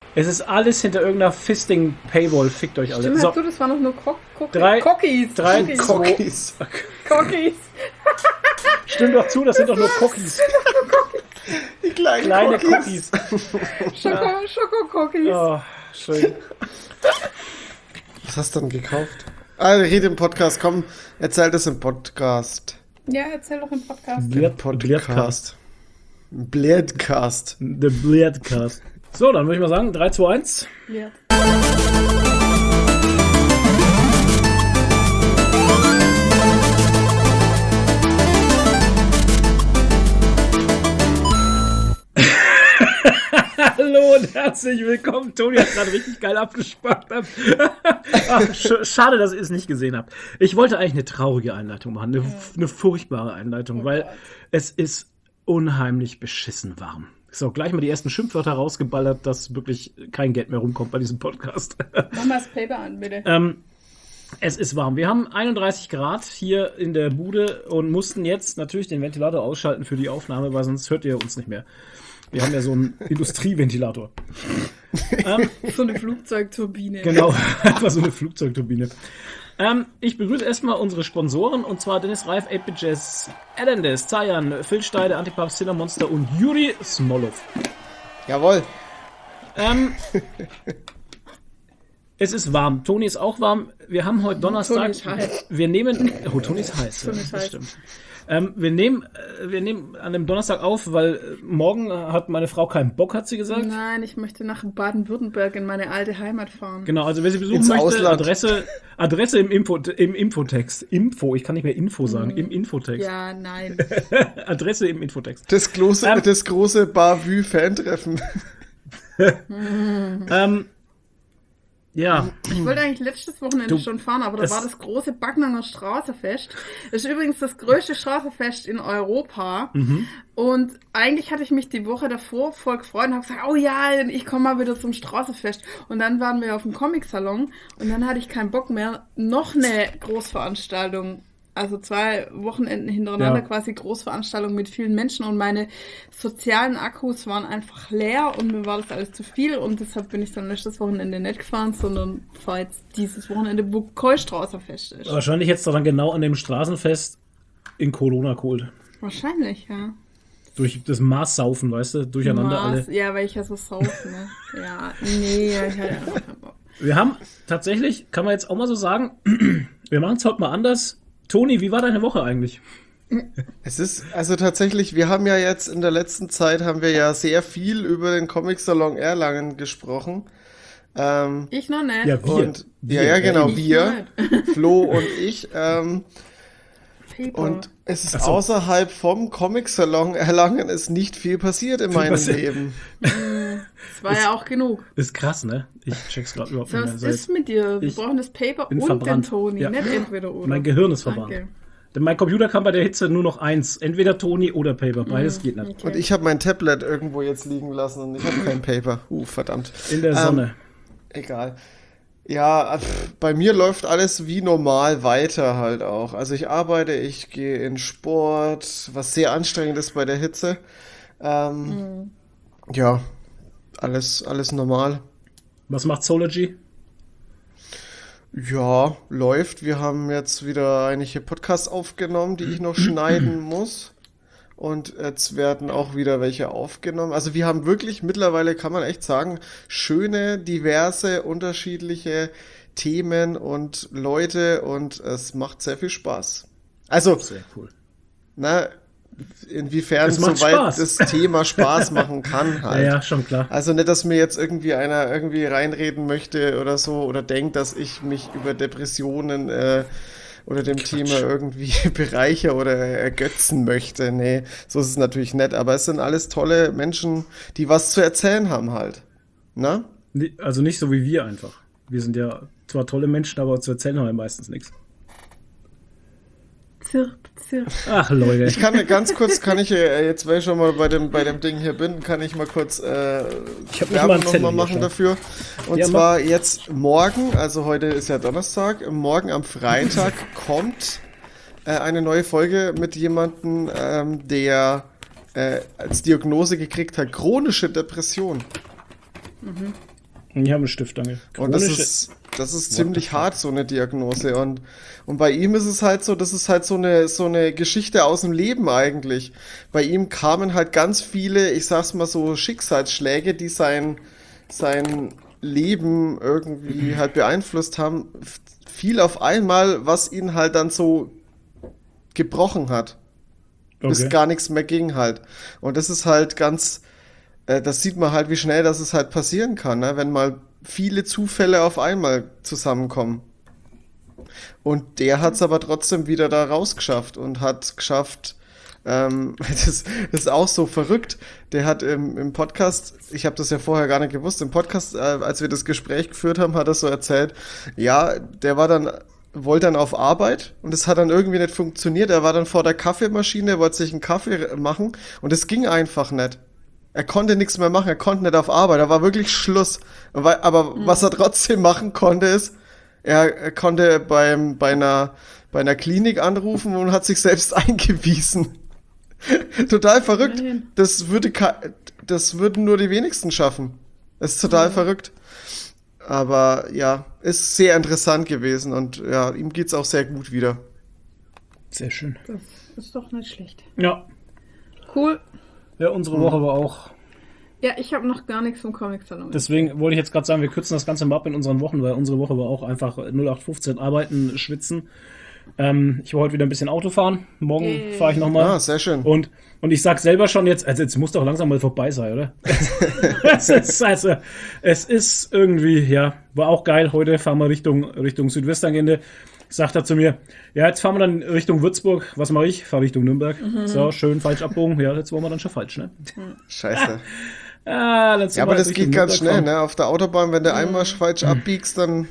Es ist alles hinter irgendeiner Fisting-Paywall. Fickt euch alle. Stimmt, So, du, das waren noch nur drei, Cookies. drei, Cookies. zwei. Cookies. Cookies. Stimmt doch zu, das sind doch nur Cookies. Die kleinen Kleine Cookies. Cookies. Schoko-Cookies. Oh, schön. Was hast du denn gekauft? Red im Podcast, komm, erzähl das im Podcast. Ja, erzähl doch im Podcast. Blerdcast. Blerdcast. The Blerdcast. So, dann würde ich mal sagen, 3, 2, 1. Ja. Hallo und herzlich willkommen. Toni hat gerade richtig geil abgespart. Ach, schade, dass ihr es nicht gesehen habt. Ich wollte eigentlich eine traurige Einleitung machen, eine furchtbare Einleitung, weil es ist unheimlich beschissen warm. So, gleich mal die ersten Schimpfwörter rausgeballert, dass wirklich kein Geld mehr rumkommt bei diesem Podcast. Mach mal das Paper an, bitte. Es ist warm. Wir haben 31 Grad hier in der Bude und mussten jetzt natürlich den Ventilator ausschalten für die Aufnahme, weil sonst hört ihr uns nicht mehr. Wir haben ja so einen Industrieventilator. So eine Flugzeugturbine. Genau, einfach so eine Flugzeugturbine. Ich begrüße erstmal unsere Sponsoren, und zwar Dennis Reif, 8-Bit Jazz, Alandes, Zayan, Phil Steide, Antipap, Cinnamonster und Juri Smolov. Jawohl. Es ist warm. Toni ist auch warm. Wir haben heute Donnerstag. Toni ist heiß. Wir nehmen. Oh, Toni ist heiß. Toni ist das heiß. stimmt. Wir nehmen an dem Donnerstag auf, weil morgen hat meine Frau keinen Bock, hat sie gesagt. Nein, ich möchte nach Baden-Württemberg in meine alte Heimat fahren. Genau, also wer sie besuchen Ins möchte, Ausland. Adresse im Infotext. Info, ich kann nicht mehr Info sagen, im Infotext. Ja, nein. Adresse im Infotext. Das große Bavü-Fan-Treffen. Ja, Ich wollte eigentlich letztes Wochenende schon fahren, aber da war das große Backnanger Straßefest. Das ist übrigens das größte Straßefest in Europa. Und eigentlich hatte ich mich die Woche davor voll gefreut und habe gesagt, oh ja, ich komme mal wieder zum Straßefest. Und dann waren wir auf dem Comic-Salon und dann hatte ich keinen Bock mehr. Noch eine Großveranstaltung. Also 2 Wochenenden hintereinander, quasi Großveranstaltung mit vielen Menschen, und meine sozialen Akkus waren einfach leer und mir war das alles zu viel, und deshalb bin ich dann letztes Wochenende nicht gefahren, sondern fahre jetzt dieses Wochenende, wo Keustraßerfest ist. wahrscheinlich jetzt dann genau an dem Straßenfest in Corona geholt. Wahrscheinlich, ja. Durch das Maßsaufen, weißt du, durcheinander alle. Ja, weil ich ja so saufe, ne? Ja, nee, ich hatte einfach keinen Bock. Wir haben tatsächlich, kann man jetzt auch mal so sagen, wir machen es heute mal anders. Toni, wie war deine Woche eigentlich? Es ist, also tatsächlich, wir haben ja jetzt in der letzten Zeit, haben wir ja sehr viel über den Comic-Salon Erlangen gesprochen. Ich noch nicht. Ja, wir. Und, ja, genau, Ich wir, Flo und ich. Paper. Und es ist Ach so. außerhalb vom Comic-Salon Erlangen ist nicht viel passiert in meinem passiert. Leben. Das war ja auch genug. Ist krass, ne? Ich check's gerade überhaupt So, nicht was mehr. ist mit dir? Wir ich brauchen das Paper bin und verbrannt. den Toni, Ja. nicht entweder oder. Mein Gehirn ist verbrannt. Danke. Denn mein Computer kann bei der Hitze nur noch eins. Entweder Toni oder Paper. Beides geht nicht. Okay. Und ich habe mein Tablet irgendwo jetzt liegen lassen und ich habe kein Paper. Verdammt. In der Sonne. Egal. Ja, bei mir läuft alles wie normal weiter halt auch. Also ich arbeite, ich gehe in Sport, was sehr anstrengend ist bei der Hitze. Ja, alles normal. Was macht Sology? Ja, läuft. Wir haben jetzt wieder einige Podcasts aufgenommen, die ich noch schneiden muss. Und jetzt werden auch wieder welche aufgenommen. Also wir haben wirklich mittlerweile, kann man echt sagen, schöne, diverse, unterschiedliche Themen und Leute, und es macht sehr viel Spaß. Also, Sehr cool. na, inwiefern Es macht soweit Spaß. das Thema Spaß machen kann halt. Ja, schon klar. Also nicht, dass mir jetzt einer irgendwie reinreden möchte oder so, oder denkt, dass ich mich über Depressionen oder dem Thema irgendwie bereichern oder ergötzen möchte. Nee, so ist es natürlich nicht. Aber es sind alles tolle Menschen, die was zu erzählen haben halt. Na? Also nicht so wie wir einfach. Wir sind ja zwar tolle Menschen, aber zu erzählen haben wir meistens nichts. Zirp, zirp. Ach, Leute. Ich kann ganz kurz, jetzt, weil ich schon mal bei dem Ding hier bin, kann ich mal kurz Ich hab nicht mal Werbung einen Zettel nochmal hier, machen schau. dafür. Und Ja, zwar jetzt morgen, also heute ist ja Donnerstag, morgen am Freitag kommt eine neue Folge mit jemandem, der als Diagnose gekriegt hat, chronische Depression. Ich habe einen Stift, danke. Und das ist ziemlich hart, so eine Diagnose. Und bei ihm ist es halt so, das ist halt so eine Geschichte aus dem Leben eigentlich. Bei ihm kamen halt ganz viele, ich sag's mal so, Schicksalsschläge, die sein Leben irgendwie halt beeinflusst haben. Viel auf einmal, was ihn halt dann so gebrochen hat. Bis gar nichts mehr ging halt. Und das ist halt ganz, das sieht man halt, wie schnell das halt passieren kann, ne? Wenn mal viele Zufälle auf einmal zusammenkommen. Und der hat es aber trotzdem wieder da rausgeschafft und hat geschafft, das ist auch so verrückt. Der hat im Podcast, ich habe das ja vorher gar nicht gewusst, im Podcast, als wir das Gespräch geführt haben, hat er so erzählt, ja, der wollte dann auf Arbeit und es hat dann irgendwie nicht funktioniert. Er war dann vor der Kaffeemaschine, wollte sich einen Kaffee machen und es ging einfach nicht. Er konnte nichts mehr machen, er konnte nicht auf Arbeit, da war wirklich Schluss. Aber was er trotzdem machen konnte, ist, er konnte bei einer Klinik anrufen und hat sich selbst eingewiesen. Total verrückt. Das würden nur die wenigsten schaffen. Das ist total verrückt. Aber ja, ist sehr interessant gewesen und ja, ihm geht's auch sehr gut wieder. Sehr schön. Das ist doch nicht schlecht. Ja. Cool. Ja, unsere Woche war auch. Ja, ich habe noch gar nichts vom Comic-Salon. Deswegen wollte ich jetzt gerade sagen, wir kürzen das Ganze mal ab in unseren Wochen, weil unsere Woche war auch einfach 0815 arbeiten, schwitzen. Ich war heute wieder ein bisschen Auto fahren. Morgen fahre ich nochmal. Ah, sehr schön. Und ich sag selber schon jetzt, also jetzt muss doch langsam mal vorbei sein, oder? Es ist irgendwie, ja, war auch geil. Heute fahren wir Richtung Südwestangende. Sagt er zu mir, ja, jetzt fahren wir dann Richtung Würzburg. Was mache ich? Fahre Richtung Nürnberg. So, schön falsch abbogen. Ja, jetzt waren wir dann schon falsch, ne? Scheiße. Ja, aber das geht ganz schnell, ne? Auf der Autobahn, wenn du einmal falsch abbiegst, dann...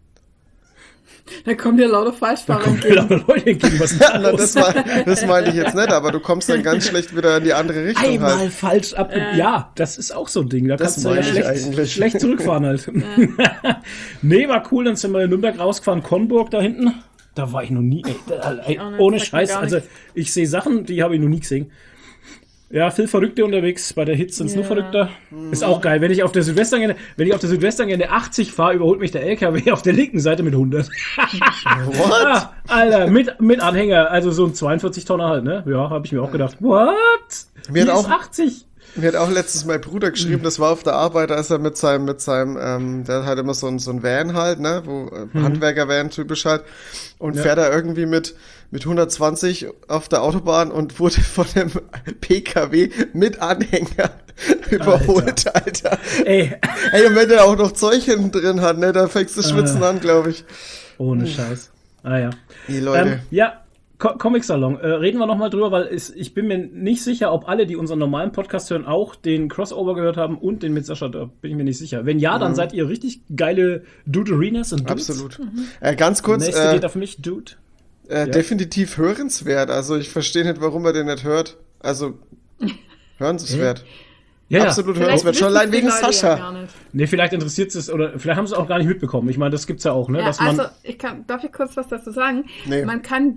Da kommen dir lauter Falschfahrer entgegen. Was ist Na, das meinte ich jetzt nicht, aber du kommst dann ganz schlecht wieder in die andere Richtung einmal halt. falsch ab. Ja, das ist auch so ein Ding. Da Das kannst du ja meine ich schlecht zurückfahren halt. Nee, war cool. Dann sind wir in Nürnberg rausgefahren. Konburg da hinten. Da war ich noch nie. Ey, ohne Scheiß. Also ich sehe Sachen, die habe ich noch nie gesehen. Ja, viel Verrückte unterwegs. Bei der Hitze sind es nur Verrückter. Ist auch geil. Wenn ich auf der Südwestangende 80 fahre, überholt mich der LKW auf der linken Seite mit 100. What? Alter, mit Anhänger. Also so ein 42 Tonner halt, ne? Ja, habe ich mir auch gedacht. What? Mir hat auch 80. Mir hat auch letztens mein Bruder geschrieben, das war auf der Arbeit, da ist er mit seinem, der hat halt immer so ein Van halt, ne, wo Handwerker-Van typisch halt, und fährt da irgendwie mit 120 auf der Autobahn und wurde von dem PKW mit Anhänger überholt, Alter. Ey, und wenn der auch noch Zeug hinten drin hat, ne, da fängst du Schwitzen an, glaube ich. Ohne Scheiß. Ah ja. Die Leute. Ja. Comic-Salon. Reden wir nochmal drüber, weil ich bin mir nicht sicher, ob alle, die unseren normalen Podcast hören, auch den Crossover gehört haben und den mit Sascha, da bin ich mir nicht sicher. Wenn ja, dann seid ihr richtig geile Dude-Arenas und Dudes. Absolut. Ganz kurz. Nächste geht auf mich, Dude. Definitiv hörenswert. Also ich verstehe nicht, warum er den nicht hört. Also hörenswert. Ja, absolut hörenswert. Schon allein wegen Sascha. Ja, nee, vielleicht interessiert es oder vielleicht haben sie es auch gar nicht mitbekommen. Ich meine, das gibt's ja auch, ne? Ja, dass man darf ich kurz was dazu sagen? Nee. Man kann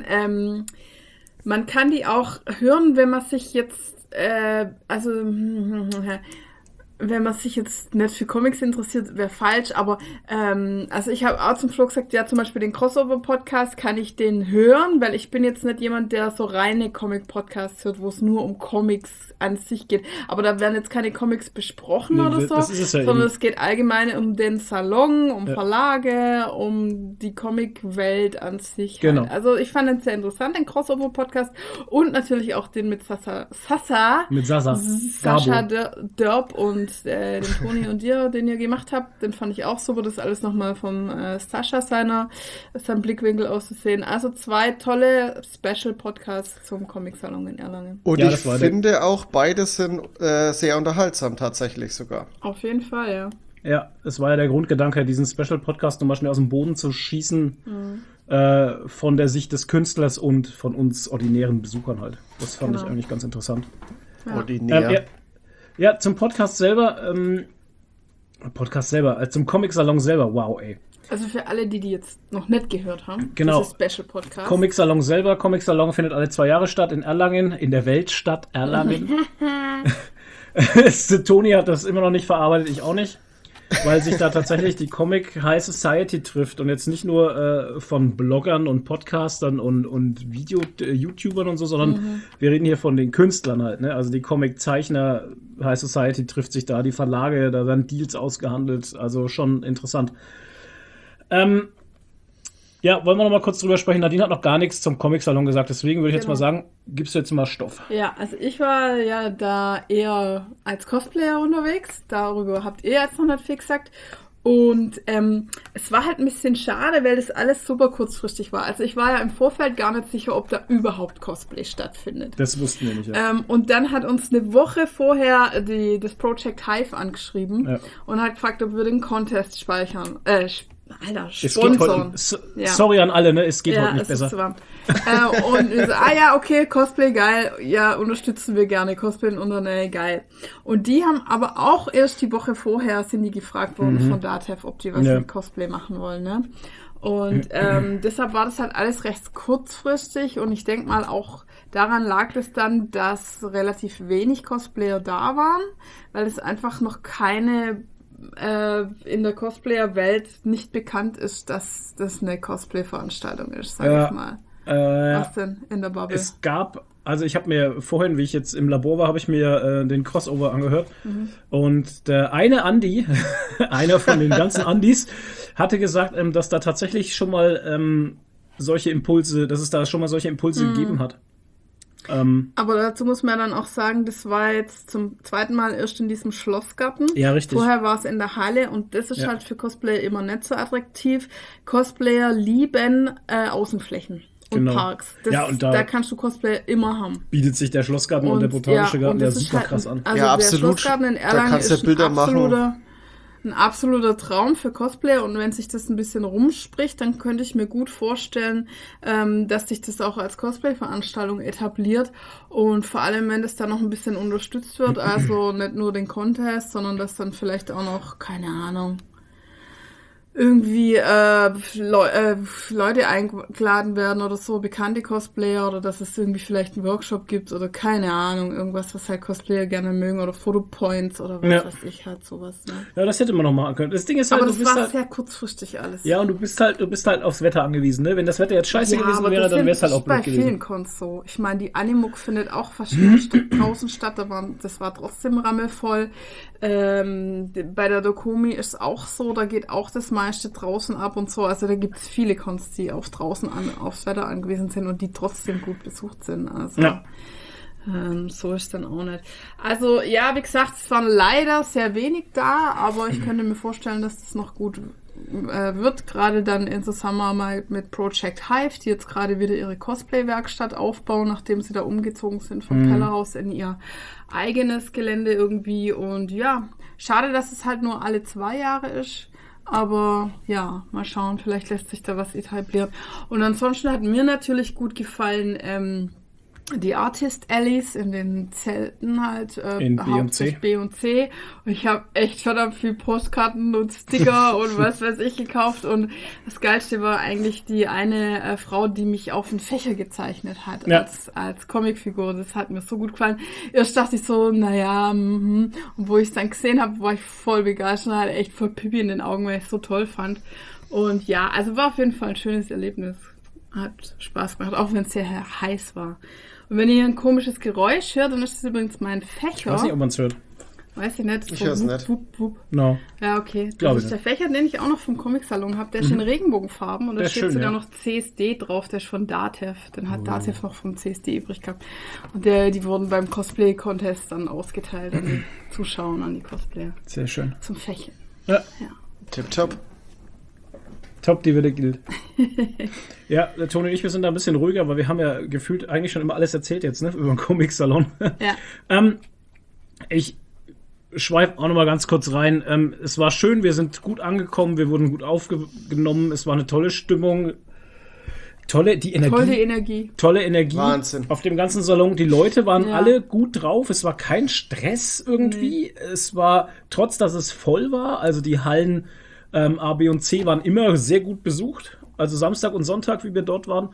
man kann die auch hören, wenn man sich jetzt, wenn man sich jetzt nicht für Comics interessiert, wäre falsch, aber also ich habe auch zum Flo gesagt, ja, zum Beispiel den Crossover-Podcast kann ich den hören, weil ich bin jetzt nicht jemand, der so reine Comic-Podcasts hört, wo es nur um Comics an sich geht. Aber da werden jetzt keine Comics besprochen oder so, das ist es ja sondern eben. es geht allgemein um den Salon, um Verlage, um die Comic-Welt an sich. Genau. Halt. Also ich fand den sehr interessant, den Crossover-Podcast, und natürlich auch den mit Sascha Dörp und den Toni und dir, den ihr gemacht habt, den fand ich auch super. Das ist alles nochmal vom Sascha seinem Blickwinkel aus zu sehen. Also 2 tolle Special-Podcasts zum Comic-Salon in Erlangen. Und ich finde auch, beide sind sehr unterhaltsam tatsächlich sogar. Auf jeden Fall, ja. Ja, es war ja der Grundgedanke, diesen Special-Podcast nochmal schnell aus dem Boden zu schießen, von der Sicht des Künstlers und von uns ordinären Besuchern halt. Das fand ich eigentlich ganz interessant. Ja. Ordinär. Ja, zum Podcast selber, zum Comic-Salon selber, wow, ey. Also für alle, die jetzt noch nicht gehört haben, genau. Das ist Special-Podcast. Comic-Salon selber, Comic-Salon findet alle 2 Jahre statt in Erlangen, in der Weltstadt Erlangen. Toni hat das immer noch nicht verarbeitet, ich auch nicht. weil sich da tatsächlich die Comic High Society trifft und jetzt nicht nur von Bloggern und Podcastern und YouTubern und so, sondern wir reden hier von den Künstlern halt, ne? Also die Comic-Zeichner High Society trifft sich da, die Verlage, da werden Deals ausgehandelt, also schon interessant. Ja, wollen wir noch mal kurz drüber sprechen. Nadine hat noch gar nichts zum Comic-Salon gesagt, deswegen würde ich jetzt mal sagen, gibst du jetzt mal Stoff. Ja, also ich war ja da eher als Cosplayer unterwegs. Darüber habt ihr jetzt noch nicht viel gesagt. Und es war halt ein bisschen schade, weil das alles super kurzfristig war. Also ich war ja im Vorfeld gar nicht sicher, ob da überhaupt Cosplay stattfindet. Das wussten wir nicht, ja. Und dann hat uns eine Woche vorher das Project Hive angeschrieben und hat gefragt, ob wir den Contest speichern. Alter, Sponsoren. Sorry an alle, ne? Es geht heute nicht besser. Und wir so, okay, Cosplay, geil. Ja, unterstützen wir gerne. Cosplay in unserer Nähe, geil. Und die haben aber auch erst die Woche vorher sind die gefragt worden von Datev, ob die was mit Cosplay machen wollen, ne? Und deshalb war das halt alles recht kurzfristig und ich denke mal auch daran lag es dann, dass relativ wenig Cosplayer da waren, weil es einfach noch keine in der Cosplayer-Welt nicht bekannt ist, dass das eine Cosplay-Veranstaltung ist, sag ich mal. Was denn in der Bubble? Es gab, also ich habe mir vorhin, wie ich jetzt im Labor war, habe ich mir den Crossover angehört und der eine Andi, einer von den ganzen Andis, hatte gesagt, dass da tatsächlich schon mal solche Impulse, dass es da schon mal solche Impulse gegeben hat. Aber dazu muss man dann auch sagen, das war jetzt zum zweiten Mal erst in diesem Schlossgarten. Ja, richtig. Vorher war es in der Halle und das ist halt für Cosplayer immer nicht so attraktiv. Cosplayer lieben Außenflächen und Parks. Und da kannst du Cosplayer immer haben. Bietet sich der Schlossgarten und der Botanische Garten ja super halt krass an. Also der Schlossgarten in Erlangen ist ein absoluter Traum für Cosplayer und wenn sich das ein bisschen rumspricht, dann könnte ich mir gut vorstellen, dass sich das auch als Cosplay-Veranstaltung etabliert und vor allem, wenn das dann noch ein bisschen unterstützt wird, also nicht nur den Contest, sondern dass dann vielleicht auch noch, keine Ahnung, irgendwie Leute eingeladen werden oder so, bekannte Cosplayer oder dass es irgendwie vielleicht einen Workshop gibt oder keine Ahnung, irgendwas, was halt Cosplayer gerne mögen oder Fotopoints oder was weiß ich, halt sowas. Ne? Ja, das hätte man noch machen können. Das Ding ist halt, aber das war sehr kurzfristig alles. Ja, und du bist halt aufs Wetter angewiesen, ne? Wenn das Wetter jetzt scheiße gewesen wäre, dann wäre es halt auch blöd gewesen. Bei vielen Cons so. Ich meine, die Animuk findet auch fast draußen statt, das war trotzdem rammelvoll. Bei der Dokumi ist auch so, da geht auch das meiste draußen ab und so. Also da gibt es viele Cons, die aufs Wetter angewiesen sind und die trotzdem gut besucht sind. Also so ist dann auch nicht. Also ja, wie gesagt, es waren leider sehr wenig da, aber ich könnte mir vorstellen, dass das noch gut wird, gerade dann in Zusammenarbeit mit Project Hive, die jetzt gerade wieder ihre Cosplay-Werkstatt aufbauen, nachdem sie da umgezogen sind vom Kellerhaus in ihr eigenes Gelände irgendwie. Und ja, schade, dass es halt nur alle 2 Jahre ist. Aber ja, mal schauen, vielleicht lässt sich da was etablieren. Und ansonsten hat mir natürlich gut gefallen, die Artist Alleys in den Zelten halt, in B und C. B und C. Und ich habe echt verdammt viel Postkarten und Sticker und was weiß ich gekauft. Und das Geilste war eigentlich die eine Frau, die mich auf den Fächer gezeichnet hat als Comicfigur. Das hat mir so gut gefallen. Erst dachte ich so, naja, und wo ich es dann gesehen habe, war ich voll begeistert, hatte echt voll Pipi in den Augen, weil ich es so toll fand. Und ja, also war auf jeden Fall ein schönes Erlebnis. Hat Spaß gemacht, auch wenn es sehr heiß war. Und wenn ihr ein komisches Geräusch hört, dann ist das übrigens mein Fächer. Ich weiß nicht, ob man es hört. Weiß ich nicht. Ich höre es nicht. No. Ja, okay. Das ist der Fächer, den ich auch noch vom Comic-Salon habe. Der ist in Regenbogenfarben und da steht sogar noch CSD drauf. Der ist von Datev. Den hat Datev noch vom CSD übrig gehabt. Und die wurden beim Cosplay-Contest dann ausgeteilt an die Zuschauer und an die Cosplayer. Sehr schön. Zum Fächer. Ja. Tipptopp. Top, die wieder gilt. Ja, Toni und ich, wir sind da ein bisschen ruhiger, weil wir haben ja gefühlt eigentlich schon immer alles erzählt jetzt, ne, über den Comic-Salon. Ja. Ich schweife auch noch mal ganz kurz rein. Es war schön, wir sind gut angekommen, wir wurden gut aufgenommen, es war eine tolle Stimmung. Tolle Energie. Wahnsinn. Auf dem ganzen Salon. Die Leute waren alle gut drauf. Es war kein Stress irgendwie. Es war, trotz dass es voll war, also die Hallen A, B und C waren immer sehr gut besucht. Also Samstag und Sonntag, wie wir dort waren,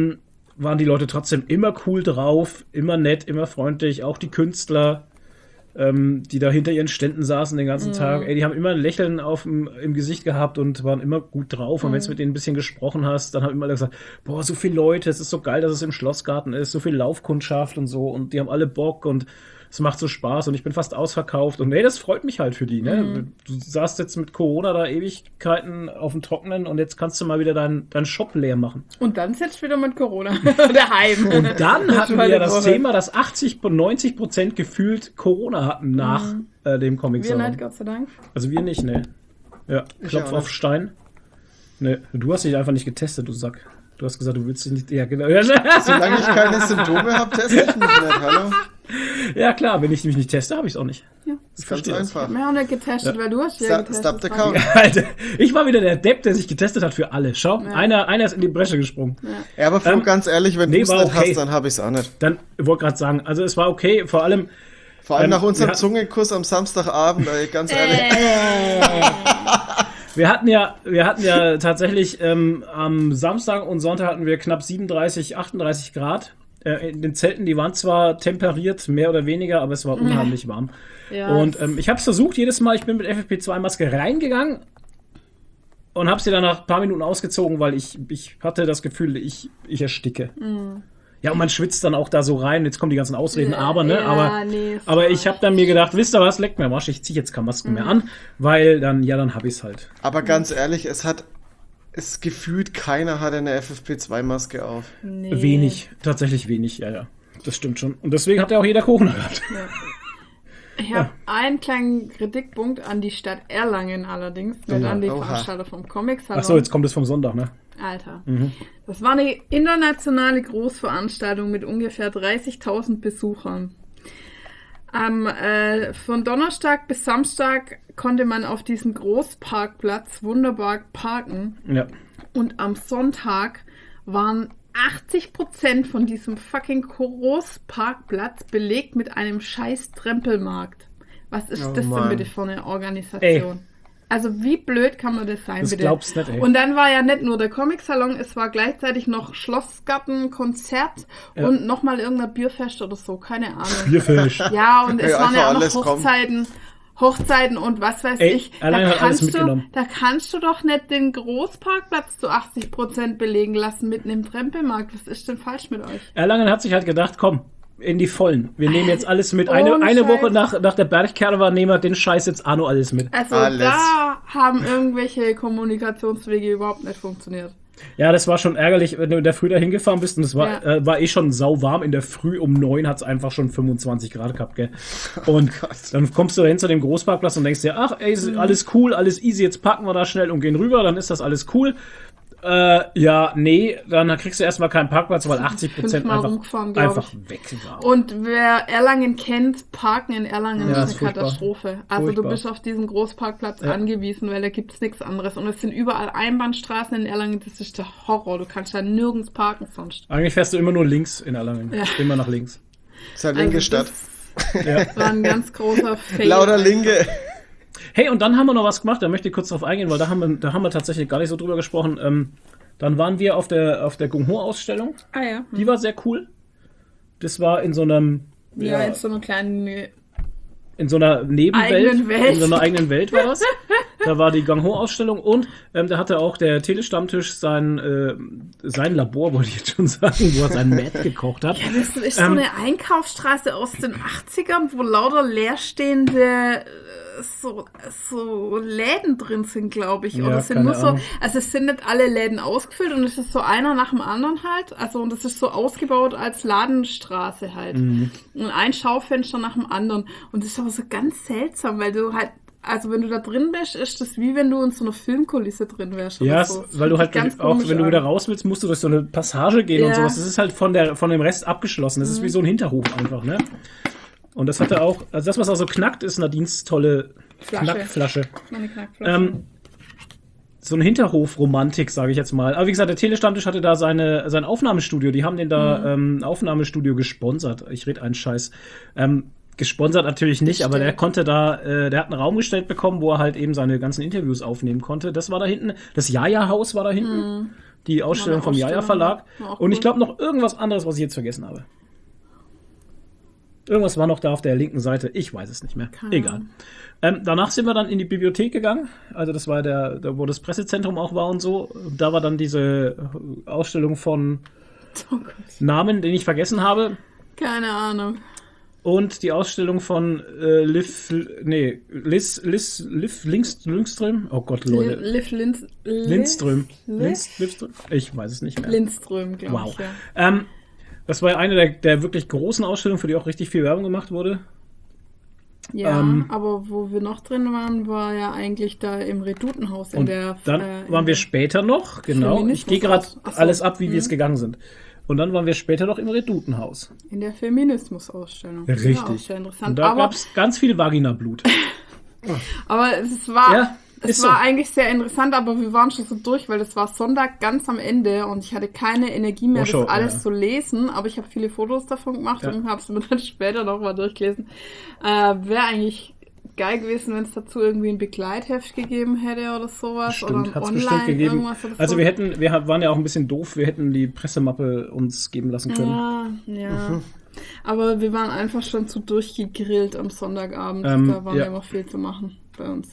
waren die Leute trotzdem immer cool drauf, immer nett, immer freundlich. Auch die Künstler. die da hinter ihren Ständen saßen den ganzen Tag. Ey, die haben immer ein Lächeln im Gesicht gehabt und waren immer gut drauf. Und wenn du mit denen ein bisschen gesprochen hast, dann haben immer alle gesagt, boah, so viele Leute, es ist so geil, dass es im Schlossgarten ist, so viel Laufkundschaft und so. Und die haben alle Bock und es macht so Spaß und ich bin fast ausverkauft. Und nee, das freut mich halt für die. Ne? Du saßt jetzt mit Corona da Ewigkeiten auf dem Trockenen und jetzt kannst du mal wieder deinen Shop leer machen. Und dann sitzt wieder mit Corona daheim. Und dann hatten wir ja das Thema, dass 80-90% gefühlt Corona hatten nach dem Comic-Salon. Wir nicht, Gott sei Dank. Also wir nicht, ne. Ja, Klopf auf Stein. Ne, du hast dich einfach nicht getestet, du Sack. Du hast gesagt, du willst dich nicht... Ja, genau. Solange ich keine Symptome habe, teste ich mich nicht, hallo? Ja klar, wenn ich mich nicht teste, habe ich es auch nicht. Ja. Das ist ganz einfach. Ich habe mich auch nicht getestet, weil du hast ja getestet. Stop the count. Alter, ich war wieder der Depp, der sich getestet hat für alle. Schau, einer ist in die Bresche gesprungen. Ja, aber Flo, ganz ehrlich, wenn du es nicht okay. hast, dann habe ich es auch nicht. Dann wollte gerade sagen, also es war okay, vor allem nach unserem Zungenkuss am Samstagabend, ganz ehrlich. Wir hatten ja tatsächlich am Samstag und Sonntag hatten wir knapp 37, 38 Grad. In den Zelten, die waren zwar temperiert, mehr oder weniger, aber es war unheimlich warm. Ja, und ich habe es versucht jedes Mal, ich bin mit FFP2-Maske reingegangen und habe sie dann nach ein paar Minuten ausgezogen, weil ich hatte das Gefühl, ich ersticke. Ja, und man schwitzt dann auch da so rein, jetzt kommen die ganzen Ausreden, aber ich habe dann mir gedacht, wisst ihr was, leckt mir Arsch, ich ziehe jetzt keine Masken mehr an, weil dann habe ich es halt. Aber ganz ehrlich, es gefühlt keiner hat eine FFP2-Maske auf. Nee. Wenig, tatsächlich wenig, ja. Das stimmt schon. Und deswegen hat ja auch jeder Corona gehabt. Ja. Ich habe einen kleinen Kritikpunkt an die Stadt Erlangen allerdings, nicht an die Veranstalter vom Comic-Salon. Achso, jetzt kommt es vom Sonntag, ne? Alter. Das war eine internationale Großveranstaltung mit ungefähr 30.000 Besuchern. Von Donnerstag bis Samstag konnte man auf diesem Großparkplatz wunderbar parken. Ja. Und am Sonntag waren 80% von diesem fucking Großparkplatz belegt mit einem scheiß Trempelmarkt. Was ist das denn bitte für eine Organisation? Ey. Also wie blöd kann man das sein, das bitte? Glaubst nicht, ey. Und dann war ja nicht nur der Comic-Salon, es war gleichzeitig noch Schlossgarten, Konzert und nochmal irgendein Bierfest oder so, keine Ahnung. Bierfest. Ja, und es waren ja auch noch alles Hochzeiten und was weiß ich. Allein hat alles mitgenommen. Da kannst du doch nicht den Großparkplatz zu 80% belegen lassen mitten im Trempelmarkt. Was ist denn falsch mit euch? Erlangen hat sich halt gedacht, komm, in die Vollen. Wir nehmen jetzt alles mit. Eine Woche nach der Bergkerwa nehmen wir den Scheiß jetzt auch noch alles mit. Also da haben irgendwelche Kommunikationswege überhaupt nicht funktioniert. Ja, das war schon ärgerlich, wenn du in der Früh da hingefahren bist und es war schon sauwarm. In der Früh um 9 hat es einfach schon 25 Grad gehabt, gell? Und dann kommst du dahin zu dem Großparkplatz und denkst dir, ach, ey, alles cool, alles easy, jetzt packen wir da schnell und gehen rüber, dann ist das alles cool. Dann kriegst du erstmal keinen Parkplatz, weil 80% einfach weg war. Und wer Erlangen kennt, Parken in Erlangen ist eine Katastrophe. Also furchtbar. Du bist auf diesen Großparkplatz angewiesen, weil da gibt's nichts anderes. Und es sind überall Einbahnstraßen in Erlangen, das ist der Horror. Du kannst da nirgends parken sonst. Eigentlich fährst du immer nur links in Erlangen. Ja. Immer nach links. Das ist eine linke Stadt. Das war ein ganz großer Fail. Lauter Linke. Hey, und dann haben wir noch was gemacht, da möchte ich kurz drauf eingehen, weil da haben wir tatsächlich gar nicht so drüber gesprochen. Dann waren wir auf der Gung-Ho-Ausstellung. Ah ja. Die war sehr cool. Das war in so einem... Ja, in so einer kleinen... In so einer Nebenwelt. Welt. In so einer eigenen Welt war das. Da war die Gang-Ho-Ausstellung und da hatte auch der Telestammtisch sein Labor, wollte ich jetzt schon sagen, wo er sein Met gekocht hat. Ja, das ist so eine Einkaufsstraße aus den 80ern, wo lauter leerstehende so Läden drin sind, glaube ich. Oder sind nur so, also es sind nicht alle Läden ausgefüllt und es ist so einer nach dem anderen halt. Also und es ist so ausgebaut als Ladenstraße halt. Und ein Schaufenster nach dem anderen. Und das ist aber so ganz seltsam, weil du halt, also wenn du da drin bist, ist das wie wenn du in so einer Filmkulisse drin wärst. Ja, so. weil du halt auch, wenn du wieder raus willst, musst du durch so eine Passage gehen und sowas. Das ist halt von dem Rest abgeschlossen. Das ist wie so ein Hinterhof einfach, ne? Und das hatte auch, also das, was auch so knackt, ist Nadines tolle Knackflasche. Meine Knackflasche. So eine Hinterhof-Romantik, sage ich jetzt mal. Aber wie gesagt, der Telestammtisch hatte da sein Aufnahmestudio. Die haben den da Aufnahmestudio gesponsert. Ich rede einen Scheiß. Gesponsert natürlich nicht, aber der konnte der hat einen Raum gestellt bekommen, wo er halt eben seine ganzen Interviews aufnehmen konnte. Das war da hinten. Das Jaja-Haus war da hinten. Die Ausstellung vom Jaja-Verlag. Und ich glaube noch irgendwas anderes, was ich jetzt vergessen habe. Irgendwas war noch da auf der linken Seite. Ich weiß es nicht mehr. Egal. Danach sind wir dann in die Bibliothek gegangen. Also das war da wo das Pressezentrum auch war und so. Da war dann diese Ausstellung von Namen, den ich vergessen habe. Keine Ahnung. Und die Ausstellung von Liv Lindström. Oh Gott, Leute. Lindström. Lindström? Ich weiß es nicht mehr. Lindström, glaube ich, ja. Das war eine der wirklich großen Ausstellungen, für die auch richtig viel Werbung gemacht wurde. Ja, aber wo wir noch drin waren, war ja eigentlich da im Redutenhaus. Dann waren wir später noch, genau. Ich gehe gerade alles ab, wie wir es gegangen sind. Und dann waren wir später noch im Redutenhaus. In der Feminismus-Ausstellung. Richtig. Ja, auch sehr interessant. Und da gab es ganz viel Vaginablut. Aber es war eigentlich sehr interessant, aber wir waren schon so durch, weil das war Sonntag ganz am Ende und ich hatte keine Energie mehr, das alles zu lesen. Aber ich habe viele Fotos davon gemacht und habe es mir dann später noch mal durchgelesen. Wäre eigentlich geil gewesen, wenn es dazu irgendwie ein Begleitheft gegeben hätte oder sowas. Stimmt, oder hat es bestimmt gegeben. Irgendwas oder so. Also wir waren ja auch ein bisschen doof, wir hätten die Pressemappe uns geben lassen können. Ja. Aber wir waren einfach schon zu durchgegrillt am Sonntagabend. Da war ja immer viel zu machen bei uns.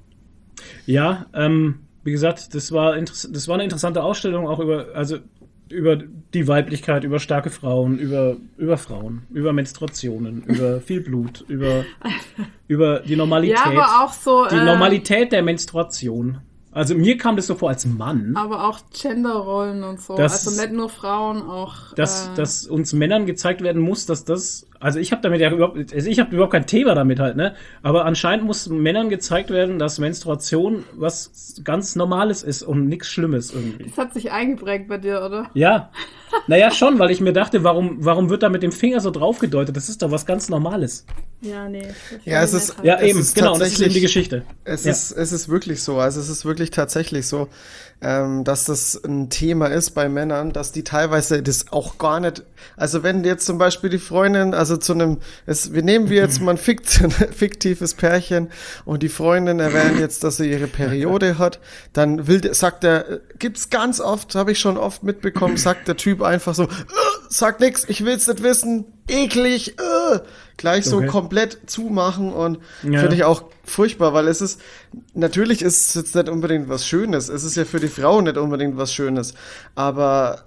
Ja, wie gesagt, das war eine interessante Ausstellung, auch über die Weiblichkeit, über starke Frauen, über Frauen, über Menstruationen, über viel Blut, über die Normalität. Ja, aber auch so. Die Normalität der Menstruation. Also mir kam das so vor als Mann. Aber auch Genderrollen und so. Also nicht nur Frauen, auch. Dass uns Männern gezeigt werden muss, dass das. Also ich habe überhaupt kein Thema damit halt, ne? Aber anscheinend muss Männern gezeigt werden, dass Menstruation was ganz Normales ist und nichts Schlimmes irgendwie. Das hat sich eingeprägt bei dir, oder? Ja. Naja, schon, weil ich mir dachte, warum wird da mit dem Finger so drauf gedeutet? Das ist doch was ganz Normales. Ja, nee. Es ist genau, das ist eben die Geschichte. Es ist wirklich so, also es ist wirklich tatsächlich so, dass das ein Thema ist bei Männern, dass die teilweise das auch gar nicht, also wenn jetzt zum Beispiel die Freundin, also nehmen wir jetzt mal ein fiktives Pärchen und die Freundin erwähnt jetzt, dass sie ihre Periode hat, dann gibt's ganz oft, habe ich schon oft mitbekommen, sagt der Typ einfach so, sag nix, ich will's nicht wissen, eklig, gleich so komplett zumachen und finde ich auch furchtbar, weil natürlich ist es jetzt nicht unbedingt was Schönes, es ist ja für die Frau nicht unbedingt was Schönes, aber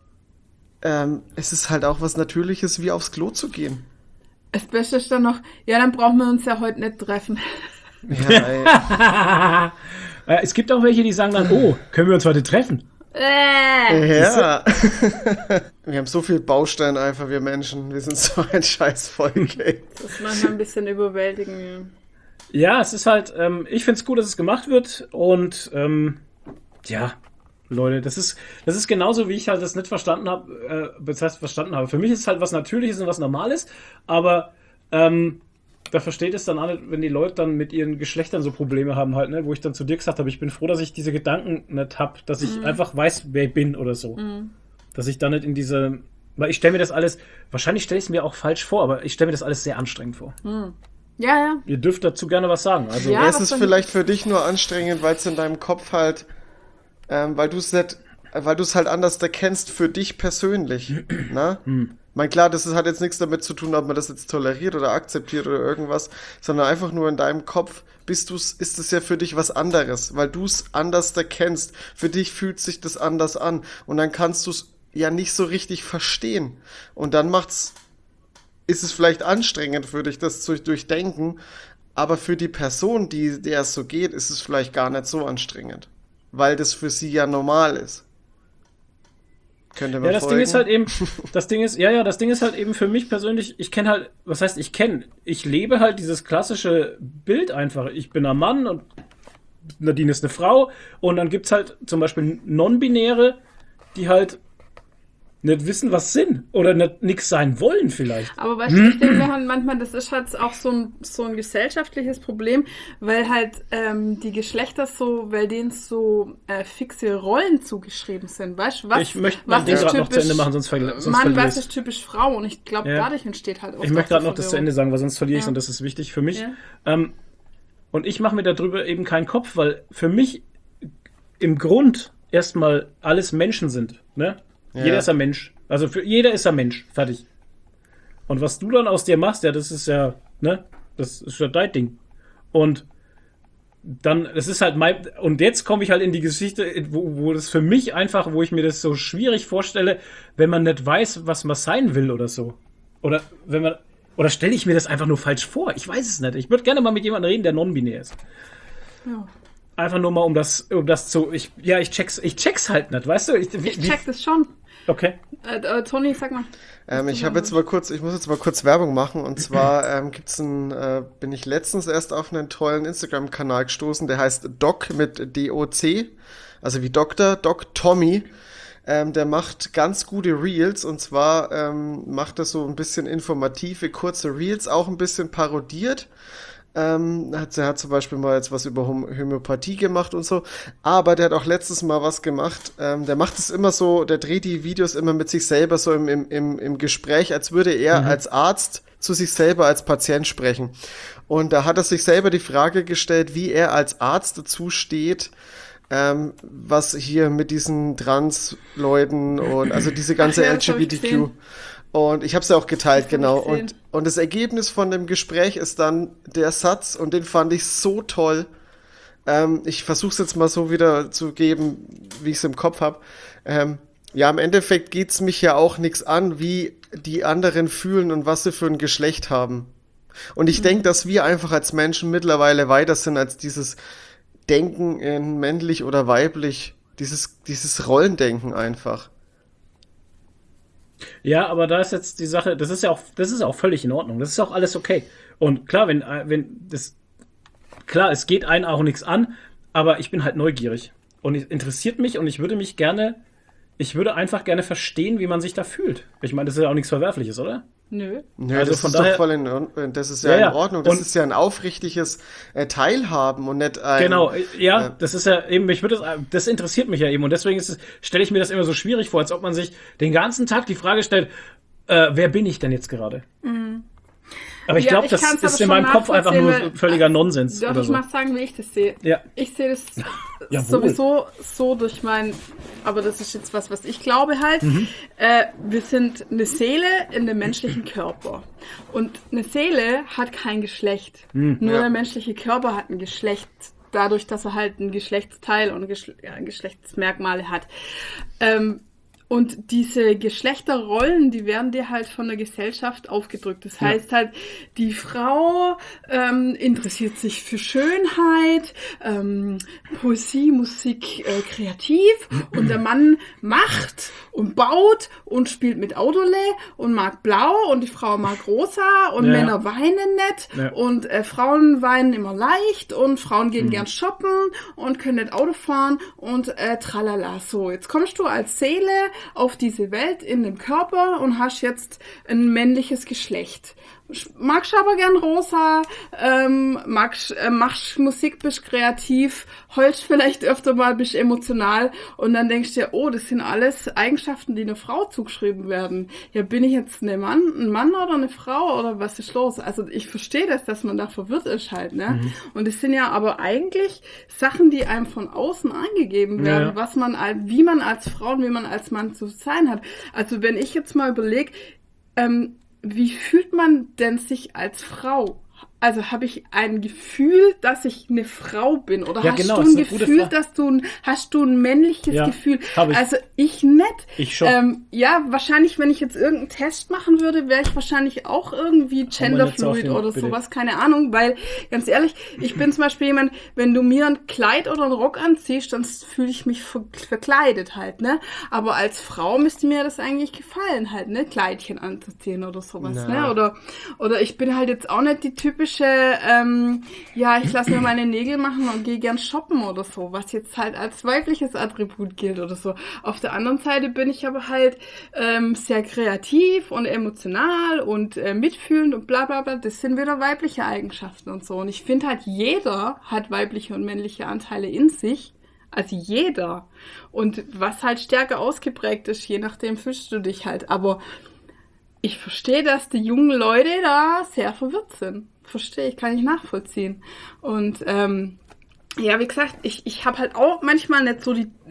es ist halt auch was Natürliches, wie aufs Klo zu gehen. Das Beste ist dann noch, dann brauchen wir uns ja heute nicht treffen. Ja, ey. Es gibt auch welche, die sagen dann, können wir uns heute treffen? Ja. Wir haben so viel Baustein einfach, wir Menschen. Wir sind so ein Scheißvolk, ey. Das ist manchmal ein bisschen überwältigend. Ja, es ist halt, ich find's gut, dass es gemacht wird und Leute, das ist genauso, wie ich halt das nicht verstanden habe, Für mich ist es halt was Natürliches und was Normales, aber da versteht es dann auch nicht, wenn die Leute dann mit ihren Geschlechtern so Probleme haben halt, ne, wo ich dann zu dir gesagt habe, ich bin froh, dass ich diese Gedanken nicht habe, dass ich einfach weiß, wer ich bin oder so. Dass ich dann nicht weil ich stelle mir das alles, wahrscheinlich stelle ich es mir auch falsch vor, aber ich stelle mir das alles sehr anstrengend vor. Ja. Ihr dürft dazu gerne was sagen. Also es ist vielleicht für dich nur anstrengend, weil es in deinem Kopf halt, weil du es halt anders erkennst für dich persönlich, ne? Ich meine, klar, hat jetzt nichts damit zu tun, ob man das jetzt toleriert oder akzeptiert oder irgendwas, sondern einfach nur in deinem Kopf ist es ja für dich was anderes, weil du es anders erkennst. Für dich fühlt sich das anders an und dann kannst du es ja nicht so richtig verstehen. Und dann ist es vielleicht anstrengend für dich, das zu durchdenken, aber für die Person, der es so geht, ist es vielleicht gar nicht so anstrengend, weil das für sie ja normal ist. Könnte man das Ding ist halt eben für mich persönlich, ich lebe halt dieses klassische Bild einfach. Ich bin ein Mann und Nadine ist eine Frau und dann gibt's halt zum Beispiel Non-Binäre, die halt nicht wissen, was sind oder nichts sein wollen vielleicht. Aber weißt du, ich denke mir halt manchmal, das ist halt auch so ein gesellschaftliches Problem, weil halt die Geschlechter weil denen so fixe Rollen zugeschrieben sind. Weißt du, ich möchte mein Ding gerade noch zu Ende machen, sonst verliere ich. Mann, was ist typisch Frau? Und ich glaube, dadurch entsteht halt auch. Ich möchte gerade noch das zu Ende sagen, weil sonst verliere ich und das ist wichtig für mich. Ja. Und ich mache mir darüber eben keinen Kopf, weil für mich im Grund erstmal alles Menschen sind, ne? Ja. Jeder ist ein Mensch. Also jeder ist ein Mensch. Fertig. Und was du dann aus dir machst, ja, das ist ja, ne, das ist ja dein Ding. Und dann, es ist halt und jetzt komme ich halt in die Geschichte, wo das für mich einfach, wo ich mir das so schwierig vorstelle, wenn man nicht weiß, was man sein will oder so. Oder stelle ich mir das einfach nur falsch vor? Ich weiß es nicht. Ich würde gerne mal mit jemandem reden, der non-binär ist. Ja. Einfach nur mal, um das zu, ich check's halt nicht, weißt du? Ich check das schon. Okay. Toni, sag mal. Ich muss jetzt mal kurz Werbung machen, und zwar bin ich letztens erst auf einen tollen Instagram-Kanal gestoßen, der heißt Doc mit D-O-C, also wie Doktor, Doc Tommy. Der macht ganz gute Reels, und zwar macht er so ein bisschen informative, kurze Reels, auch ein bisschen parodiert. Er hat zum Beispiel mal jetzt was über Homöopathie gemacht und so, aber der hat auch letztes Mal was gemacht, der macht es immer so, der dreht die Videos immer mit sich selber so im Gespräch, als würde er als Arzt zu sich selber als Patient sprechen. Und da hat er sich selber die Frage gestellt, wie er als Arzt dazu steht, was hier mit diesen Trans-Leuten und also diese ganze LGBTQ. Und ich habe es ja auch geteilt, genau. Und das Ergebnis von dem Gespräch ist dann der Satz, und den fand ich so toll. Ich versuche es jetzt mal so wieder zu geben, wie ich es im Kopf habe. Ja, im Endeffekt geht's mich ja auch nichts an, wie die anderen fühlen und was sie für ein Geschlecht haben. Und ich denke, dass wir einfach als Menschen mittlerweile weiter sind als dieses Denken in männlich oder weiblich, dieses Rollendenken einfach. Ja, aber da ist jetzt die Sache, das ist auch völlig in Ordnung. Das ist auch alles okay. Und klar, es geht einen auch nichts an, aber ich bin halt neugierig. Und es interessiert mich, und ich würde einfach gerne verstehen, wie man sich da fühlt. Ich meine, das ist ja auch nichts Verwerfliches, oder? Nö. Ja, Also das von ist daher, doch voll das ist ja in Ordnung. Das ist ja ein aufrichtiges Teilhaben und nicht ein... Genau, ja, das ist ja eben, das interessiert mich ja eben, und deswegen stelle ich mir das immer so schwierig vor, als ob man sich den ganzen Tag die Frage stellt, wer bin ich denn jetzt gerade? Mhm. Aber ich glaube, das ist in meinem Kopf einfach nur völliger Nonsens. Darf ich mal sagen, wie ich das sehe? Ja. Ich sehe das sowieso so durch aber das ist jetzt was ich glaube halt. Wir sind eine Seele in dem menschlichen Körper. Und eine Seele hat kein Geschlecht. Nur der menschliche Körper hat ein Geschlecht, dadurch, dass er halt ein Geschlechtsteil und Geschlechtsmerkmale hat. Und diese Geschlechterrollen, die werden dir halt von der Gesellschaft aufgedrückt. Das heißt halt, die Frau interessiert sich für Schönheit, Poesie, Musik, kreativ, und der Mann macht und baut und spielt mit Autole und mag blau, und die Frau mag rosa, und Männer weinen nicht und Frauen weinen immer leicht, und Frauen gehen gern shoppen und können nicht Auto fahren und tralala. So, jetzt kommst du als Seele auf diese Welt in dem Körper und hast jetzt ein männliches Geschlecht. Magst aber gern rosa, machst Musik, bist kreativ, heulst vielleicht öfter mal, bist emotional, und dann denkst du dir, oh, das sind alles Eigenschaften, die einer Frau zugeschrieben werden. Ja, bin ich jetzt ein Mann oder eine Frau, oder was ist los? Also ich verstehe das, dass man da verwirrt ist halt, ne? Und es sind ja aber eigentlich Sachen, die einem von außen angegeben werden, wie man als Frau und wie man als Mann zu sein hat. Also wenn ich jetzt mal überlege, wie fühlt man denn sich als Frau? Also habe ich ein Gefühl, dass ich eine Frau bin? Oder hast du ein Gefühl, hast du ein männliches Gefühl? Hab ich. Also ich nicht. Ich schon. Ja, wahrscheinlich, wenn ich jetzt irgendeinen Test machen würde, wäre ich wahrscheinlich auch irgendwie genderfluid oder sowas, keine Ahnung. Weil, ganz ehrlich, ich bin zum Beispiel jemand, wenn du mir ein Kleid oder einen Rock anziehst, dann fühle ich mich verkleidet halt, ne? Aber als Frau müsste mir das eigentlich gefallen halt, ne? Kleidchen anzuziehen oder sowas, ne? Oder ich bin halt jetzt auch nicht die typische ich lasse mir meine Nägel machen und gehe gern shoppen oder so, was jetzt halt als weibliches Attribut gilt oder so. Auf der anderen Seite bin ich aber halt sehr kreativ und emotional und mitfühlend und bla bla bla. Das sind wieder weibliche Eigenschaften und so. Und ich finde halt, jeder hat weibliche und männliche Anteile in sich. Also jeder. Und was halt stärker ausgeprägt ist, je nachdem fühlst du dich halt. Aber ich verstehe, dass die jungen Leute da sehr verwirrt sind. Verstehe ich, kann ich nachvollziehen. Und wie gesagt, ich habe halt auch manchmal nicht so die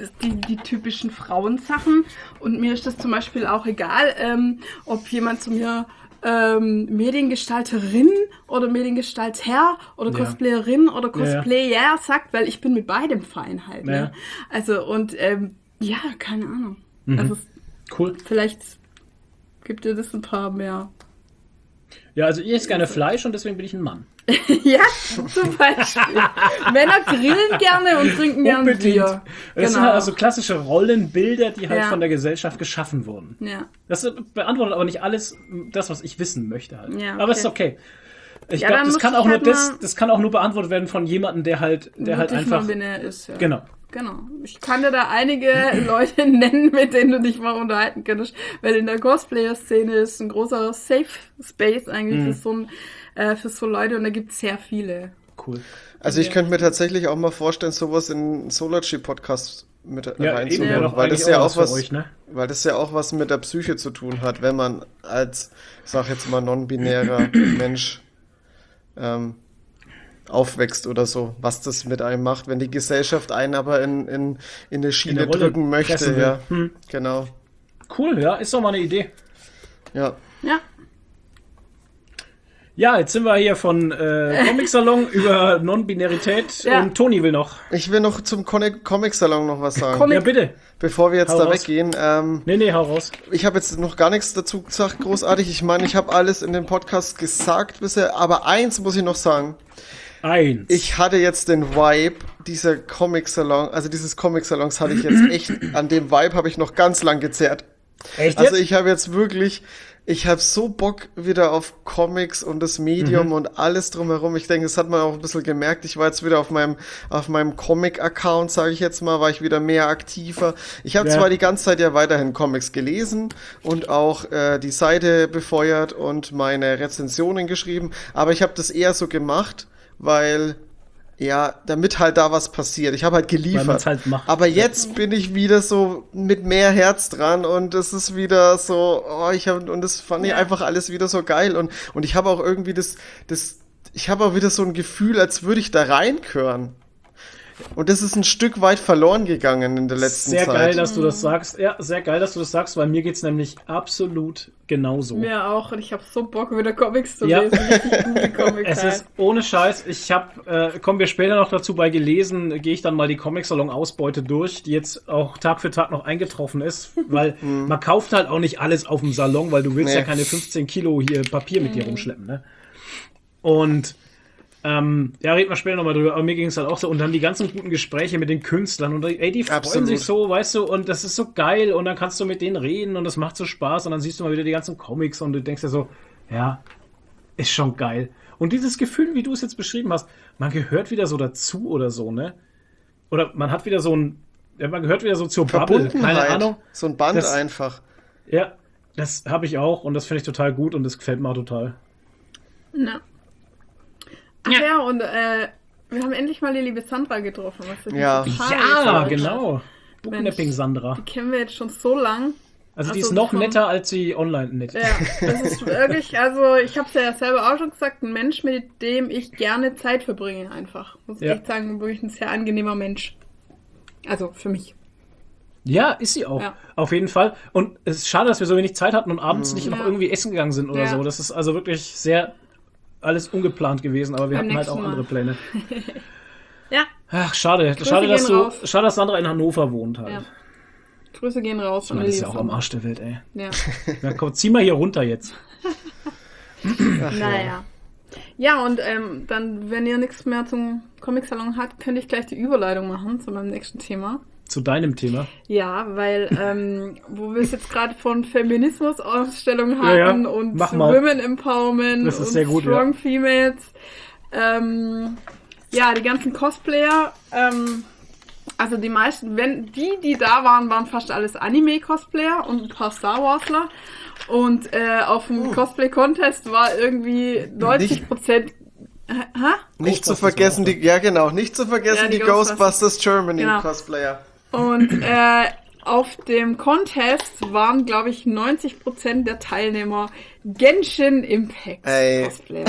typischen Frauensachen, und mir ist das zum Beispiel auch egal, ob jemand zu mir Mediengestalterin oder Mediengestalter oder Cosplayerin oder Cosplayer sagt, weil ich bin mit beidem fein halt. Ne? Ja. Also und keine Ahnung. Also cool. Vielleicht gibt dir das ein paar mehr. Ja, also ich esse gerne Fleisch und deswegen bin ich ein Mann. Ja, zum Beispiel. Männer grillen gerne und trinken gerne Bier. Das sind halt also klassische Rollenbilder, die halt von der Gesellschaft geschaffen wurden. Ja. Das beantwortet aber nicht alles das, was ich wissen möchte halt. Ja, aber es ist okay. Ich glaube, das kann auch nur das kann auch nur beantwortet werden von jemandem, der halt einfach non-binär ist. Ja. Genau. Ich kann dir da einige Leute nennen, mit denen du dich mal unterhalten könntest, weil in der Cosplayer-Szene ist ein großer Safe Space eigentlich für so Leute und da gibt es sehr viele. Cool. Also ich könnte mir tatsächlich auch mal vorstellen, sowas in einen Solarchi-Podcast mit reinzunehmen, weil das ja auch weil das ja auch was mit der Psyche zu tun hat, wenn man als, ich sag jetzt mal, non-binärer Mensch aufwächst oder so, was das mit einem macht, wenn die Gesellschaft einen aber in eine Schiene drücken möchte. Ja, genau. Cool, ja, ist doch mal eine Idee. Ja. Ja, jetzt sind wir hier von Comic-Salon über Non-Binarität und Toni will noch. Ich will noch zum Comic-Salon noch was sagen. Ja, bitte. Bevor wir jetzt weggehen. Nee, hau raus. Ich habe jetzt noch gar nichts dazu gesagt, großartig. Ich meine, ich habe alles in dem Podcast gesagt bisher, aber eins muss ich noch sagen. Ich hatte jetzt den Vibe dieser Comic-Salon, also dieses Comic-Salons hatte ich jetzt echt, an dem Vibe habe ich noch ganz lang gezerrt. Echt jetzt? Also ich habe jetzt wirklich, ich habe so Bock wieder auf Comics und das Medium und alles drumherum. Ich denke, das hat man auch ein bisschen gemerkt. Ich war jetzt wieder auf meinem Comic-Account, sage ich jetzt mal, war ich wieder mehr aktiver. Ich habe zwar die ganze Zeit ja weiterhin Comics gelesen und auch die Seite befeuert und meine Rezensionen geschrieben, aber ich habe das eher so gemacht, weil, damit halt da was passiert. Ich habe halt geliefert. Halt macht. Aber jetzt bin ich wieder so mit mehr Herz dran und es ist wieder so, das fand ich einfach alles wieder so geil und ich habe auch irgendwie ich habe auch wieder so ein Gefühl, als würde ich da reinkören. Und das ist ein Stück weit verloren gegangen in der letzten Zeit. Sehr geil, dass du das sagst. Ja, sehr geil, dass du das sagst, weil mir geht's nämlich absolut genauso. Mir auch. Und ich habe so Bock, wieder Comics zu lesen. Richtig gute Comics. Es ist ohne Scheiß. Ich habe, kommen wir später noch dazu, bei gelesen, gehe ich dann mal die Comic-Salon-Ausbeute durch, die jetzt auch Tag für Tag noch eingetroffen ist, weil man kauft halt auch nicht alles auf dem Salon, weil du willst ja keine 15 Kilo hier Papier mit dir rumschleppen, ne? Und reden wir später nochmal drüber, aber mir ging es halt auch so. Und dann die ganzen guten Gespräche mit den Künstlern und die freuen sich so, weißt du, und das ist so geil und dann kannst du mit denen reden und das macht so Spaß und dann siehst du mal wieder die ganzen Comics und du denkst dir so, ja, ist schon geil. Und dieses Gefühl, wie du es jetzt beschrieben hast, man gehört wieder so dazu oder so, ne? Oder man hat wieder man gehört wieder so zur Bubble, keine Ahnung. So ein Band einfach. Ja, das habe ich auch und das finde ich total gut und das gefällt mir auch total. Na. Ach ja, und wir haben endlich mal die liebe Sandra getroffen. Genau. Booknapping Sandra. Die kennen wir jetzt schon so lang. Also die ist noch netter, als sie online nett ist. Ja, das ist wirklich, also ich habe es ja selber auch schon gesagt, ein Mensch, mit dem ich gerne Zeit verbringe einfach. Muss ich echt sagen, wirklich ein sehr angenehmer Mensch. Also für mich. Ja, ist sie auch. Ja. Auf jeden Fall. Und es ist schade, dass wir so wenig Zeit hatten und abends nicht noch irgendwie essen gegangen sind oder so. Das ist also wirklich sehr alles ungeplant gewesen, aber wir hatten halt auch andere Pläne. Ja. Ach, schade. Schade, dass Sandra in Hannover wohnt halt. Ja. Grüße gehen raus. Das ist ja auch am Arsch der Welt, ey. Ja. Na komm, zieh mal hier runter jetzt. Naja. Ja, und dann, wenn ihr nichts mehr zum Comic-Salon habt, könnte ich gleich die Überleitung machen zu meinem nächsten Thema. Zu deinem Thema? Ja, weil, wo wir es jetzt gerade von Feminismus-Ausstellungen hatten und Women Empowerment das ist sehr gut, Strong Females. Die ganzen Cosplayer, also die meisten, die da waren fast alles Anime-Cosplayer und ein paar Star Warsler. Und auf dem Cosplay-Contest war irgendwie 90%. Nicht zu vergessen, die Ghostbusters Germany Cosplayer. Und auf dem Contest waren, glaube ich, 90% der Teilnehmer Genshin Impact Ey. Cosplay.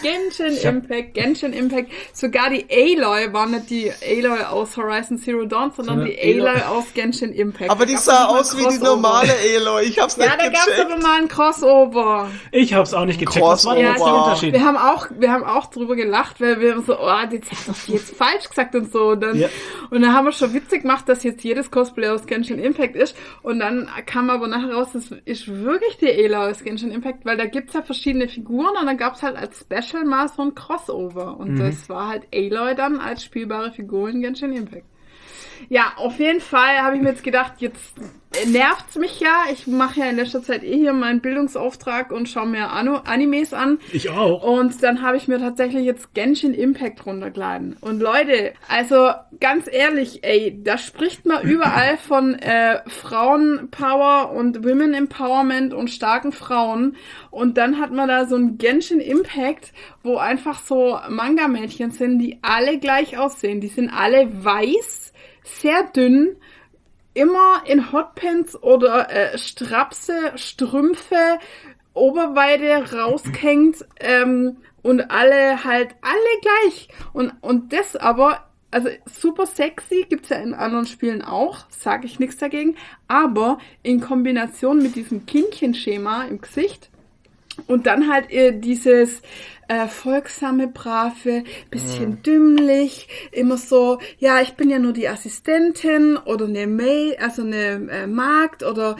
Genshin Impact. Sogar die Aloy war nicht die Aloy aus Horizon Zero Dawn, sondern die Aloy aus Genshin Impact. Aber die sah aus wie die normale Aloy. Ich hab's nicht Ja, da gab's gecheckt. aber mal ein Crossover. Ich hab's auch nicht gecheckt. Was war denn jetzt der Crossover. Unterschied? Wir haben auch drüber gelacht, weil wir so, jetzt hat doch jetzt falsch gesagt und so. Und dann haben wir schon witzig gemacht, dass jetzt jedes Cosplay aus Genshin Impact ist. Und dann kam aber nachher raus, das ist wirklich die Aloy aus Genshin Impact, weil da gibt's ja verschiedene Figuren und dann gab's halt als Special mal so ein Crossover. Und das war halt Aloy dann als spielbare Figur in Genshin Impact. Ja, auf jeden Fall habe ich mir jetzt gedacht, jetzt nervt's mich ja. Ich mache ja in letzter Zeit hier meinen Bildungsauftrag und schaue mir Animes an. Ich auch. Und dann habe ich mir tatsächlich jetzt Genshin Impact runtergeladen. Und Leute, also ganz ehrlich, da spricht man überall von Frauenpower und Women Empowerment und starken Frauen. Und dann hat man da so ein Genshin Impact, wo einfach so Manga-Mädchen sind, die alle gleich aussehen. Die sind alle weiß, sehr dünn, immer in Hotpants oder Strapse, Strümpfe, Oberweite raushängt und alle gleich. Und das aber, also super sexy, gibt's ja in anderen Spielen auch, sage ich nichts dagegen, aber in Kombination mit diesem Kindchenschema im Gesicht und dann halt dieses folgsame, brave, bisschen dümmlich, immer so, ja, ich bin ja nur die Assistentin oder eine Maid, also eine Magd oder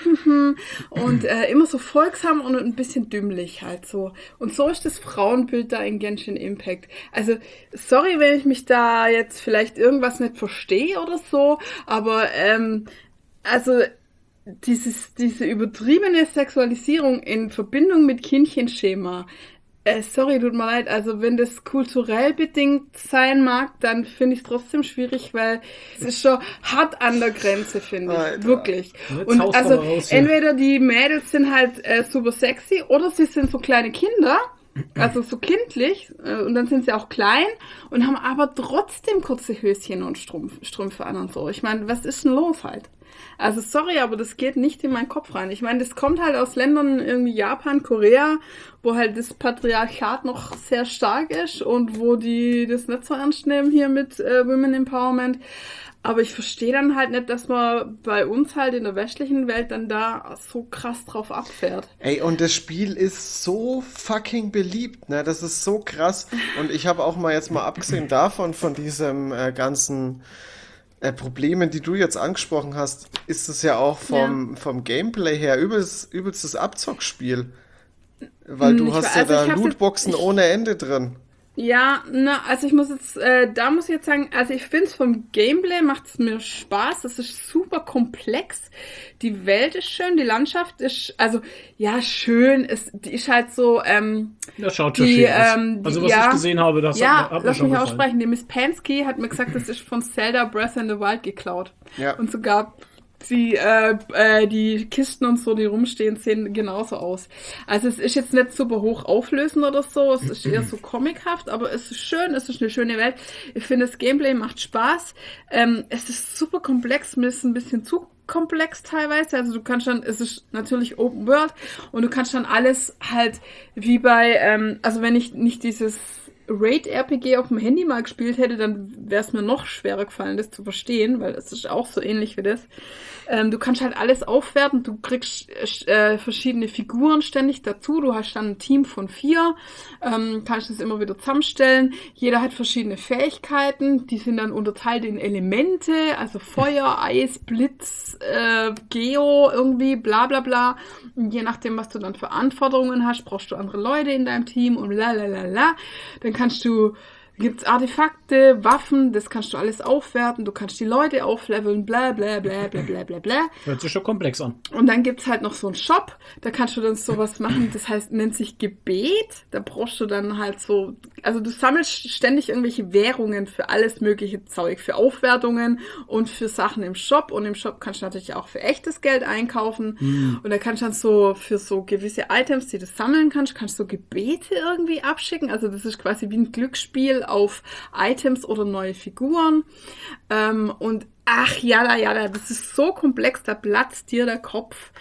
und immer so folgsam und ein bisschen dümmlich halt so. Und so ist das Frauenbild da in Genshin Impact. Also, sorry, wenn ich mich da jetzt vielleicht irgendwas nicht verstehe oder so, aber also diese übertriebene Sexualisierung in Verbindung mit Kindchenschema, sorry, tut mir leid, also wenn das kulturell bedingt sein mag, dann finde ich es trotzdem schwierig, weil es ist schon hart an der Grenze, finde ich, Alter. wirklich. Jetzt Und haust du also mal raus hier. entweder die Mädels sind halt super sexy oder sie sind so kleine Kinder, also so kindlich, und dann sind sie auch klein und haben aber trotzdem kurze Höschen und Strümpfe an und so. Ich meine, was ist denn los halt? Also sorry, aber das geht nicht in meinen Kopf rein. Ich meine, das kommt halt aus Ländern irgendwie Japan, Korea, wo halt das Patriarchat noch sehr stark ist und wo die das nicht so ernst nehmen hier mit Women Empowerment. Aber ich verstehe dann halt nicht, dass man bei uns halt in der westlichen Welt dann da so krass drauf abfährt. Ey, und das Spiel ist so fucking beliebt, ne? Das ist so krass. Und ich habe auch mal jetzt mal abgesehen davon, von diesem ganzen Problemen, die du jetzt angesprochen hast, ist es ja auch vom Gameplay her übelstes Abzockspiel. Weil du hast ja da Lootboxen ohne Ende drin. Ja, also ich muss jetzt, da muss ich jetzt sagen, also ich finde es vom Gameplay macht es mir Spaß, es ist super komplex, die Welt ist schön, die Landschaft ist, also ja, schön, die ist halt so, Das schaut schon schön aus. Also was ich gesehen habe, das hat mir lass schon mich gefallen. aussprechen, die Miss Pansky hat mir gesagt, das ist von Zelda Breath in the Wild geklaut. Ja. Und sogar die Kisten und so, die rumstehen, sehen genauso aus. Also es ist jetzt nicht super hoch auflösend oder so, es ist eher so comichaft, aber es ist schön, es ist eine schöne Welt. Ich finde, das Gameplay macht Spaß. Es ist super komplex, mir ist ein bisschen zu komplex teilweise, also du kannst dann, es ist natürlich Open World und du kannst dann alles halt wie bei, also wenn ich nicht dieses Raid-RPG auf dem Handy mal gespielt hätte, dann wäre es mir noch schwerer gefallen, das zu verstehen, weil es ist auch so ähnlich wie das. Du kannst halt alles aufwerten, du kriegst verschiedene Figuren ständig dazu, du hast dann ein Team von 4, kannst es immer wieder zusammenstellen, jeder hat verschiedene Fähigkeiten, die sind dann unterteilt in Elemente, also Feuer, Eis, Blitz, Geo, irgendwie, bla bla bla. Und je nachdem, was du dann für Anforderungen hast, brauchst du andere Leute in deinem Team und la la la la. Dann gibt's Artefakte, Waffen, das kannst du alles aufwerten, du kannst die Leute aufleveln, bla bla bla bla bla bla bla. Hört sich schon komplex an. Und dann gibt's halt noch so einen Shop, da kannst du dann sowas machen, das heißt, nennt sich Gebet, da brauchst du dann halt so, also du sammelst ständig irgendwelche Währungen für alles mögliche Zeug, für Aufwertungen und für Sachen im Shop, und im Shop kannst du natürlich auch für echtes Geld einkaufen und da kannst du dann so für so gewisse Items, die du sammeln kannst du so Gebete irgendwie abschicken, also das ist quasi wie ein Glücksspiel auf Items oder neue Figuren. Und ach, jada, das ist so komplex, da platzt dir der Kopf.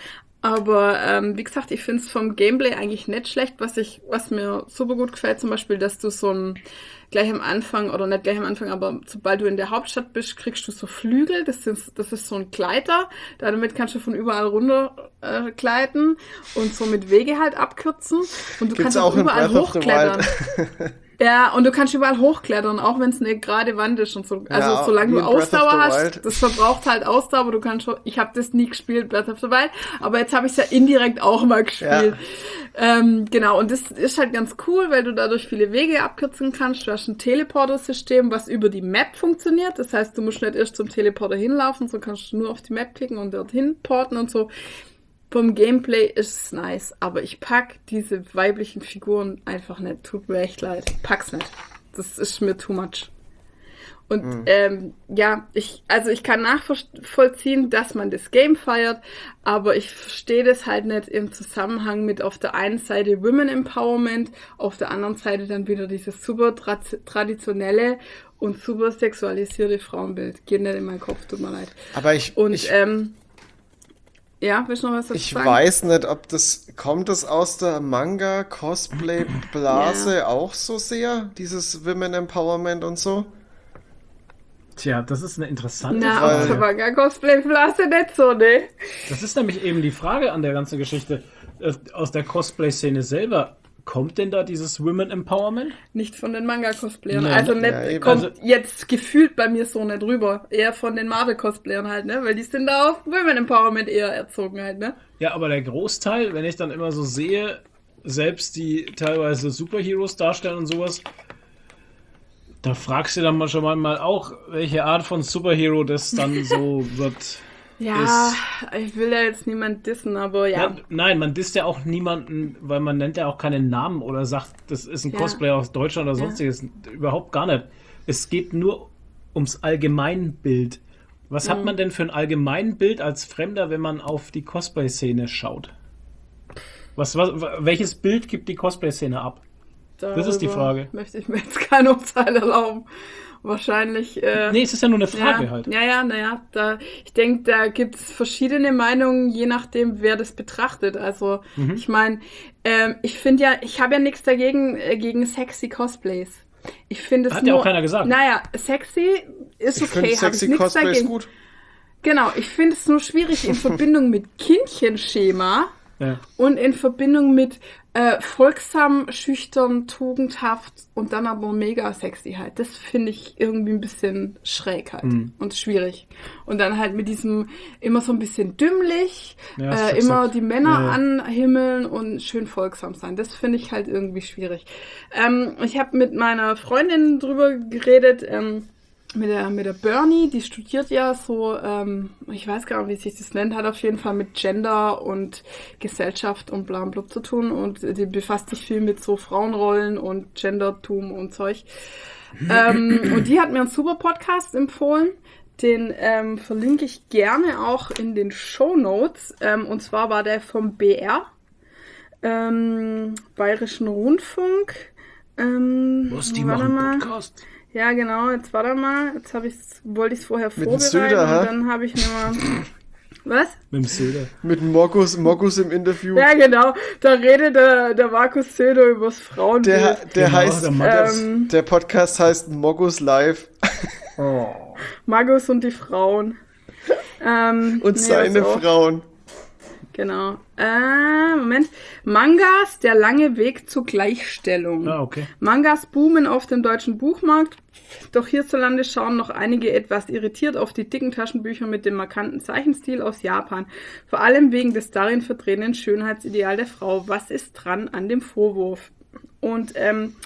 Aber wie gesagt, ich finde es vom Gameplay eigentlich nicht schlecht. Was mir super gut gefällt, zum Beispiel, dass du so ein gleich am Anfang, oder nicht gleich am Anfang, aber sobald du in der Hauptstadt bist, kriegst du so Flügel. Das ist so ein Gleiter. Damit kannst du von überall runter gleiten und so mit Wege halt abkürzen. Und du kannst auch überall hochklettern. Ja, und du kannst überall hochklettern, auch wenn es eine gerade Wand ist und so. Also ja, solange du Ausdauer hast, das verbraucht halt Ausdauer, aber du kannst schon, ich habe das nie gespielt, Breath of the Wild, aber jetzt habe ich es ja indirekt auch mal gespielt. Ja. Genau, und das ist halt ganz cool, weil du dadurch viele Wege abkürzen kannst. Du hast ein Teleporter-System, was über die Map funktioniert. Das heißt, du musst nicht erst zum Teleporter hinlaufen, so kannst du nur auf die Map klicken und dorthin porten und so. Vom Gameplay ist es nice, aber ich pack diese weiblichen Figuren einfach nicht. Tut mir echt leid. Pack's nicht. Das ist mir too much. Und ja, ich kann nachvollziehen, dass man das Game feiert, aber ich verstehe das halt nicht im Zusammenhang mit auf der einen Seite Women Empowerment, auf der anderen Seite dann wieder dieses super traditionelle und super sexualisierte Frauenbild. Geht nicht in meinen Kopf, tut mir leid. Aber ja, willst du noch was dazu sagen? Ich weiß nicht, ob kommt das aus der Manga-Cosplay-Blase auch so sehr? Dieses Women Empowerment und so? Tja, das ist eine interessante Frage. Na, aus der Manga-Cosplay-Blase nicht so, ne? Das ist nämlich eben die Frage an der ganzen Geschichte. Aus der Cosplay-Szene selber, kommt denn da dieses Women Empowerment? Nicht von den Manga-Cosplayern. Nee. Also nicht, kommt jetzt gefühlt bei mir so nicht rüber. Eher von den Marvel-Cosplayern halt, ne? Weil die sind da auf Women Empowerment eher erzogen halt, ne? Ja, aber der Großteil, wenn ich dann immer so sehe, selbst die teilweise Superheroes darstellen und sowas, da fragst du dann mal schon mal auch, welche Art von Superhero das dann so wird. Ja, ich will ja jetzt niemand dissen, aber ja. Nein, man disst ja auch niemanden, weil man nennt ja auch keinen Namen oder sagt, das ist ein Cosplayer aus Deutschland oder sonstiges. Überhaupt gar nicht. Es geht nur ums Allgemeinbild. Was hat man denn für ein Allgemeinbild als Fremder, wenn man auf die Cosplay-Szene schaut? Welches Bild gibt die Cosplay-Szene ab? Das ist die Frage. Möchte ich mir jetzt kein Urteil erlauben. Wahrscheinlich. Nee, es ist ja nur eine Frage halt. Ich denke, da gibt es verschiedene Meinungen, je nachdem, wer das betrachtet. Also, ich meine, ich finde ja, ich habe ja nichts dagegen, gegen sexy Cosplays. Ich finde es hat ja auch keiner gesagt. Naja, sexy ist okay. Ich finde sexy Cosplay ist gut. Genau, ich finde es nur schwierig in Verbindung mit Kindchenschema und in Verbindung mit folgsam, schüchtern, tugendhaft und dann aber mega sexy halt. Das finde ich irgendwie ein bisschen schräg halt und schwierig. Und dann halt mit diesem immer so ein bisschen dümmlich, immer die Männer anhimmeln und schön folgsam sein. Das finde ich halt irgendwie schwierig. Ich habe mit meiner Freundin drüber geredet, mit der Bernie, die studiert ja so, ich weiß gar nicht, wie sich das nennt, hat auf jeden Fall mit Gender und Gesellschaft und bla bla zu tun und die befasst sich viel mit so Frauenrollen und Gendertum und Zeug. Und die hat mir einen super Podcast empfohlen, den verlinke ich gerne auch in den Shownotes, und zwar war der vom BR, Bayerischen Rundfunk. Was, die machen Podcast? Ja, genau, jetzt warte mal. Jetzt wollte ich es vorher vorbereiten Söder, und dann habe ich mir mal... Was? Mit dem Söder. Mit Mogus im Interview. Ja, genau. Da redet der Markus Söder übers Frauenbild. Der heißt, der Podcast heißt Mogus Live. Magus und die Frauen. Und seine Frauen. Genau. Moment. Mangas, der lange Weg zur Gleichstellung. Okay. Mangas boomen auf dem deutschen Buchmarkt, doch hierzulande schauen noch einige etwas irritiert auf die dicken Taschenbücher mit dem markanten Zeichenstil aus Japan. Vor allem wegen des darin vertretenen Schönheitsideal der Frau. Was ist dran an dem Vorwurf? Und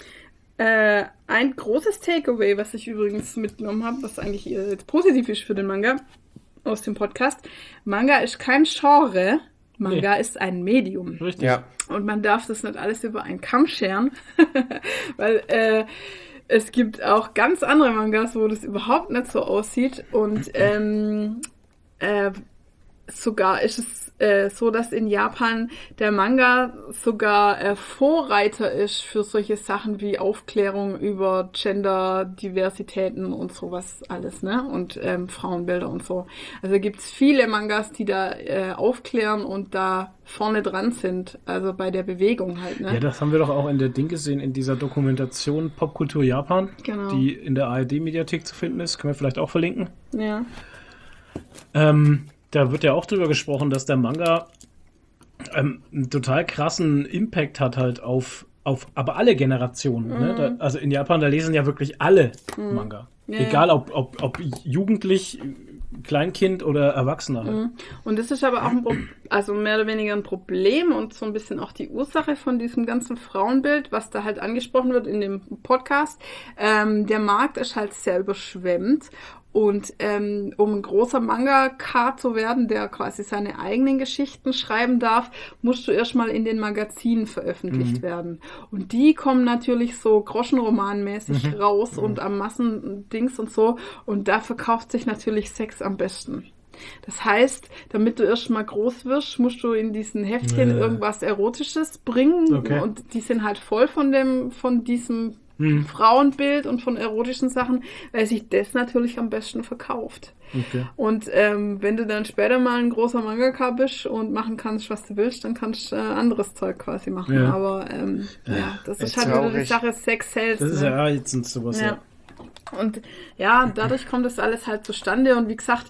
ein großes Takeaway, was ich übrigens mitgenommen habe, was eigentlich jetzt positiv ist für den Manga aus dem Podcast. Manga ist kein Genre. Manga ist ein Medium. Richtig. Ja. Und man darf das nicht alles über einen Kamm scheren, weil es gibt auch ganz andere Mangas, wo das überhaupt nicht so aussieht. Und sogar ist es so, dass in Japan der Manga sogar Vorreiter ist für solche Sachen wie Aufklärung über Gender-Diversitäten und sowas alles, ne? Und Frauenbilder und so. Also gibt es viele Mangas, die da aufklären und da vorne dran sind, also bei der Bewegung halt, ne? Ja, das haben wir doch auch in der Ding gesehen, in dieser Dokumentation Popkultur Japan, Genau. die in der ARD-Mediathek zu finden ist. Können wir vielleicht auch verlinken. Ja. Da wird ja auch drüber gesprochen, dass der Manga einen total krassen Impact hat halt auf aber alle Generationen. Ne? Also in Japan, da lesen ja wirklich alle Manga. Ja, Egal ob jugendlich, Kleinkind oder Erwachsener. Halt. Und das ist aber auch also mehr oder weniger ein Problem und so ein bisschen auch die Ursache von diesem ganzen Frauenbild, was da halt angesprochen wird in dem Podcast. Der Markt ist halt sehr überschwemmt. Und um ein großer Mangaka zu werden, der quasi seine eigenen Geschichten schreiben darf, musst du erstmal in den Magazinen veröffentlicht werden. Und die kommen natürlich so groschenromanmäßig raus und am Massendings und so. Und da verkauft sich natürlich Sex am besten. Das heißt, damit du erstmal groß wirst, musst du in diesen Heftchen irgendwas Erotisches bringen. Okay. Und die sind halt voll von diesem Frauenbild und von erotischen Sachen, weil sich das natürlich am besten verkauft. Okay. Und wenn du dann später mal ein großer Mangaka bist und machen kannst, was du willst, dann kannst du anderes Zeug quasi machen. Ja. Aber das ist Jetzt halt wieder die traurig. Sache Sex Sales. Das ist ja jetzt sowas. Ja. Und ja, dadurch kommt das alles halt zustande. Und wie gesagt,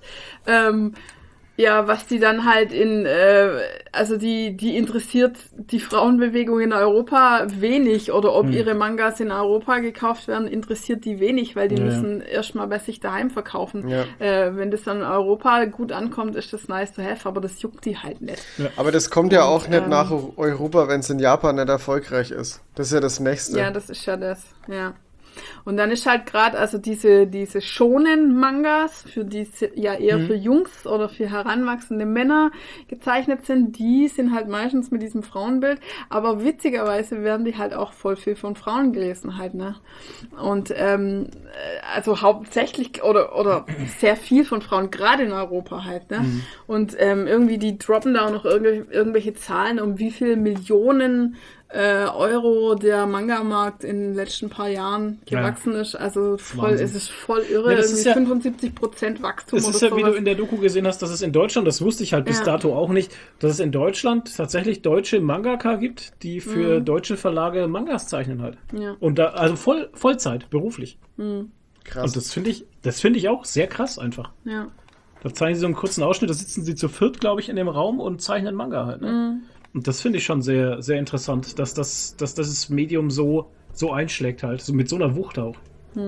was die dann halt also die interessiert die Frauenbewegung in Europa wenig oder ob ihre Mangas in Europa gekauft werden, interessiert die wenig, weil die müssen erstmal bei sich daheim verkaufen. Ja. Wenn das dann in Europa gut ankommt, ist das nice to have, aber das juckt die halt nicht. Aber das kommt ja auch nicht nach Europa, wenn es in Japan nicht erfolgreich ist. Das ist ja das Nächste. Ja, das ist ja das, ja. Und dann ist halt gerade, also diese Shonen-Mangas, für die ja eher für Jungs oder für heranwachsende Männer gezeichnet sind, die sind halt meistens mit diesem Frauenbild, aber witzigerweise werden die halt auch voll viel von Frauen gelesen halt, ne? Und also hauptsächlich oder sehr viel von Frauen, gerade in Europa halt, ne? Und irgendwie die droppen da auch noch irgendwelche Zahlen, um wie viel Millionen Euro der Manga-Markt in den letzten paar Jahren gewachsen ist. Also es ist voll irre. Ja, das ist 75% Wachstum Das oder ist ja, wie sowas. du in der Doku gesehen hast, dass es in Deutschland, das wusste ich halt bis dato auch nicht, dass es in Deutschland tatsächlich deutsche Mangaka gibt, die für deutsche Verlage Mangas zeichnen halt. Ja. Und da, also Vollzeit, beruflich. Krass. Und das finde ich auch sehr krass einfach. Ja. Da zeichnen sie so einen kurzen Ausschnitt, da sitzen sie zu viert, glaube ich, in dem Raum und zeichnen Manga halt. Ne? Und das finde ich schon sehr, sehr interessant, dass das Medium so einschlägt halt, so mit so einer Wucht auch.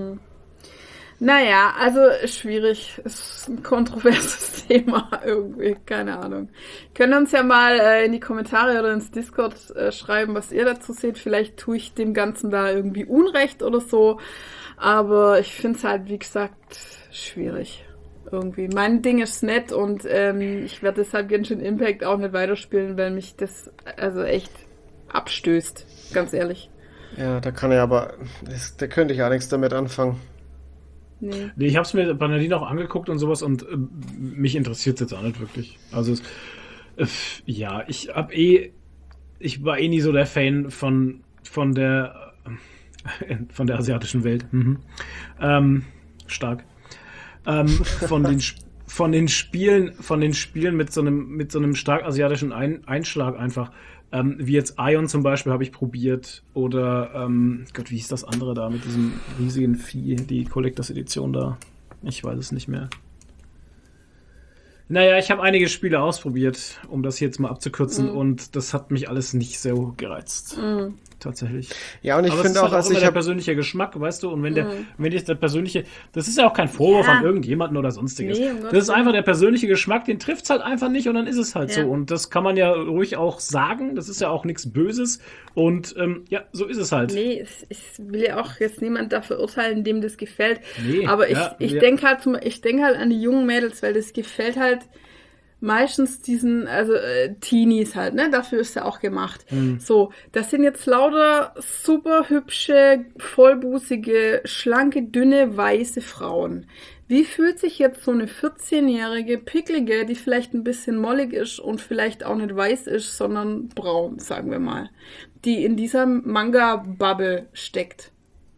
Naja, also schwierig. Ist ein kontroverses Thema irgendwie. Keine Ahnung. Könnt ihr uns ja mal in die Kommentare oder ins Discord schreiben, was ihr dazu seht. Vielleicht tue ich dem Ganzen da irgendwie Unrecht oder so. Aber ich finde es halt, wie gesagt, schwierig. Irgendwie. Mein Ding ist nett und ich werde deshalb Genshin Impact auch nicht weiterspielen, weil mich das also echt abstößt. Ganz ehrlich. Ja, da könnte ich auch nichts damit anfangen. Nee. Nee, ich habe es mir bei Nadine auch angeguckt und sowas und mich interessiert es jetzt auch nicht wirklich. Also ja, ich war nie so der Fan von der asiatischen Welt. Stark. Von den Spielen mit so einem stark asiatischen Einschlag einfach. Wie jetzt Ion zum Beispiel habe ich probiert. Oder, Gott, wie hieß das andere da mit diesem riesigen Vieh, die Collectors Edition da? Ich weiß es nicht mehr. Naja, ich habe einige Spiele ausprobiert, um das hier jetzt mal abzukürzen, und das hat mich alles nicht so gereizt. Tatsächlich. Ja, und ich Aber finde es ist auch, halt also ich der habe persönliche Geschmack, weißt du, und wenn der persönliche, das ist ja auch kein Vorwurf an irgendjemanden oder sonstiges. Nee, um Das ist einfach der persönliche Geschmack, den trifft's halt einfach nicht und dann ist es halt so. Und das kann man ja ruhig auch sagen, das ist ja auch nichts Böses und ja, so ist es halt. Nee, ich will ja auch jetzt niemand dafür urteilen, dem das gefällt. Nee, aber ich denke halt an die jungen Mädels, weil das gefällt halt meistens diesen, also Teenies halt, ne? Dafür ist er auch gemacht. So, das sind jetzt lauter super hübsche, vollbusige, schlanke, dünne, weiße Frauen. Wie fühlt sich jetzt so eine 14-jährige, picklige, die vielleicht ein bisschen mollig ist und vielleicht auch nicht weiß ist, sondern braun, sagen wir mal, die in dieser Manga-Bubble steckt?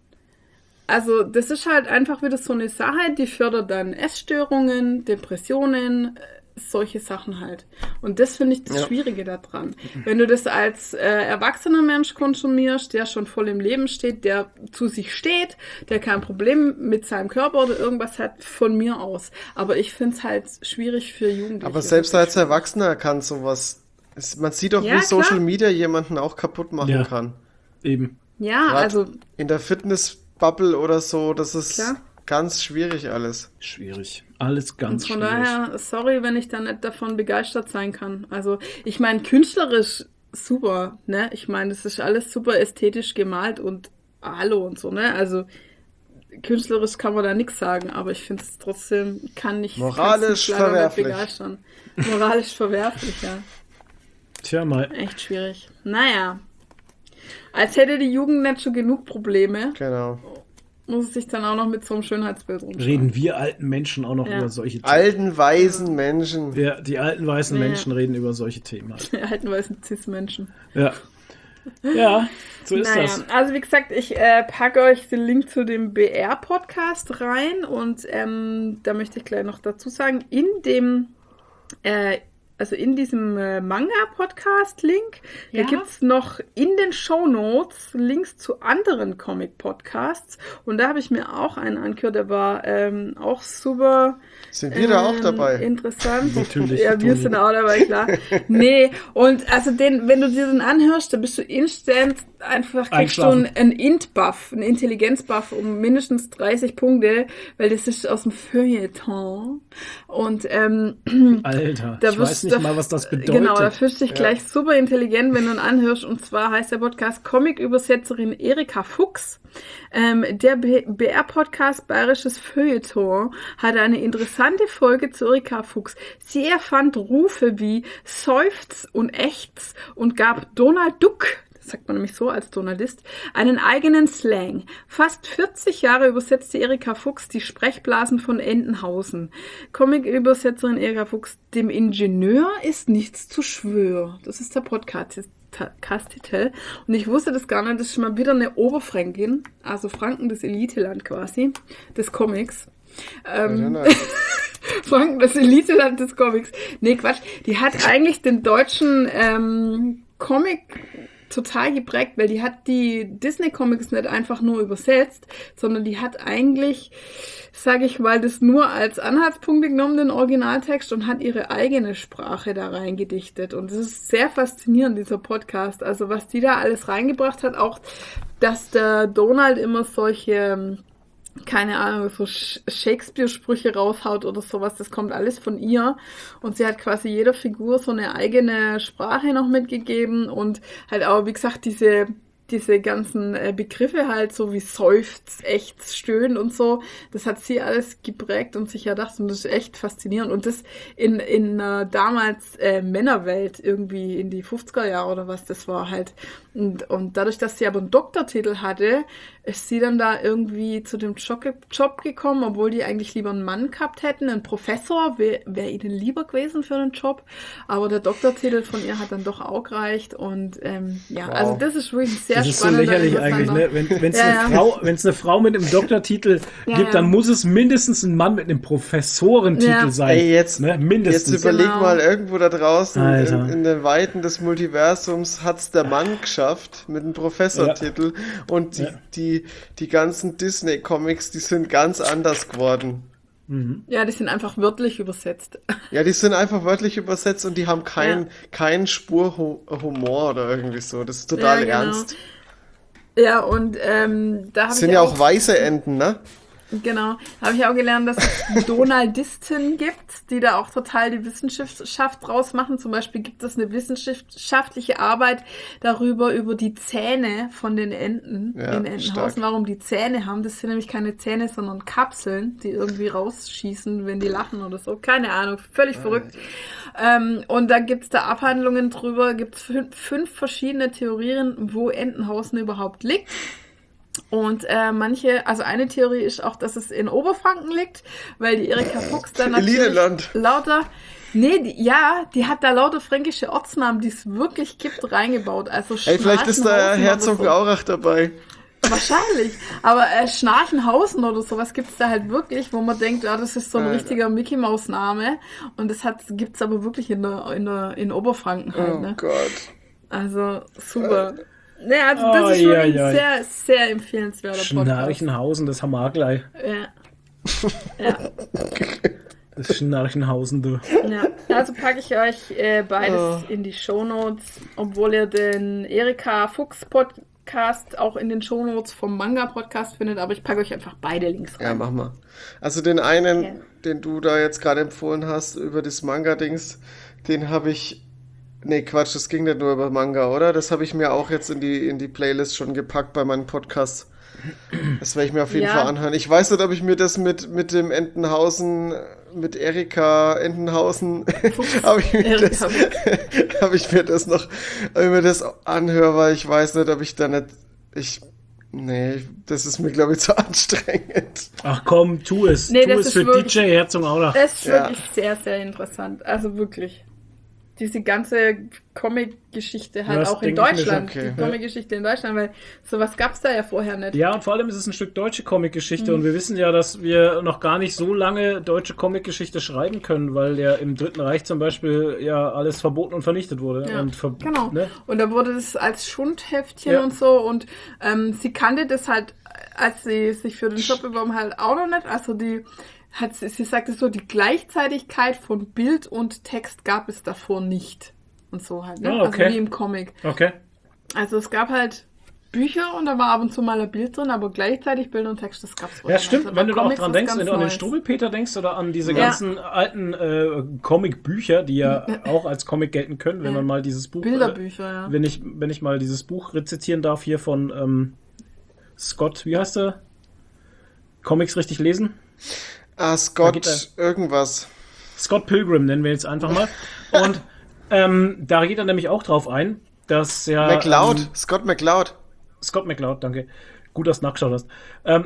Also das ist halt einfach wieder so eine Sache, die fördert dann Essstörungen, Depressionen, solche Sachen halt. Und das finde ich das Schwierige daran. Wenn du das als erwachsener Mensch konsumierst, der schon voll im Leben steht, der zu sich steht, der kein Problem mit seinem Körper oder irgendwas hat, von mir aus. Aber ich finde es halt schwierig für Jugendliche. Aber selbst als Erwachsener kann sowas, man sieht doch, Ja, wie Social klar. Media jemanden auch kaputt machen Ja. kann. Eben. Ja, Grad also in der Fitnessbubble oder so, das ist Klar. ganz schwierig alles. Schwierig. Alles ganz von schwierig. daher, sorry, wenn ich da nicht davon begeistert sein kann. Also ich meine, künstlerisch super, ne? Ich meine, das ist alles super ästhetisch gemalt und hallo und so, ne? Also künstlerisch kann man da nichts sagen, aber ich finde es trotzdem, kann's Moralisch mich leider nicht verwerflich. begeistern. Moralisch verwerflich, ja. Tja, mal. Echt schwierig. Naja. Als hätte die Jugend nicht schon genug Probleme, Genau. muss es sich dann auch noch mit so einem Schönheitsbild rumschlagen. Reden wir alten Menschen auch noch Ja. über solche Themen. Alten, weisen Menschen. Ja, die alten weißen Ja. Menschen reden über solche Themen. Halt. Die alten weißen Cis-Menschen. Ja. Ja, so ist Naja, das. also wie gesagt, ich packe euch den Link zu dem BR-Podcast rein und da möchte ich gleich noch dazu sagen, in dem also in diesem Manga-Podcast-Link, Ja. da gibt es noch in den Shownotes Links zu anderen Comic-Podcasts. Und da habe ich mir auch einen angehört, der war auch super Sind wir da auch dabei? interessant. Natürlich, Ja, wir Toni. sind auch dabei, klar. Nee, und also wenn du dir den anhörst, dann bist du instant einfach, kriegst du Einschlafen. einen Int-Buff, einen Intelligenz-Buff um mindestens 30 Punkte, weil das ist aus dem Feuilleton. Und Alter, da ich wirst weiß nicht da- mal, was das bedeutet. Genau, da fühlst du dich gleich super intelligent, wenn du ihn anhörst. Und zwar heißt der Podcast Comic-Übersetzerin Erika Fuchs. Der BR-Podcast Bayerisches Feuilleton hat eine interessante Folge zu Erika Fuchs. Sie erfand Rufe wie Seufz und Ächz und gab Donald Duck, das sagt man nämlich so als Journalist, einen eigenen Slang. Fast 40 Jahre übersetzte Erika Fuchs die Sprechblasen von Entenhausen. Comic-Übersetzerin Erika Fuchs, dem Ingenieur ist nichts zu schwör. Das ist der Podcast-Titel. Und ich wusste das gar nicht, das ist schon mal wieder eine Oberfränkin, also Franken, das Eliteland quasi, des Comics. Franken, das Eliteland des Comics. Nee, Quatsch. Die hat eigentlich den deutschen Comic total geprägt, weil die hat die Disney-Comics nicht einfach nur übersetzt, sondern die hat eigentlich, sage ich mal, das nur als Anhaltspunkte genommen, den Originaltext, und hat ihre eigene Sprache da reingedichtet. Und das ist sehr faszinierend, dieser Podcast. Also was die da alles reingebracht hat, auch, dass der Donald immer solche keine Ahnung, so Shakespeare-Sprüche raushaut oder sowas, das kommt alles von ihr. Und sie hat quasi jeder Figur so eine eigene Sprache noch mitgegeben und halt auch, wie gesagt, diese ganzen Begriffe halt, so wie Seufz, Ächz, Stöhnen und so, das hat sie alles geprägt und sich erdacht und das ist echt faszinierend. Und das in damals Männerwelt, irgendwie in die 50er Jahre oder was, das war halt. Und dadurch, dass sie aber einen Doktortitel hatte, ist sie dann da irgendwie zu dem Job gekommen, obwohl die eigentlich lieber einen Mann gehabt hätten. Ein Professor wäre ihnen lieber gewesen für den Job, aber der Doktortitel von ihr hat dann doch auch gereicht. Und ja, Wow. also das ist wirklich ein sehr Das ist so spannender, lächerlich eigentlich, ne? interessanter- Wenn es Ja, ja. eine Frau mit einem Doktortitel Ja, gibt, ja. dann muss es mindestens ein Mann mit einem Professorentitel Ja. sein. Ey, jetzt Mindestens. überleg Genau. mal, irgendwo da draußen Alter. in den Weiten des Multiversums hat's der Mann geschafft mit einem Professortitel und die ganzen Disney-Comics, die sind ganz anders geworden. Ja, die sind einfach wörtlich übersetzt. Ja, die sind einfach wörtlich übersetzt und die haben keinen Spur Humor oder irgendwie so. Das ist total Ja, genau. ernst. Ja, und da habe Das ich sind ja auch weiße Enten, ne? Genau, habe ich auch gelernt, dass es Donaldisten gibt, die da auch total die Wissenschaft draus machen. Zum Beispiel gibt es eine wissenschaftliche Arbeit über die Zähne von den Enten Ja, in Entenhausen, stark. warum die Zähne haben. Das sind nämlich keine Zähne, sondern Kapseln, die irgendwie rausschießen, wenn die lachen oder so. Keine Ahnung, völlig verrückt. Und da gibt's da Abhandlungen drüber, gibt's 5 verschiedene Theorien, wo Entenhausen überhaupt liegt. Und eine Theorie ist auch, dass es in Oberfranken liegt, weil die Erika Fuchs dann natürlich lauter... Nee, die hat da lauter fränkische Ortsnamen, die es wirklich gibt, reingebaut. Also vielleicht ist da Herzogenaurach dabei. Wahrscheinlich. Aber Schnarchenhausen oder sowas gibt's da halt wirklich, wo man denkt, das ist so ein richtiger Mickey-Maus-Name. Und das gibt's aber wirklich in Oberfranken halt. Ne? Oh Gott. Also, super. Ja, also das ist wirklich ein sehr, sehr empfehlenswerter Podcast. Schnarchenhausen, das haben wir auch gleich. Ja. Das Schnarchenhausen, du. Ja, also packe ich euch beides in die Shownotes, obwohl ihr den Erika Fuchs Podcast auch in den Shownotes vom Manga Podcast findet, aber ich packe euch einfach beide Links rein. Ja, mach mal. Also den einen, den du da jetzt gerade empfohlen hast über das Manga-Dings, den habe ich... Nee, Quatsch, das ging nicht nur über Manga, oder? Das habe ich mir auch jetzt in die Playlist schon gepackt bei meinem Podcast. Das werde ich mir auf jeden Fall anhören. Ich weiß nicht, ob ich mir das mit dem Entenhausen, mit Erika Entenhausen, ob ich mir das anhöre, weil ich weiß nicht, ob ich da nicht, das ist mir, glaube ich, zu anstrengend. Ach komm, tu es. Nee, tu es für wirklich, DJ Herzogenaurach. Das ist wirklich sehr, sehr interessant. Also wirklich. Diese ganze Comic-Geschichte halt auch in Deutschland. Die Comic-Geschichte in Deutschland, weil sowas gab es da ja vorher nicht. Ja, und vor allem ist es ein Stück deutsche Comic-Geschichte und wir wissen ja, dass wir noch gar nicht so lange deutsche Comic-Geschichte schreiben können, weil ja im Dritten Reich zum Beispiel ja alles verboten und vernichtet wurde. Ja, und genau. Ne? Und da wurde das als Schundheftchen und so und sie kannte das halt, als sie sich für den Job beworben halt auch noch nicht. Also sie sagte so, die Gleichzeitigkeit von Bild und Text gab es davor nicht. Und so halt, ne? Oh, okay. Also wie im Comic. Okay. Also es gab halt Bücher und da war ab und zu mal ein Bild drin, aber gleichzeitig Bild und Text, das gab's vorher. Ja, stimmt. Also, wenn du auch dran denkst, wenn du an den Struwwelpeter denkst oder an diese ganzen alten Comic-Bücher, die ja auch als Comic gelten können, wenn man mal dieses Buch... Bilderbücher, wenn ich mal dieses Buch rezitieren darf hier von Scott, wie heißt er? Comics richtig lesen? Scott irgendwas. Scott Pilgrim nennen wir jetzt einfach mal. Und da geht er nämlich auch drauf ein, dass ja... McCloud, Scott McCloud. Scott McCloud, danke. Gut, dass du nachgeschaut hast.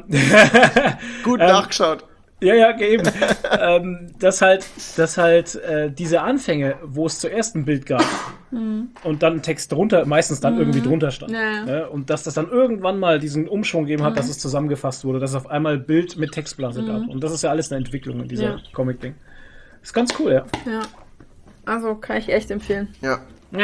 Gut nachgeschaut. Ja, eben. dass halt diese Anfänge, wo es zuerst ein Bild gab und dann ein Text drunter, meistens dann irgendwie drunter stand. Ja. Und dass das dann irgendwann mal diesen Umschwung gegeben hat, dass es zusammengefasst wurde, dass es auf einmal Bild mit Textblase gab. Und das ist ja alles eine Entwicklung in dieser Comic-Ding. Ist ganz cool, ja. Ja. Also kann ich echt empfehlen. Ja.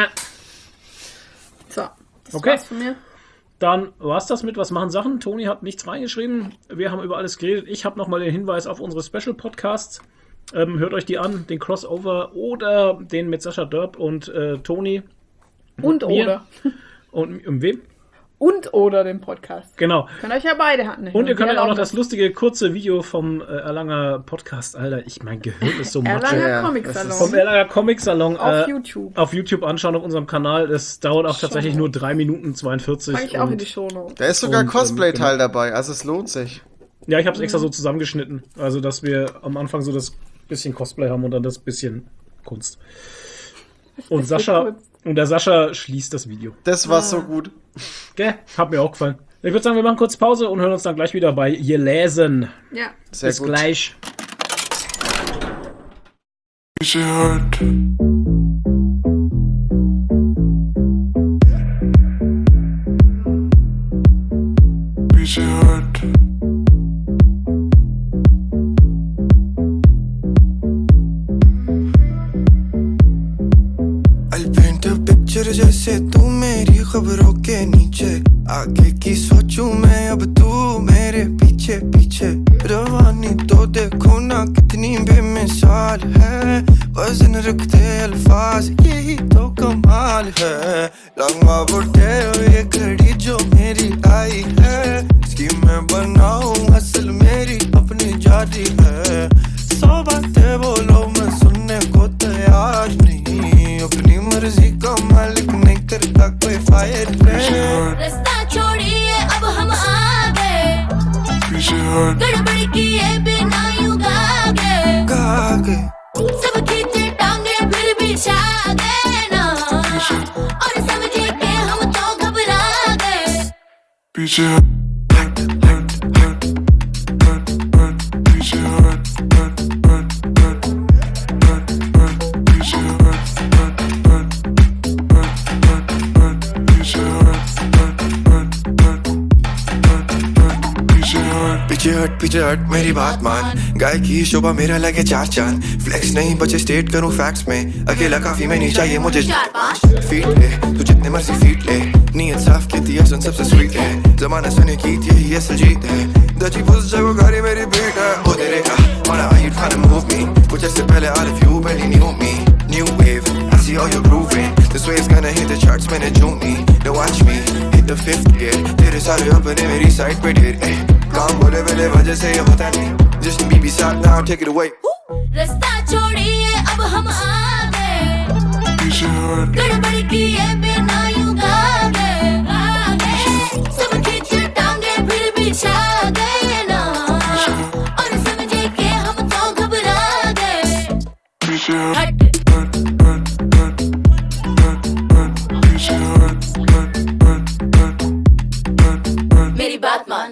So, das war's von mir. Dann war's das mit Was machen Sachen. Toni hat nichts reingeschrieben. Wir haben über alles geredet. Ich habe nochmal den Hinweis auf unsere Special-Podcasts. Hört euch die an, den Crossover oder den mit Sascha Dörp und Toni. Und oder. Und um wem? Und oder den Podcast. Genau. Könnt euch ja beide hatten. Und ihr könnt auch noch das lustige, kurze Video vom Erlanger Podcast, Alter, mein Gehirn ist so matschig. Erlanger Comic-Salon. Vom Erlanger Comic-Salon auf YouTube anschauen auf unserem Kanal. Das dauert auch tatsächlich nur 3 Minuten 42. Mag ich auch in die Shownotes. Da ist sogar Cosplay-Teil dabei, also es lohnt sich. Ja, ich habe es extra so zusammengeschnitten. Also, dass wir am Anfang so das bisschen Cosplay haben und dann das bisschen Kunst. Und der Sascha schließt das Video. Das war so gut. Okay, hat mir auch gefallen. Ich würde sagen, wir machen kurz Pause und hören uns dann gleich wieder bei Gelesen. Ja. Sehr Bis gut. Gleich. जैसे तू मेरी खबरों के नीचे आगे की सोचूं मैं अब तू मेरे पीछे पीछे रवानी तो देखो ना कितनी बेमिसाल है वजन रखते अल्फाज यही तो कमाल है लंगा बुढ़े ये घड़ी जो मेरी आई है इसकी मैं बनाऊं असल मेरी अपनी जारी है 100 बातें बोलो मैं सुनने को तैयार नहीं अपनी मर्जी का मालिक नहीं करता कोई फायर रास्ता छोड़िए अब हम आ गए गड़बड़ किए बिना यूं गा गए सब खींचे टांगे फिर भी पीछे हट मेरी बात मान गाय की शोभा मेरा लगे 4 चांद फ्लेक्स नहीं बचे स्टेट करूं फैक्ट्स में अकेला काफी में नहीं चाहिए मुझे 4-5 फीट ले तू जितने मर्जी फीट ले नीयत साफ कहती है सुन सबसे स्वीट है जमाना सुने की यही असल जीत है दची पुस जगह गाड़ी मेरी बीट है ओ तेरे का wanna how you trying to move me कुछ ऐसे पहले all of you barely knew me new wave I see all you're grooving this wave's gonna hit the charts मैंने zoom me now watch me hit the 5th gear तेरे सारे अपने मेरी साइड पे ढेर काम बोले वेले वजह से ये होता नहीं जश्न बीबी साथ now take it away रास्ता छोड़िए अब हम आ गए गड़बड़ किए बिना यूं भागे सब खींचे टांगे फिर भी छा गए ना और समझे कि हम तो घबरा गए हट मेरी बात मान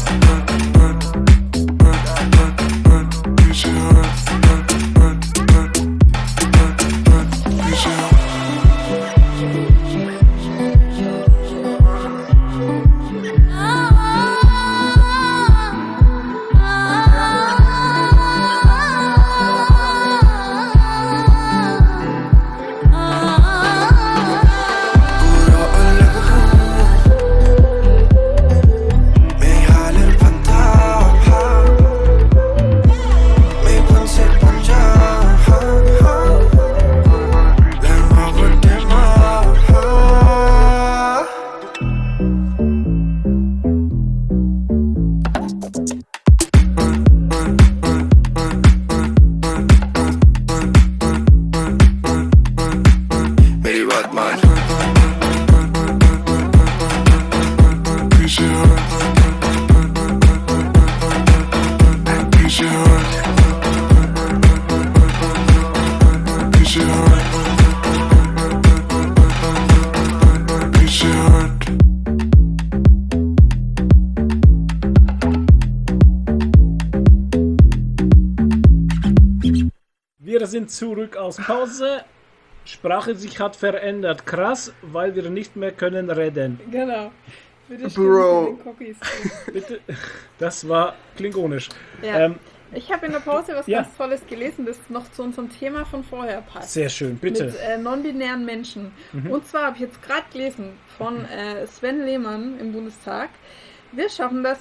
Wir sind zurück aus Pause. Sprache sich hat verändert. Krass, weil wir nicht mehr können reden. Genau. Bitte Bro. Bitte. Das war klingonisch. Ja. Ich habe in der Pause was ganz Tolles gelesen, das noch zu unserem Thema von vorher passt. Sehr schön, bitte. Mit non-binären Menschen. Und zwar habe ich jetzt gerade gelesen von Sven Lehmann im Bundestag. Wir schaffen das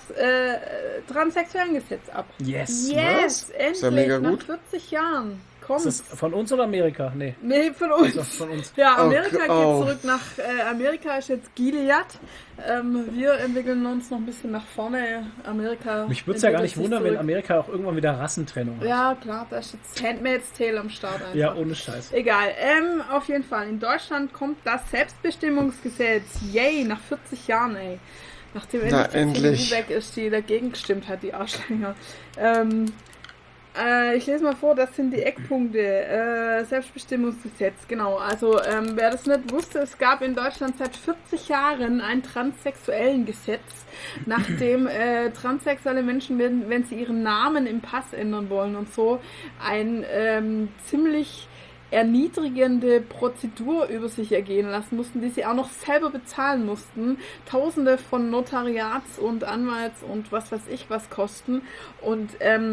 Transsexuellengesetz ab. Yes. Yes, endlich, ist ja mega nach gut. 40 Jahren. Kommt. Ist das von uns oder Amerika? Nee. Nee, von uns. Also von uns. Ja, Amerika Okay, geht zurück nach Amerika, ist jetzt Gilead. Wir entwickeln uns noch ein bisschen nach vorne. Amerika. Mich würde es ja gar nicht entwickelt sich wundern, wenn zurück. Amerika auch irgendwann wieder Rassentrennung hat. Ja, klar, da ist jetzt Handmaid's Tale am Start einfach. Ja, ohne Scheiß. Egal, auf jeden Fall. In Deutschland kommt das Selbstbestimmungsgesetz. Yay, nach 40 Jahren, ey. Nachdem endlich die CDU weg ist, die dagegen gestimmt hat, die Arschlänger. Ich lese mal vor, das sind die Eckpunkte. Selbstbestimmungsgesetz, genau. Also, wer das nicht wusste, es gab in Deutschland seit 40 Jahren ein transsexuellen Gesetz, nachdem transsexuelle Menschen, wenn sie ihren Namen im Pass ändern wollen und so, ein ziemlich erniedrigende Prozedur über sich ergehen lassen mussten, die sie auch noch selber bezahlen mussten. Tausende von Notariats- und Anwalts- und was weiß ich was kosten. Und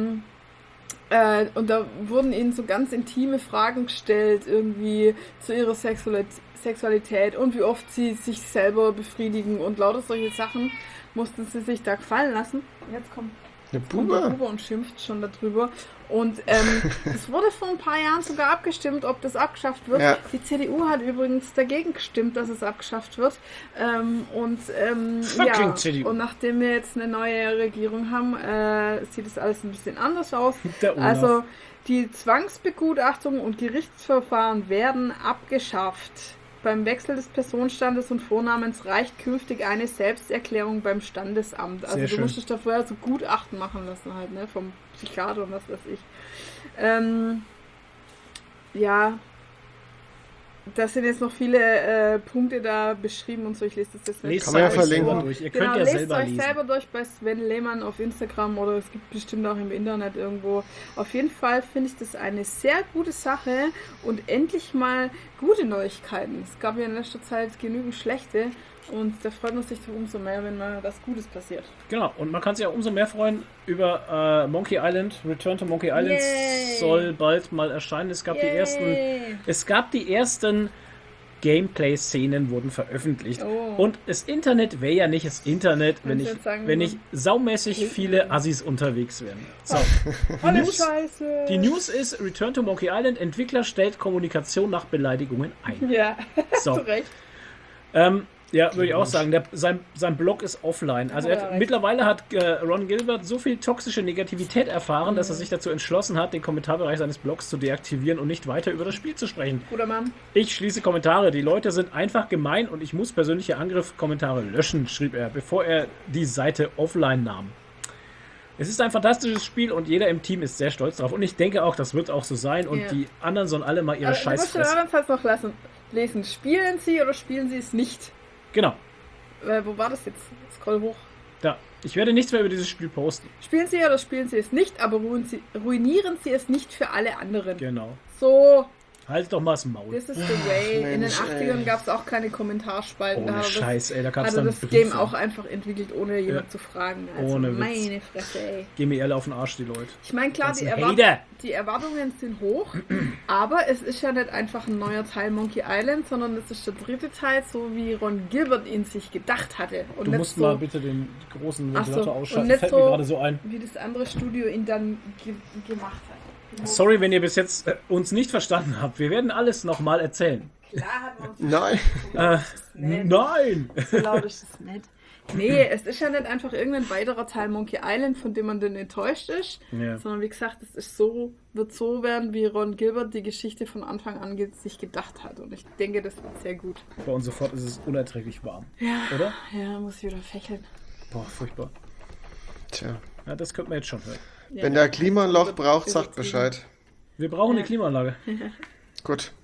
da wurden ihnen so ganz intime Fragen gestellt, irgendwie zu ihrer Sexualität und wie oft sie sich selber befriedigen und lauter solche Sachen mussten sie sich da gefallen lassen. Jetzt kommt der Bube und schimpft schon darüber. Und es wurde vor ein paar Jahren sogar abgestimmt, ob das abgeschafft wird. Ja. Die CDU hat übrigens dagegen gestimmt, dass es abgeschafft wird. Fucking CDU. Und nachdem wir jetzt eine neue Regierung haben, sieht es alles ein bisschen anders aus. Der Olaf. Also die Zwangsbegutachtung und Gerichtsverfahren werden abgeschafft. Beim Wechsel des Personenstandes und Vornamens reicht künftig eine Selbsterklärung beim Standesamt. Also Sehr du schön. musstest da vorher so Gutachten machen lassen halt, ne, vom Psychiater und was weiß ich. Ja, Da sind jetzt noch viele Punkte da beschrieben und so. Ich lese das jetzt nicht. Lest Kann man ja euch verlinken. selber durch. Ihr Genau, könnt ja lest selber euch lesen. selber durch bei Sven Lehmann auf Instagram oder es gibt bestimmt auch im Internet irgendwo. Auf jeden Fall finde ich das eine sehr gute Sache und endlich mal gute Neuigkeiten. Es gab ja in letzter Zeit genügend schlechte und da freut man sich doch umso mehr, wenn mal was Gutes passiert. Genau, und man kann sich ja umso mehr freuen über Monkey Island. Return to Monkey Island Yay. soll bald mal erscheinen. Es gab die ersten Gameplay-Szenen wurden veröffentlicht. Oh. Und das Internet wäre ja nicht das Internet, wenn Kannst du jetzt sagen, wenn wie nicht saumäßig viele Assis unterwegs wären. So. Alle News- Scheiße! Die News ist, Return to Monkey Island, Entwickler stellt Kommunikation nach Beleidigungen ein. Ja, So. zu Recht. Ja, würde ich auch sagen. Sein Blog ist offline. Also Ja, recht. mittlerweile hat Ron Gilbert so viel toxische Negativität erfahren, dass er sich dazu entschlossen hat, den Kommentarbereich seines Blogs zu deaktivieren und nicht weiter über das Spiel zu sprechen. Guter Mann. Ich schließe Kommentare. Die Leute sind einfach gemein und ich muss persönliche Angriffskommentare löschen, schrieb er, bevor er die Seite offline nahm. Es ist ein fantastisches Spiel und jeder im Team ist sehr stolz drauf. Und ich denke auch, das wird auch so sein. Und Ja. die anderen sollen alle mal ihre Aber du musst den Scheißfresse. anderen Fall noch lesen. Spielen sie oder spielen sie es nicht? Genau. Wo war das jetzt? Scroll hoch. Da. Ich werde nichts mehr über dieses Spiel posten. Spielen sie oder spielen sie es nicht, aber ruinieren sie es nicht für alle anderen. Genau. So, Halt doch mal das Maul. this is the way. In den Mensch, 80ern ey. gab es auch keine Kommentarspalten. Ohne Da hat Scheiß, ey. Da gab es also dann das Briefe. Game auch einfach entwickelt, ohne jemand Ja. zu fragen. Also Ohne Witz. meine Fresse, ey. Geh mir ehrlich auf den Arsch, die Leute. Ich meine, klar, Ganzen die Hater. Erwartungen sind hoch, aber es ist ja nicht einfach ein neuer Teil Monkey Island, sondern es ist der dritte Teil, so wie Ron Gilbert ihn sich gedacht hatte. Und Du nicht musst so, mal bitte den großen Ach so, Ventilator und ausschalten. nicht Fällt so- mir gerade so ein. wie das andere Studio ihn dann gemacht hat. Sorry, wenn ihr bis jetzt uns nicht verstanden habt. Wir werden alles nochmal erzählen. Klar hat man uns Nein. Nein! so laut ist es nicht. Nee, es ist ja nicht einfach irgendein weiterer Teil Monkey Island, von dem man dann enttäuscht ist, Ja. sondern wie gesagt, es ist so, wird so werden, wie Ron Gilbert die Geschichte von Anfang an sich gedacht hat. Und ich denke, das wird sehr gut. Bei uns sofort ist es unerträglich warm. Ja, Oder? ja, muss ich wieder fächeln. Boah, furchtbar. Tja. Ja, das könnte man jetzt schon hören. Ja, Wenn der Klima ein Loch braucht, sagt Bescheid. Wir brauchen eine Klimaanlage. Gut.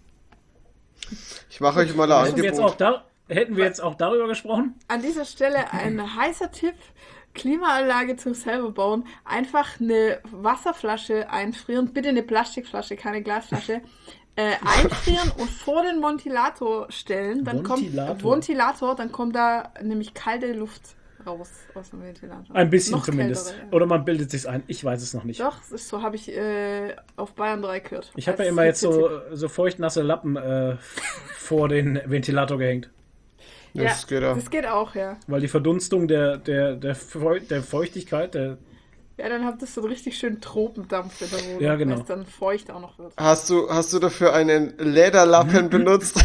Ich mache euch mal ein Hätten wir jetzt auch darüber gesprochen? An dieser Stelle ein heißer Tipp. Klimaanlage zum selber bauen. Einfach eine Wasserflasche einfrieren. Bitte eine Plastikflasche, keine Glasflasche. Einfrieren und vor den Ventilator stellen. Dann Ventilator? dann kommt da nämlich kalte Luft raus aus dem Ventilator. Ein bisschen Noch zumindest. kältere, ja. Oder man bildet sich's ein. Ich weiß es noch nicht. Doch, das ist so, habe ich auf Bayern 3 gehört. Ich habe ja Als immer jetzt Tipp. so feuchtnasse Lappen vor den Ventilator gehängt. Das geht auch. Das geht auch, ja. Weil die Verdunstung der Feuchtigkeit, Ja, dann habt ihr so einen richtig schönen Tropendampf in der Wohnung, Ja, genau. weil es dann feucht auch noch wird. Hast du dafür einen Lederlappen benutzt?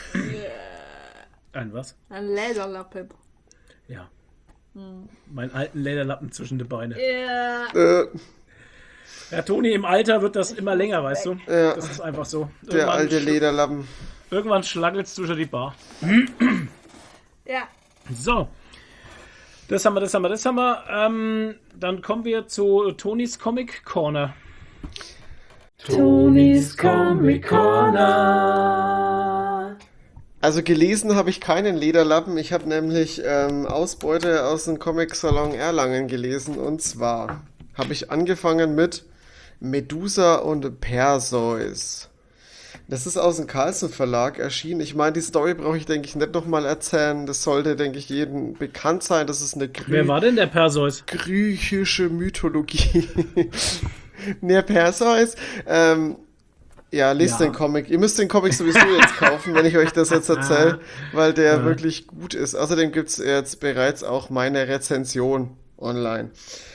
ein was? Ein Lederlappen. Ja. Meinen alten Lederlappen zwischen die Beine. Ja. Ja, Toni, im Alter wird das immer länger, weißt du? Ja. Das ist einfach so. Der alte Lederlappen. Irgendwann schlagelt's durch die Bar. Ja. So. Das haben wir. Dann kommen wir zu Tonis Comic Corner. Tonis Comic Corner. Also gelesen habe ich keinen Lederlappen. Ich habe nämlich Ausbeute aus dem Comic-Salon Erlangen gelesen. Und zwar habe ich angefangen mit Medusa und Perseus. Das ist aus dem Carlsen Verlag erschienen. Ich meine, die Story brauche ich, denke ich, nicht nochmal erzählen. Das sollte, denke ich, jedem bekannt sein. Das ist eine Wer war denn der Perseus? griechische Mythologie. Der Perseus. Ja, lest Ja. den Comic. Ihr müsst den Comic sowieso jetzt kaufen, wenn ich euch das jetzt erzähle, weil der wirklich gut ist. Außerdem gibt es jetzt bereits auch meine Rezension online.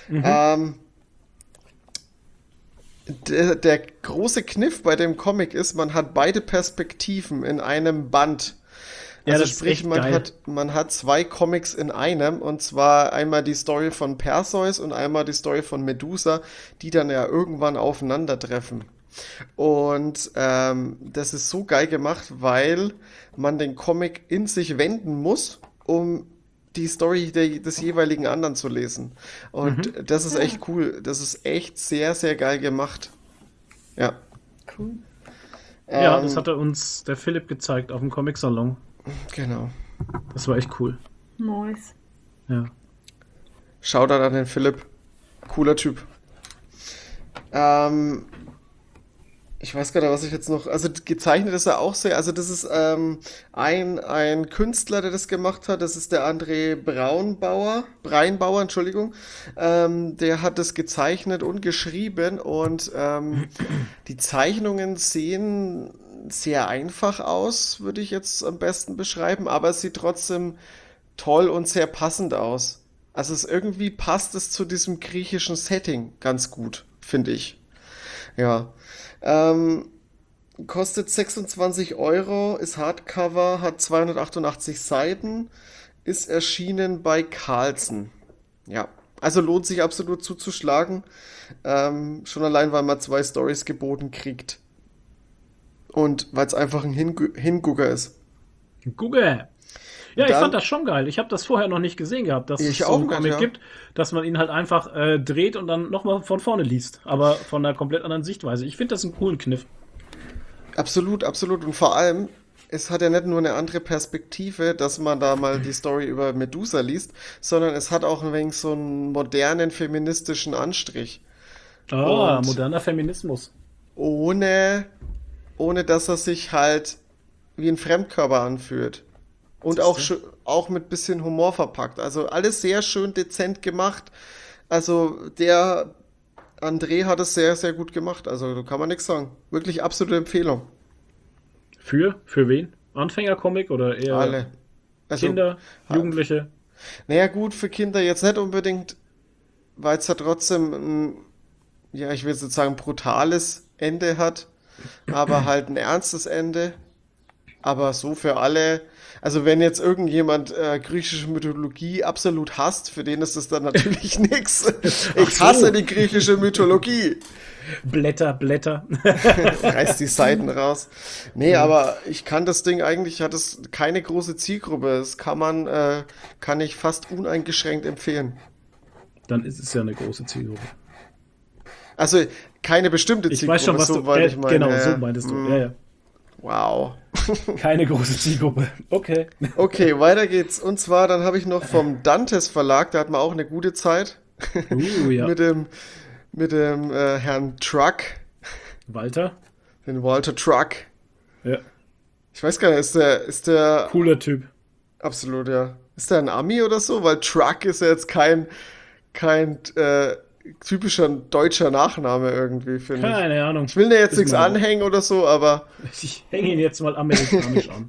Der große Kniff bei dem Comic ist, man hat beide Perspektiven in einem Band. Ja, Also das ist sprich, echt geil. man hat zwei Comics in einem, und zwar einmal die Story von Perseus und einmal die Story von Medusa, die dann ja irgendwann aufeinandertreffen. Und das ist so geil gemacht, weil man den Comic in sich wenden muss, um die Story des jeweiligen anderen zu lesen. Und das ist echt cool. Das ist echt sehr, sehr geil gemacht. Ja. Cool. Ja, das hatte uns der Philipp gezeigt auf dem Comic-Salon. Genau. Das war echt cool. Nice. Ja. Shoutout an den Philipp. Cooler Typ. Ich weiß gar nicht, was ich jetzt noch. Also gezeichnet ist er auch sehr. Also das ist ein Künstler, der das gemacht hat. Das ist der André Breinbauer, Entschuldigung. Der hat das gezeichnet und geschrieben und die Zeichnungen sehen sehr einfach aus, würde ich jetzt am besten beschreiben, aber es sieht trotzdem toll und sehr passend aus. Also irgendwie passt es zu diesem griechischen Setting ganz gut, finde ich. Ja. Ähm, Kostet 26 Euro, ist Hardcover, hat 288 Seiten, ist erschienen bei Carlsen. Ja, also lohnt sich absolut zuzuschlagen. Schon allein, weil man 2 Stories geboten kriegt. Und weil es einfach ein Hingucker ist. Google. Ja, ich Dann- fand das schon geil. Ich habe das vorher noch nicht gesehen gehabt, dass Ich es so auch einen nicht, Comic ja. gibt, dass man ihn halt einfach dreht und dann nochmal von vorne liest. Aber von einer komplett anderen Sichtweise. Ich finde das einen coolen Kniff. Absolut, absolut. Und vor allem, es hat ja nicht nur eine andere Perspektive, dass man da mal die Story über Medusa liest, sondern es hat auch ein wenig so einen modernen feministischen Anstrich. Ah, Und- moderner Feminismus. Ohne dass er sich halt wie ein Fremdkörper anfühlt. Und auch, auch mit bisschen Humor verpackt. Also alles sehr schön dezent gemacht. Also der André hat es sehr, sehr gut gemacht. Also da kann man nichts sagen. Wirklich absolute Empfehlung. Für wen? Anfängercomic oder eher Alle. Also, Kinder, Jugendliche? naja, gut, für Kinder jetzt nicht unbedingt, weil es ja trotzdem ein, ja, ich will jetzt sagen, brutales Ende hat, aber halt ein ernstes Ende. Aber so für alle, also wenn jetzt irgendjemand griechische Mythologie absolut hasst, für den ist das dann natürlich nichts. Ich hasse die griechische Mythologie. Blätter. Reißt die Seiten raus. Nee, aber ich kann das Ding eigentlich, hat es keine große Zielgruppe. Das kann ich fast uneingeschränkt empfehlen. Dann ist es ja eine große Zielgruppe. Also keine bestimmte Ich Zielgruppe, weiß schon, was du soweit ich meine. genau, so meintest du. Ja, ja. Wow. Keine große Zielgruppe. Okay. Okay, weiter geht's. Und zwar, dann habe ich noch vom Dantes Verlag, da hat man auch eine gute Zeit. Ja. mit dem Herrn Truck, Walter? den Walter Truck. Ja. Ich weiß gar nicht, ist der Cooler Typ. absolut, ja. Ist der ein Ami oder so? Weil Truck ist ja jetzt kein typischer deutscher Nachname irgendwie, finde ich. Keine Ahnung. Ich will dir jetzt Ist nichts mal- anhängen oder so, aber Ich hänge ihn jetzt mal amerikanisch an.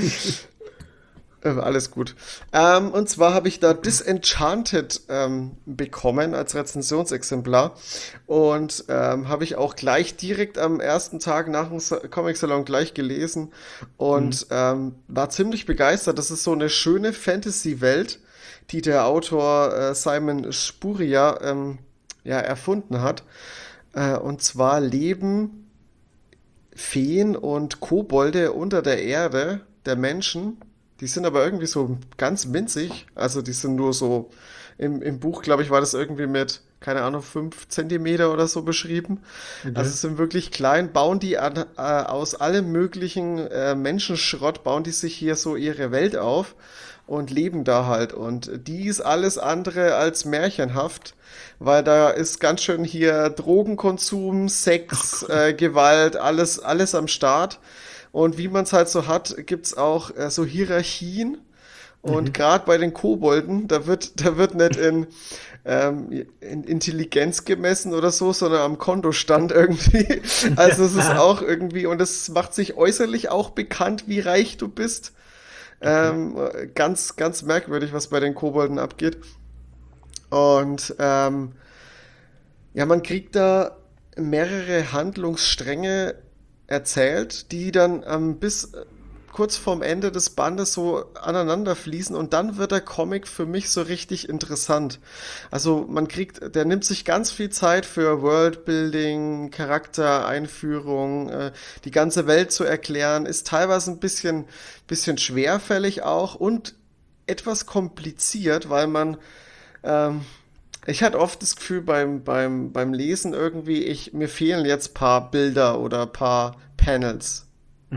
alles gut. Und zwar habe ich da Disenchanted bekommen als Rezensionsexemplar und habe ich auch gleich direkt am ersten Tag nach dem Comic-Salon gleich gelesen und war ziemlich begeistert. Das ist so eine schöne Fantasy-Welt, die der Autor Simon Spurrier erfunden hat. Und zwar leben Feen und Kobolde unter der Erde der Menschen. Die sind aber irgendwie so ganz winzig. Also die sind nur so, im Buch, glaube ich, war das irgendwie mit, keine Ahnung, 5 Zentimeter oder so beschrieben. Also sind wirklich klein, bauen die aus allem möglichen Menschenschrott, bauen die sich hier so ihre Welt auf und leben da halt. Und die ist alles andere als märchenhaft, weil da ist ganz schön hier Drogenkonsum, Sex, Gewalt, alles am Start. Und wie man es halt so hat, gibt's auch so Hierarchien. Und gerade bei den Kobolden, da wird nicht in Intelligenz gemessen oder so, sondern am Kontostand irgendwie. Also es ist auch irgendwie, und es macht sich äußerlich auch bekannt, wie reich du bist. Ganz, ganz merkwürdig, was bei den Kobolden abgeht. Und man kriegt da mehrere Handlungsstränge erzählt, die dann bis kurz vorm Ende des Bandes so aneinander fließen und dann wird der Comic für mich so richtig interessant. Also der nimmt sich ganz viel Zeit für Worldbuilding, Charaktereinführung, die ganze Welt zu erklären, ist teilweise ein bisschen schwerfällig auch und etwas kompliziert, weil man ich hatte oft das Gefühl beim Lesen irgendwie, mir fehlen jetzt paar Bilder oder paar Panels.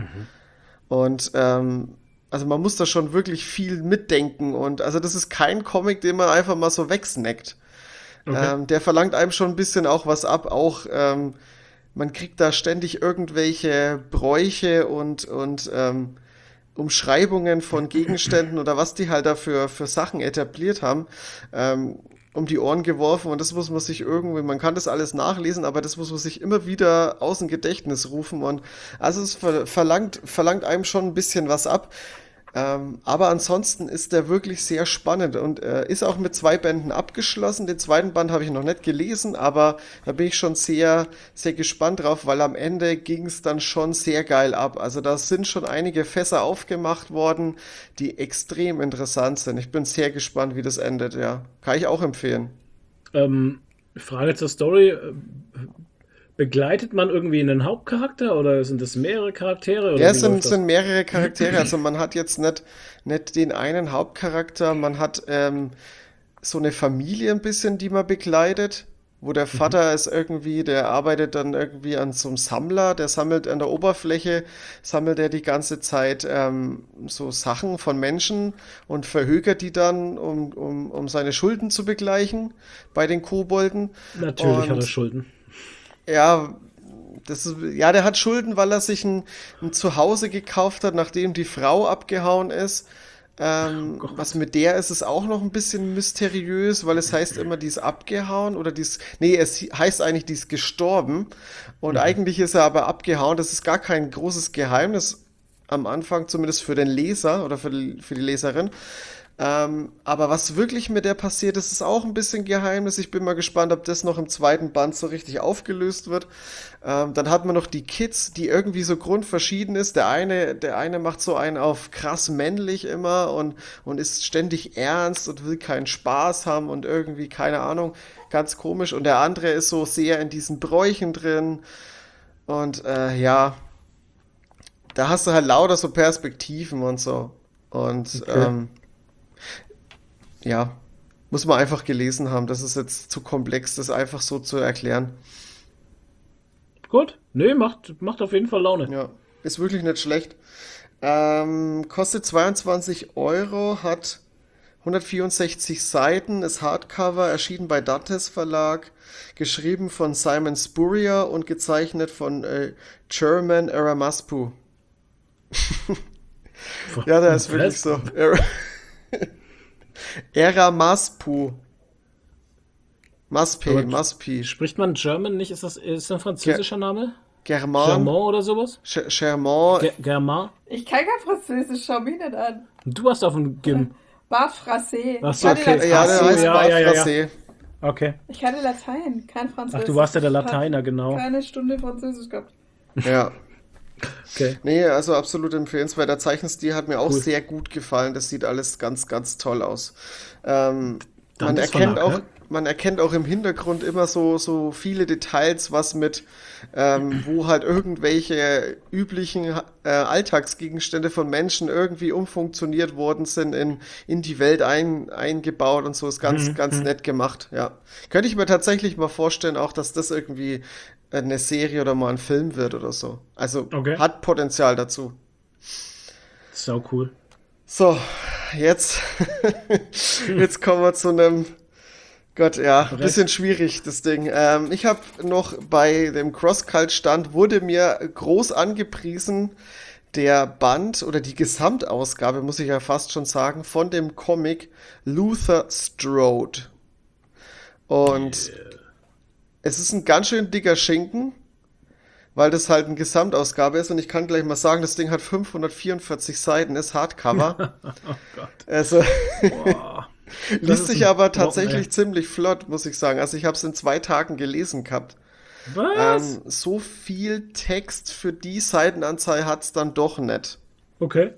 Und also man muss da schon wirklich viel mitdenken und also das ist kein Comic, den man einfach mal so wegsnackt. Okay. Der verlangt einem schon ein bisschen auch was ab, auch man kriegt da ständig irgendwelche Bräuche und Umschreibungen von Gegenständen oder was die halt da für Sachen etabliert haben, um die Ohren geworfen und das muss man sich irgendwie, man kann das alles nachlesen, aber das muss man sich immer wieder aus dem Gedächtnis rufen und also es verlangt einem schon ein bisschen was ab. Aber ansonsten ist der wirklich sehr spannend und ist auch mit 2 Bänden abgeschlossen. Den zweiten Band habe ich noch nicht gelesen, aber da bin ich schon sehr, sehr gespannt drauf, weil am Ende ging es dann schon sehr geil ab. Also da sind schon einige Fässer aufgemacht worden, die extrem interessant sind. Ich bin sehr gespannt, wie das endet, ja. Kann ich auch empfehlen. Frage zur Story. Begleitet man irgendwie einen Hauptcharakter oder sind das mehrere Charaktere? Oder Ja, wie es läuft das? sind mehrere Charaktere. Also man hat jetzt nicht den einen Hauptcharakter, man hat so eine Familie ein bisschen, die man begleitet, wo der Vater ist irgendwie, der arbeitet dann irgendwie an so einem Sammler, der sammelt an der Oberfläche, sammelt er die ganze Zeit so Sachen von Menschen und verhökert die dann, um seine Schulden zu begleichen bei den Kobolden. Natürlich hat er Und Schulden. ja, der hat Schulden, weil er sich ein Zuhause gekauft hat, nachdem die Frau abgehauen ist. Gott. Was mit der ist, ist auch noch ein bisschen mysteriös, weil es heißt immer, die ist abgehauen oder es heißt eigentlich, die ist gestorben. Und eigentlich ist er aber abgehauen. Das ist gar kein großes Geheimnis am Anfang, zumindest für den Leser oder für die Leserin. Aber was wirklich mit der passiert ist, ist auch ein bisschen Geheimnis. Ich bin mal gespannt, ob das noch im zweiten Band so richtig aufgelöst wird. Dann hat man noch die Kids, die irgendwie so grundverschieden ist. Der eine macht so einen auf krass männlich immer und ist ständig ernst und will keinen Spaß haben und irgendwie, keine Ahnung, ganz komisch. Und der andere ist so sehr in diesen Bräuchen drin. Und ja, da hast du halt lauter so Perspektiven und so. Und Okay. ja, muss man einfach gelesen haben. Das ist jetzt zu komplex, das einfach so zu erklären. Gut. Nee, macht auf jeden Fall Laune. Ja, ist wirklich nicht schlecht. Kostet 22 Euro, hat 164 Seiten, ist Hardcover, erschienen bei Dattes Verlag, geschrieben von Simon Spurrier und gezeichnet von German Eramaspu. Ja, der ist wirklich so. Eramaspu. Aber Maspi. spricht man German nicht? Ist das ein französischer Name? German. Germain oder sowas? Germain. Germain? Ich kann kein Französisch, schau mich nicht an. Du hast auf dem Gym. Bart Frassé. Ach so, Ich hatte okay. Ja, Latein. der so, heißt ja, Bart ja, ja, ja. Frassé. Okay. Ich hatte Latein, kein Französisch. Ach, du warst ja der Ich hab Lateiner, genau. keine Stunde Französisch gehabt. Ja. Okay. Nee, also absolut empfehlenswert. Der Zeichenstil hat mir auch Cool. sehr gut gefallen. Das sieht alles ganz, ganz toll aus. Man Dantes erkennt Verlag, auch, ne? man erkennt auch im Hintergrund immer so viele Details, was mit, wo halt irgendwelche üblichen Alltagsgegenstände von Menschen irgendwie umfunktioniert worden sind, in die Welt eingebaut und so. Ist ganz, ganz nett gemacht, ja. Könnte ich mir tatsächlich mal vorstellen, auch, dass das irgendwie eine Serie oder mal ein Film wird oder so. Also Okay. hat Potenzial dazu. Sau cool. So, jetzt, jetzt kommen wir zu einem, Gott, ja, ein bisschen schwierig, das Ding. Ich habe noch bei dem Crosscult-Stand, wurde mir groß angepriesen, der Band oder die Gesamtausgabe, muss ich ja fast schon sagen, von dem Comic Luther Strode. Und es ist ein ganz schön dicker Schinken, weil das halt eine Gesamtausgabe ist und ich kann gleich mal sagen, das Ding hat 544 Seiten, ist Hardcover. Oh Gott. Also Boah. Das liest ist sich ein aber Brocken, tatsächlich ey. ziemlich flott, muss ich sagen. Also ich habe es in 2 Tagen gelesen gehabt. Was? So viel Text für die Seitenanzahl hat es dann doch nicht. Okay.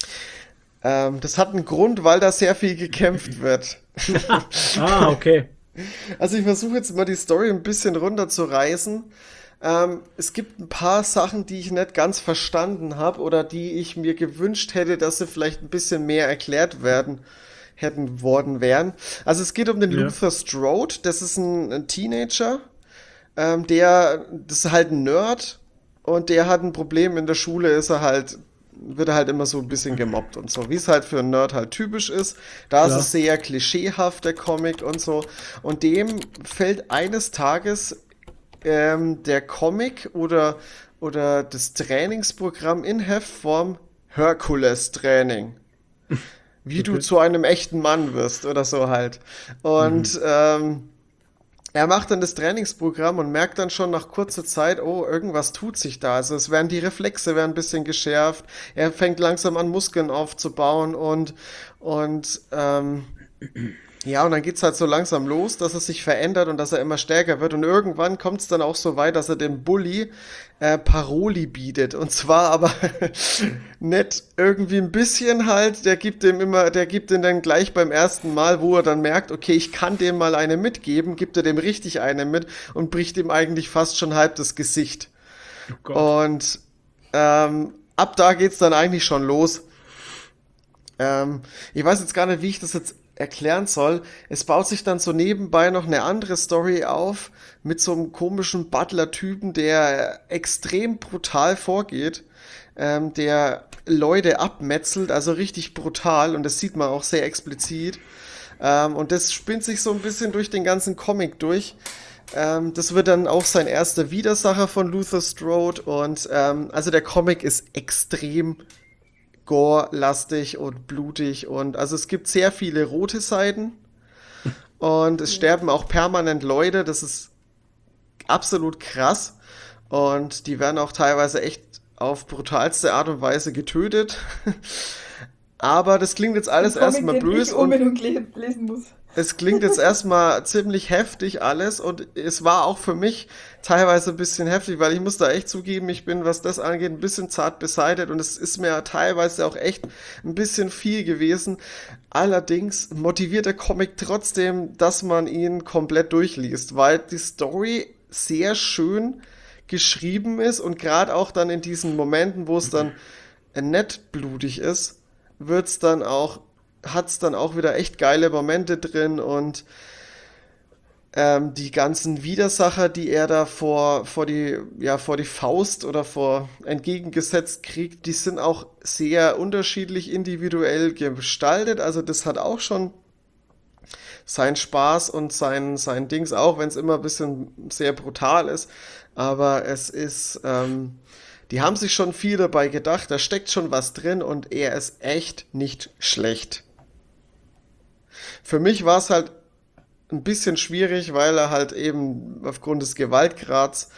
Das hat einen Grund, weil da sehr viel gekämpft wird. Ah, okay. Also ich versuche jetzt mal die Story ein bisschen runterzureißen. Es gibt ein paar Sachen, die ich nicht ganz verstanden habe oder die ich mir gewünscht hätte, dass sie vielleicht ein bisschen mehr erklärt worden wären. Also es geht um den Ja. Luther Strode. Das ist ein Teenager, das ist halt ein Nerd und der hat ein Problem in der Schule, wird er halt immer so ein bisschen gemobbt und so, wie es halt für einen Nerd halt typisch ist. Da ist es sehr klischeehaft, der Comic und so. Und dem fällt eines Tages der Comic oder das Trainingsprogramm in Heftform Herkules-Training. Wie du zu einem echten Mann wirst oder so halt. Und er macht dann das Trainingsprogramm und merkt dann schon nach kurzer Zeit, oh, irgendwas tut sich da. Also die Reflexe werden ein bisschen geschärft. Er fängt langsam an, Muskeln aufzubauen und ja, und dann geht's halt so langsam los, dass er sich verändert und dass er immer stärker wird. Und irgendwann kommt es dann auch so weit, dass er dem Bully Paroli bietet. Und zwar aber nicht irgendwie ein bisschen halt, der gibt ihm dann gleich beim ersten Mal, wo er dann merkt, okay, ich kann dem mal eine mitgeben, gibt er dem richtig eine mit und bricht ihm eigentlich fast schon halb das Gesicht. Oh Gott. Und ab da geht's dann eigentlich schon los. Ich weiß jetzt gar nicht, wie ich das jetzt erklären soll. Es baut sich dann so nebenbei noch eine andere Story auf mit so einem komischen Butler-Typen, der extrem brutal vorgeht, der Leute abmetzelt, also richtig brutal, und das sieht man auch sehr explizit. Und das spinnt sich so ein bisschen durch den ganzen Comic durch. Das wird dann auch sein erster Widersacher von Luther Strode und also der Comic ist extrem gore-lastig und blutig und also es gibt sehr viele rote Seiten und es sterben auch permanent Leute, das ist absolut krass und die werden auch teilweise echt auf brutalste Art und Weise getötet. Aber das klingt jetzt alles erstmal böse und lesen muss. es klingt jetzt erstmal ziemlich heftig alles und es war auch für mich teilweise ein bisschen heftig, weil ich muss da echt zugeben, ich bin, was das angeht, ein bisschen zart beseitigt und es ist mir teilweise auch echt ein bisschen viel gewesen. Allerdings motiviert der Comic trotzdem, dass man ihn komplett durchliest, weil die Story sehr schön geschrieben ist und gerade auch dann in diesen Momenten, wo es dann nett blutig ist, hat's dann auch wieder echt geile Momente drin und die ganzen Widersacher, die er da vor die Faust oder entgegengesetzt kriegt, die sind auch sehr unterschiedlich individuell gestaltet. Also das hat auch schon seinen Spaß und sein Dings auch, wenn es immer ein bisschen sehr brutal ist. Aber es ist, die haben sich schon viel dabei gedacht, da steckt schon was drin und er ist echt nicht schlecht. Für mich war es halt ein bisschen schwierig, weil er halt eben aufgrund des Gewaltgrads,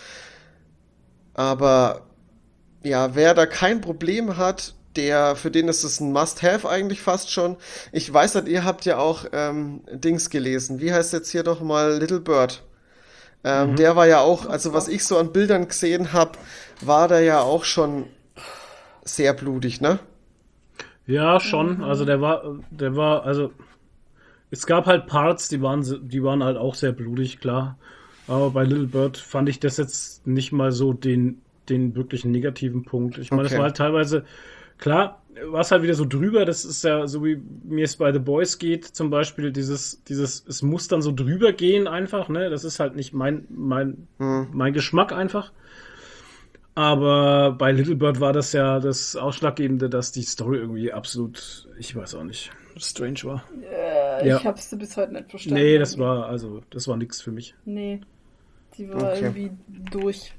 aber ja, wer da kein Problem hat, für den ist es ein Must-Have eigentlich fast schon. Ich weiß halt, ihr habt ja auch Dings gelesen. Wie heißt jetzt hier doch mal Little Bird? Der war ja auch, also was ich so an Bildern gesehen habe, war der ja auch schon sehr blutig, ne? Ja, schon. Also der war, also es gab halt Parts, die waren halt auch sehr blutig, klar. Aber bei Little Bird fand ich das jetzt nicht mal so den wirklichen negativen Punkt. Ich meine, das war halt teilweise, klar, war es halt wieder so drüber, das ist ja so, wie mir es bei The Boys geht, zum Beispiel, es muss dann so drüber gehen einfach, ne? Das ist halt nicht mein Geschmack einfach. Aber bei Little Bird war das ja das Ausschlaggebende, dass die Story irgendwie absolut, ich weiß auch nicht, strange war. Ja. Ich hab's bis heute nicht verstanden. Nee, das war nix für mich. Nee, die war irgendwie durch.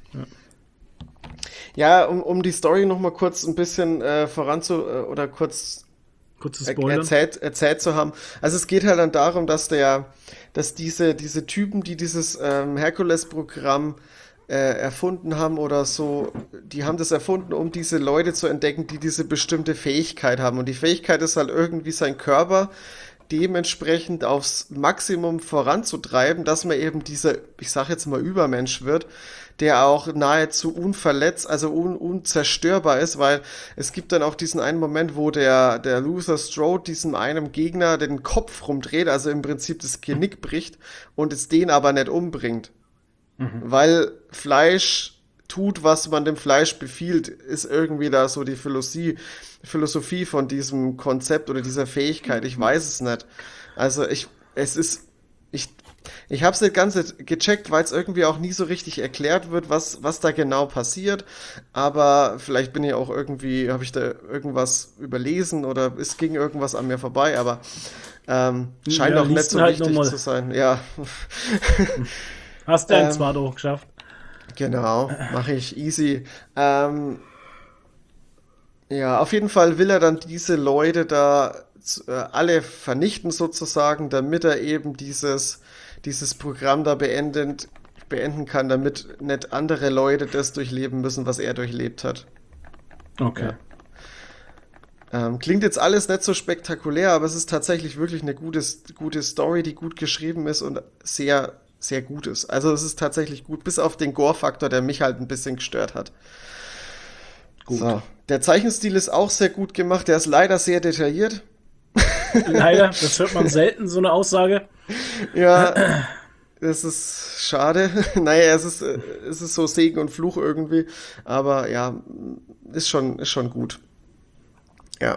Ja, um die Story nochmal kurz ein bisschen kurz erzählt zu haben. Also es geht halt dann darum, dass diese Typen, die dieses Herkules-Programm erfunden haben oder so, die haben das erfunden, um diese Leute zu entdecken, die diese bestimmte Fähigkeit haben. Und die Fähigkeit ist halt irgendwie sein Körper dementsprechend aufs Maximum voranzutreiben, dass man eben dieser, ich sag jetzt mal, Übermensch wird, der auch nahezu unzerstörbar ist, weil es gibt dann auch diesen einen Moment, wo der Luther Strode diesem einem Gegner den Kopf rumdreht, also im Prinzip das Genick bricht und es den aber nicht umbringt. Weil Fleisch tut, was man dem Fleisch befiehlt, ist irgendwie da so die Philosophie von diesem Konzept oder dieser Fähigkeit. Ich weiß es nicht. Also Ich habe es nicht ganz gecheckt, weil es irgendwie auch nie so richtig erklärt wird, was da genau passiert. Aber vielleicht bin ich auch irgendwie, habe ich da irgendwas überlesen oder es ging irgendwas an mir vorbei, aber scheint auch nicht so halt wichtig zu sein. Ja, Hast du einen zwar doch geschafft. genau, mache ich easy. Ja, auf jeden Fall will er dann diese Leute da alle vernichten sozusagen, damit er eben dieses Programm da beenden kann, damit nicht andere Leute das durchleben müssen, was er durchlebt hat. Okay. Klingt jetzt alles nicht so spektakulär, aber es ist tatsächlich wirklich eine gute Story, die gut geschrieben ist und sehr, sehr gut ist. Also es ist tatsächlich gut, bis auf den Gore-Faktor, der mich halt ein bisschen gestört hat. Gut. So. Der Zeichenstil ist auch sehr gut gemacht, der ist leider sehr detailliert. Leider, das hört man selten, so eine Aussage. Ja, das ist schade. Naja, es ist so Segen und Fluch irgendwie. Aber ja, ist schon gut. Ja.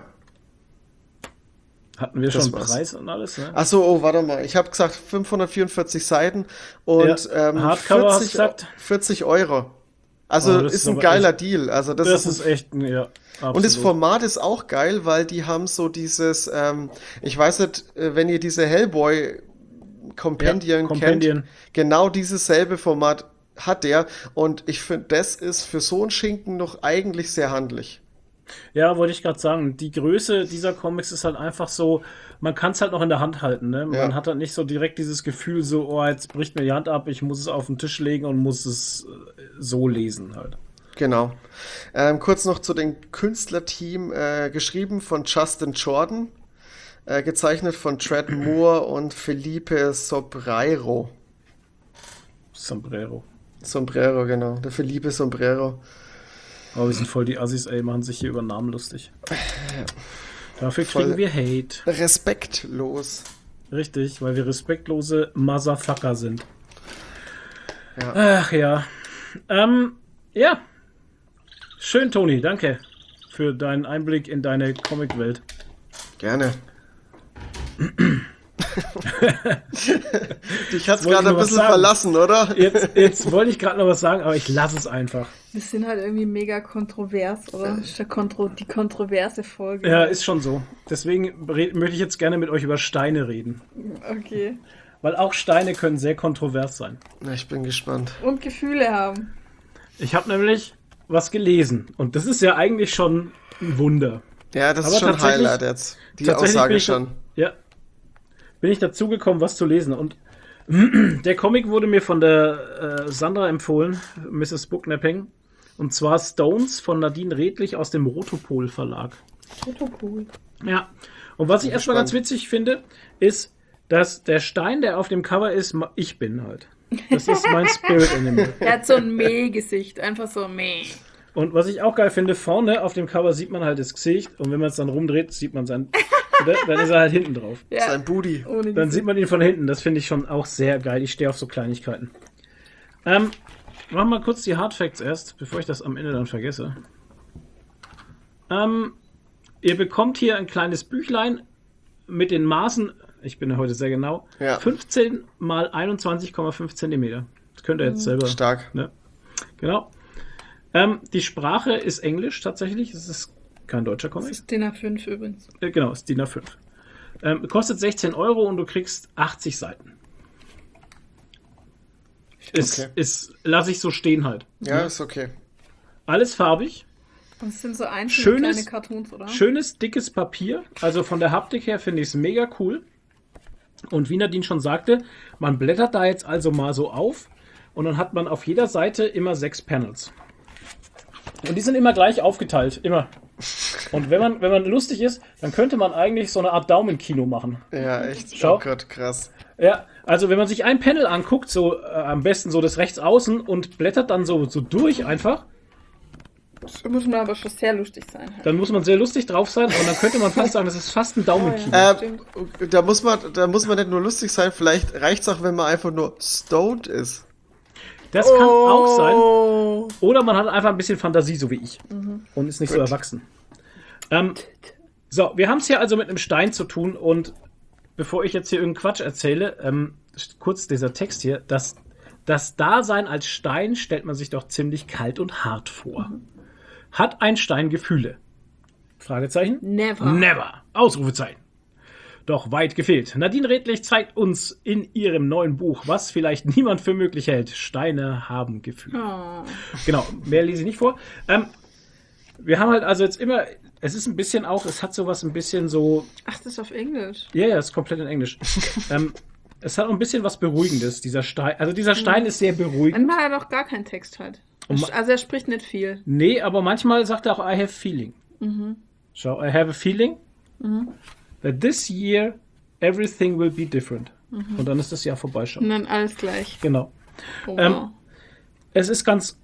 Hatten wir Das schon war's. Preis und alles, ne? Achso, oh, warte mal. Ich habe gesagt 544 Seiten und Ja, Hardcover hast du 40, gesagt? 40 Euro. Also Oh, das ist ist ein aber geiler echt- Deal. Also Das ist echt, ja, absolut. Und das Format ist auch geil, weil die haben so dieses, ich weiß nicht, wenn ihr diese Hellboy Compendium Ja, Compendium. kennt, genau dieses selbe Format hat der und ich finde, das ist für so einen Schinken noch eigentlich sehr handlich. Ja, wollte ich gerade sagen, die Größe dieser Comics ist halt einfach so, man kann es halt noch in der Hand halten, ne? Man Ja. hat halt nicht so direkt dieses Gefühl so, oh, jetzt bricht mir die Hand ab, ich muss es auf den Tisch legen und muss es so lesen halt. Genau. Kurz noch zu dem Künstlerteam, geschrieben von Justin Jordan, gezeichnet von Trad Moore und Felipe Sobreiro. Sombrero. Sombrero, genau. Der Felipe Sombrero. Aber wir sind voll die Assis, ey, machen sich hier über Namen lustig. Dafür Voll. kriegen wir Hate. Respektlos. Richtig, weil wir respektlose Motherfucker sind. Ja. Ach ja. Ja. Schön, Toni, danke für deinen Einblick in deine Comicwelt. Gerne. Dich hat's Wollte gerade ich ein noch was bisschen sagen. verlassen, oder? Jetzt wollte ich gerade noch was sagen, aber ich lasse es einfach. Wir sind halt irgendwie mega kontrovers, oder? Das ist die kontroverse Folge. Ja, ist schon so. Deswegen möchte ich jetzt gerne mit euch über Steine reden. Okay. Weil auch Steine können sehr kontrovers sein. Na, ich bin gespannt. Und Gefühle haben. Ich habe nämlich was gelesen. Und das ist ja eigentlich schon ein Wunder. Ja, das Aber ist schon ein tatsächlich- Highlight jetzt. Die Tatsächlich bin Aussage ich schon. Ja. Bin ich dazu gekommen, was zu lesen. Und der Comic wurde mir von der Sandra empfohlen, Mrs. Booknapping. Und zwar Stones von Nadine Redlich aus dem Rotopol Verlag. Cool. Ja. Und was ich Bin erstmal ganz gespannt. witzig finde, ist, dass der Stein, der auf dem Cover ist, ich bin halt. Das ist mein Spirit Animal. Er hat so ein Meh-Gesicht. Einfach so Meh. Und was ich auch geil finde, vorne auf dem Cover sieht man halt das Gesicht und wenn man es dann rumdreht, sieht man sein. Dann ist er halt hinten drauf. Ja. Sein Booty. Ohne Dann sieht man ihn von hinten. Das finde ich schon auch sehr geil. Ich stehe auf so Kleinigkeiten. Machen wir mal kurz die Hardfacts erst, bevor ich das am Ende dann vergesse. Ihr bekommt hier ein kleines Büchlein mit den Maßen. Ich bin ja heute sehr genau. Ja. 15 mal 21,5 Zentimeter. Das könnt ihr jetzt selber. Stark. Ne? Genau. Die Sprache ist Englisch tatsächlich. Es ist kein deutscher Das Comic. ist DIN A5 übrigens. Genau, ist DIN A5. Kostet 16 Euro und du kriegst 80 Seiten. Okay. Lasse ich so stehen halt. Ja, ist okay. Alles farbig. Und es sind so einzelne Schönes- kleine Cartoons, oder? Schönes, dickes Papier. Also von der Haptik her finde ich es mega cool. Und wie Nadine schon sagte, man blättert da jetzt also mal so auf und dann hat man auf jeder Seite immer 6 Panels. Und die sind immer gleich aufgeteilt, immer. Und wenn man lustig ist, dann könnte man eigentlich so eine Art Daumenkino machen. Ja, echt. Schau. Oh Gott, krass. Ja, also wenn man sich ein Panel anguckt, so am besten so das rechts außen und blättert dann so durch einfach, Das muss man aber schon sehr lustig sein. Halt. dann muss man sehr lustig drauf sein und dann könnte man fast sagen, das ist fast ein Daumenkino. Stimmt. Da muss man nicht nur lustig sein, vielleicht reicht's auch, wenn man einfach nur stoned ist. Das kann auch sein. Oh. Oder man hat einfach ein bisschen Fantasie, so wie ich. Und ist nicht so Gut. erwachsen. So, wir haben es hier also mit einem Stein zu tun und bevor ich jetzt hier irgendeinen Quatsch erzähle, kurz dieser Text hier, das Dasein als Stein stellt man sich doch ziemlich kalt und hart vor. Hat ein Stein Gefühle? Fragezeichen? Never. Never. Ausrufezeichen. Doch weit gefehlt. Nadine Redlich zeigt uns in ihrem neuen Buch, was vielleicht niemand für möglich hält. Steine haben Gefühle. Oh. Genau, mehr lese ich nicht vor. Wir haben halt also jetzt immer, es ist ein bisschen auch, es hat sowas ein bisschen so... Ach, das ist auf Englisch. Ja, ist komplett in Englisch. Es hat auch ein bisschen was Beruhigendes, dieser Stein. Also dieser Stein ist sehr beruhigend. Manchmal hat er doch gar keinen Text halt. Also er spricht nicht viel. Nee, aber manchmal sagt er auch, I have feeling. Schau, I have a feeling that this year everything will be different. Und dann ist das Jahr vorbei schon. Und dann alles gleich. Genau. Oh, wow. Es ist ganz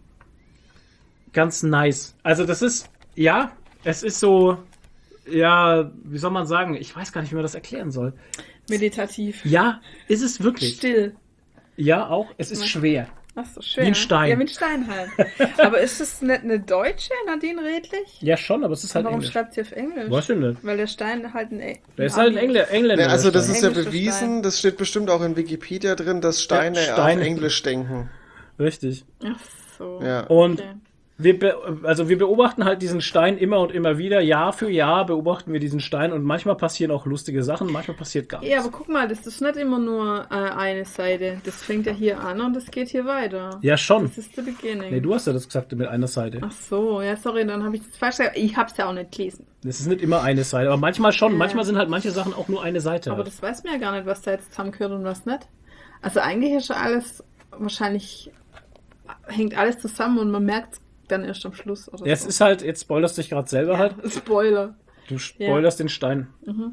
nice. Also das ist, ja, es ist so, ja, wie soll man sagen? Ich weiß gar nicht, wie man das erklären soll. Meditativ. Ja, ist es wirklich. Still. Ja, auch. Es ist schwer. Ach so, schwer. Wie ein Stein. Ja, wie ein Stein halt. Aber ist das nicht eine Deutsche, Nadine Redlich? Ja, schon, aber es ist halt Warum Englisch. schreibt sie auf Englisch? Was denn das? Weil der Stein halt Der ist halt ein Engländer. Ja, also das der ist ja Englischer bewiesen, Stein. das steht bestimmt auch in Wikipedia drin, dass Steine, Steine. auf Englisch denken. Stein. Richtig. Ach so. Ja. Und Okay. wir beobachten halt diesen Stein immer und immer wieder. Jahr für Jahr beobachten wir diesen Stein und manchmal passieren auch lustige Sachen, manchmal passiert gar nichts. Ja, aber guck mal, das ist nicht immer nur eine Seite. Das fängt ja hier an und das geht hier weiter. Ja, schon. Das ist the beginning. Nee, du hast ja das gesagt mit einer Seite. Ach so, ja, sorry, dann habe ich das falsch gesagt. Ich hab's ja auch nicht gelesen. Das ist nicht immer eine Seite, aber manchmal schon. Ja. Manchmal sind halt manche Sachen auch nur eine Seite. Aber das weiß man ja gar nicht, was da jetzt zusammengehört und was nicht. Also eigentlich ist ja alles, wahrscheinlich hängt alles zusammen und man merkt es dann erst am Schluss. Oder Ja, es so. ist halt, jetzt spoilerst du dich gerade selber halt. Spoiler. Du spoilerst den Stein.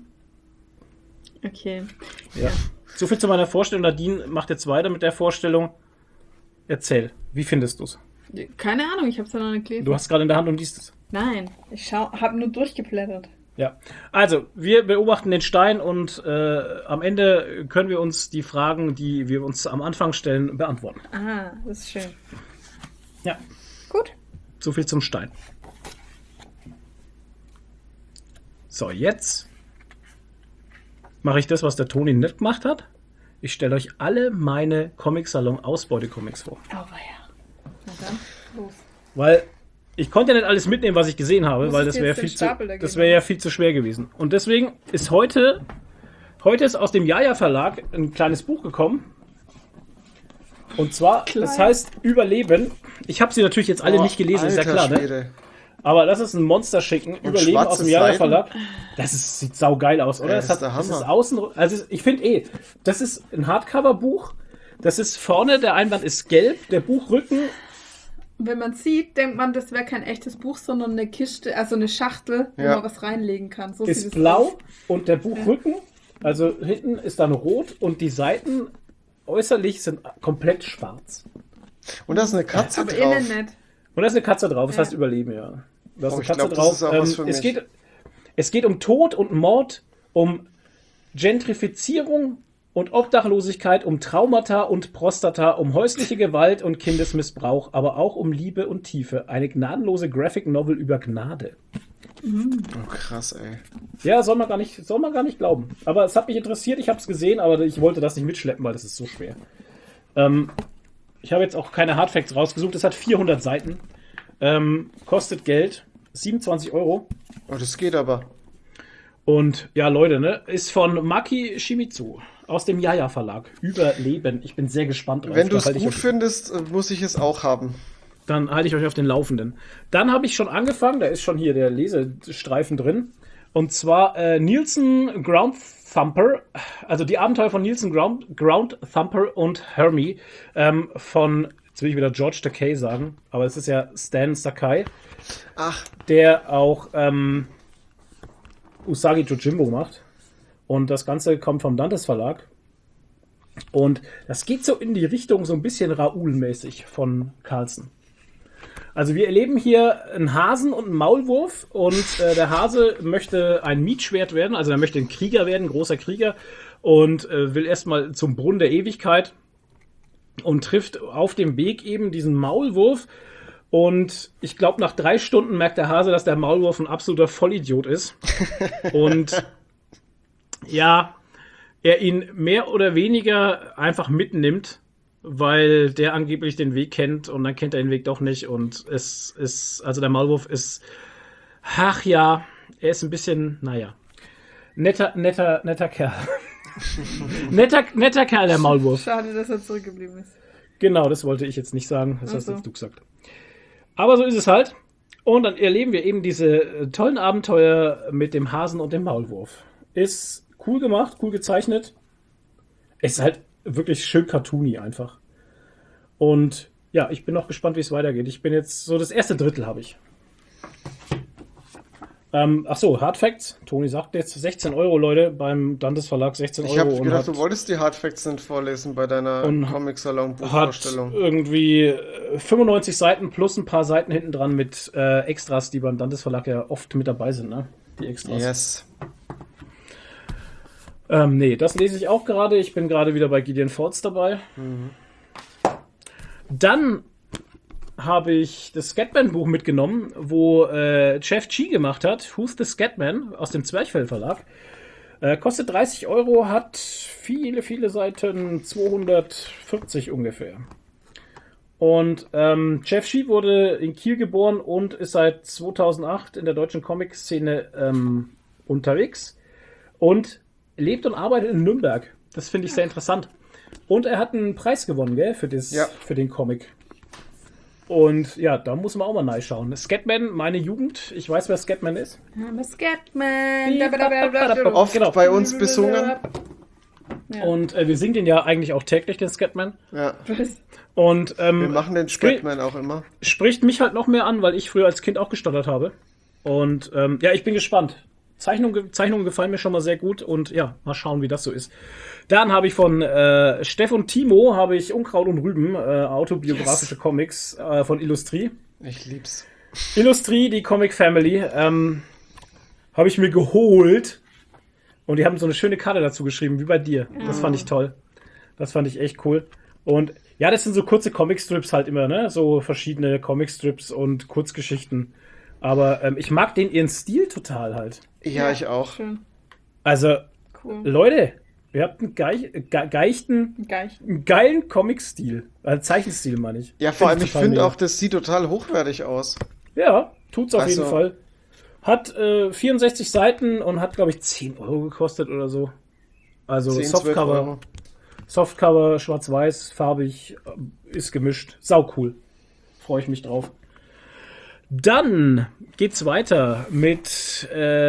Okay. Ja. So viel zu meiner Vorstellung. Nadine macht jetzt weiter mit der Vorstellung. Erzähl, wie findest du es? Keine Ahnung, ich habe es ja noch nicht gelesen. Du hast es gerade in der Hand und liest es. Nein, ich habe nur durchgeblättert. Ja, also wir beobachten den Stein und am Ende können wir uns die Fragen, die wir uns am Anfang stellen, beantworten. Ah, das ist schön. Ja, Gut. so viel zum Stein. So, jetzt mache ich das, was der Toni nicht gemacht hat. Ich stelle euch alle meine Comic-Salon-Ausbeute-Comics vor. Oh, ja. Na dann, los. Weil ich konnte ja nicht alles mitnehmen, was ich gesehen habe, Muss weil ich das jetzt wäre den viel zu, Stapel dagegen das wäre ja viel zu schwer gewesen. Und deswegen ist heute ist aus dem Jaja Verlag ein kleines Buch gekommen. Und zwar, das heißt Überleben. Ich habe sie natürlich jetzt alle nicht gelesen, ist ja klar, ne? Schwede. Aber das ist ein Monster-Schicken. Überleben schwarze aus dem Jaja Seiten? Verlag. Sieht saugeil aus, oder? Ja, Das ist der das ist Hammer. außen, also ich finde das ist ein Hardcover-Buch. Das ist vorne, der Einband ist gelb, der Buchrücken. Wenn man sieht, denkt man, das wäre kein echtes Buch, sondern eine Kiste, also eine Schachtel, wo Ja. man was reinlegen kann. So Ist sieht es blau aus. und der Buchrücken, also hinten ist dann rot und die Seiten äußerlich sind komplett schwarz. Und da ist eine Katze Aber drauf. innen nicht. Und da ist eine Katze drauf, das Ja. heißt Überleben, ja. Da ist Oh, eine ich Katze glaub, das drauf. ist auch was für es, mich. es geht um Tod und Mord, um Gentrifizierung und Obdachlosigkeit, um Traumata und Prostata, um häusliche Gewalt und Kindesmissbrauch, aber auch um Liebe und Tiefe. Eine gnadenlose Graphic Novel über Gnade. Oh, krass, ey. Ja, soll man gar nicht glauben. Aber es hat mich interessiert, ich habe es gesehen, aber ich wollte das nicht mitschleppen, weil das ist so schwer. Ich habe jetzt auch keine Hardfacts rausgesucht. Es hat 400 Seiten. Kostet Geld. 27 €. Oh, das geht aber. Und ja, Leute, ne? Ist von Maki Shimizu aus dem Jaja Verlag. Überleben. Ich bin sehr gespannt drauf. Wenn du Da es halte ich gut euch- findest, muss ich es auch haben. Dann halte ich euch auf den Laufenden. Dann habe ich schon angefangen, da ist schon hier der Lesestreifen drin. Und zwar Nielsen Ground Thumper, also die Abenteuer von Nielsen Ground Thumper und Hermie von, jetzt will ich wieder George Takei sagen, aber es ist ja Stan Sakai, Ach, der auch Usagi Yojimbo macht. Und das Ganze kommt vom Dantes Verlag. Und das geht so in die Richtung so ein bisschen Raoul-mäßig von Carlsen. Also wir erleben hier einen Hasen und einen Maulwurf und der Hase möchte ein Mietschwert werden, also er möchte ein Krieger werden, ein großer Krieger und will erstmal zum Brunnen der Ewigkeit und trifft auf dem Weg eben diesen Maulwurf und ich glaube nach 3 Stunden merkt der Hase, dass der Maulwurf ein absoluter Vollidiot ist und ja, er ihn mehr oder weniger einfach mitnimmt, weil der angeblich den Weg kennt und dann kennt er den Weg doch nicht und es ist, also der Maulwurf ist, ach ja, er ist ein bisschen, naja, netter Kerl. netter Kerl, der Maulwurf. Schade, dass er zurückgeblieben ist. Genau, das wollte ich jetzt nicht sagen, das Ach hast so. jetzt du gesagt. Aber so ist es halt. Und dann erleben wir eben diese tollen Abenteuer mit dem Hasen und dem Maulwurf. Ist cool gemacht, cool gezeichnet. Ist halt wirklich schön cartoony einfach. Und ja, ich bin noch gespannt, wie es weitergeht. Ich bin jetzt so das erste Drittel habe ich. Achso, Hard Facts. Toni sagt jetzt 16 Euro, Leute, beim Dantes Verlag 16 Euro. Ich habe und gedacht, hat- du wolltest die Hard Facts nicht vorlesen bei deiner Und Comic-Salon hat Buchvorstellung. irgendwie 95 Seiten plus ein paar Seiten hinten dran mit Extras, die beim Dantes Verlag ja oft mit dabei sind, ne? Die Extras. Yes. Nee, das lese ich auch gerade. Ich bin gerade wieder bei Gideon Falls dabei. Dann habe ich das Scatman-Buch mitgenommen, wo Jeff G. gemacht hat. Who's the Scatman? Aus dem Zwerchfell Verlag. Kostet 30 Euro, hat viele, viele Seiten, 240 ungefähr. Und Jeff G. wurde in Kiel geboren und ist seit 2008 in der deutschen Comic-Szene unterwegs und lebt und arbeitet in Nürnberg. Das finde ich sehr interessant. Und er hat einen Preis gewonnen, gell, für den Comic. Und ja, da muss man auch mal reinschauen. Scatman, meine Jugend. Ich weiß, wer Scatman ist. I'm a Scatman. Oft Genau. bei uns besungen. Ja. Und wir singen den ja eigentlich auch täglich, den Scatman. Ja. Und Wir machen den Scatman auch immer. spricht mich halt noch mehr an, weil ich früher als Kind auch gestottert habe. Und ja, ich bin gespannt. Zeichnungen gefallen mir schon mal sehr gut und ja, mal schauen, wie das so ist. Dann habe ich von Steff und Timo habe ich Unkraut und Rüben, autobiografische Comics von Illustrie. Ich lieb's. Illustrie, die Comic Family, habe ich mir geholt und die haben so eine schöne Karte dazu geschrieben, wie bei dir. Das fand ich toll. Das fand ich echt cool. Und ja, das sind so kurze Comicstrips halt immer, ne? So verschiedene Comicstrips und Kurzgeschichten. Aber ich mag ihren Stil total halt. Ja, ich auch. Schön. Also, Cool. Leute, ihr habt einen Geich. geilen Comic-Stil. Zeichenstil, meine ich. Ja, vor allem, Find's ich total finde mega. auch, das sieht total hochwertig aus. Ja, tut's auf Also- jeden Fall. Hat 64 Seiten und hat, glaube ich, 10 Euro gekostet oder so. Also 10, 12 Softcover. Euro. Softcover, schwarz-weiß, farbig, ist gemischt. Sau cool. Freue ich mich drauf. Dann geht's weiter mit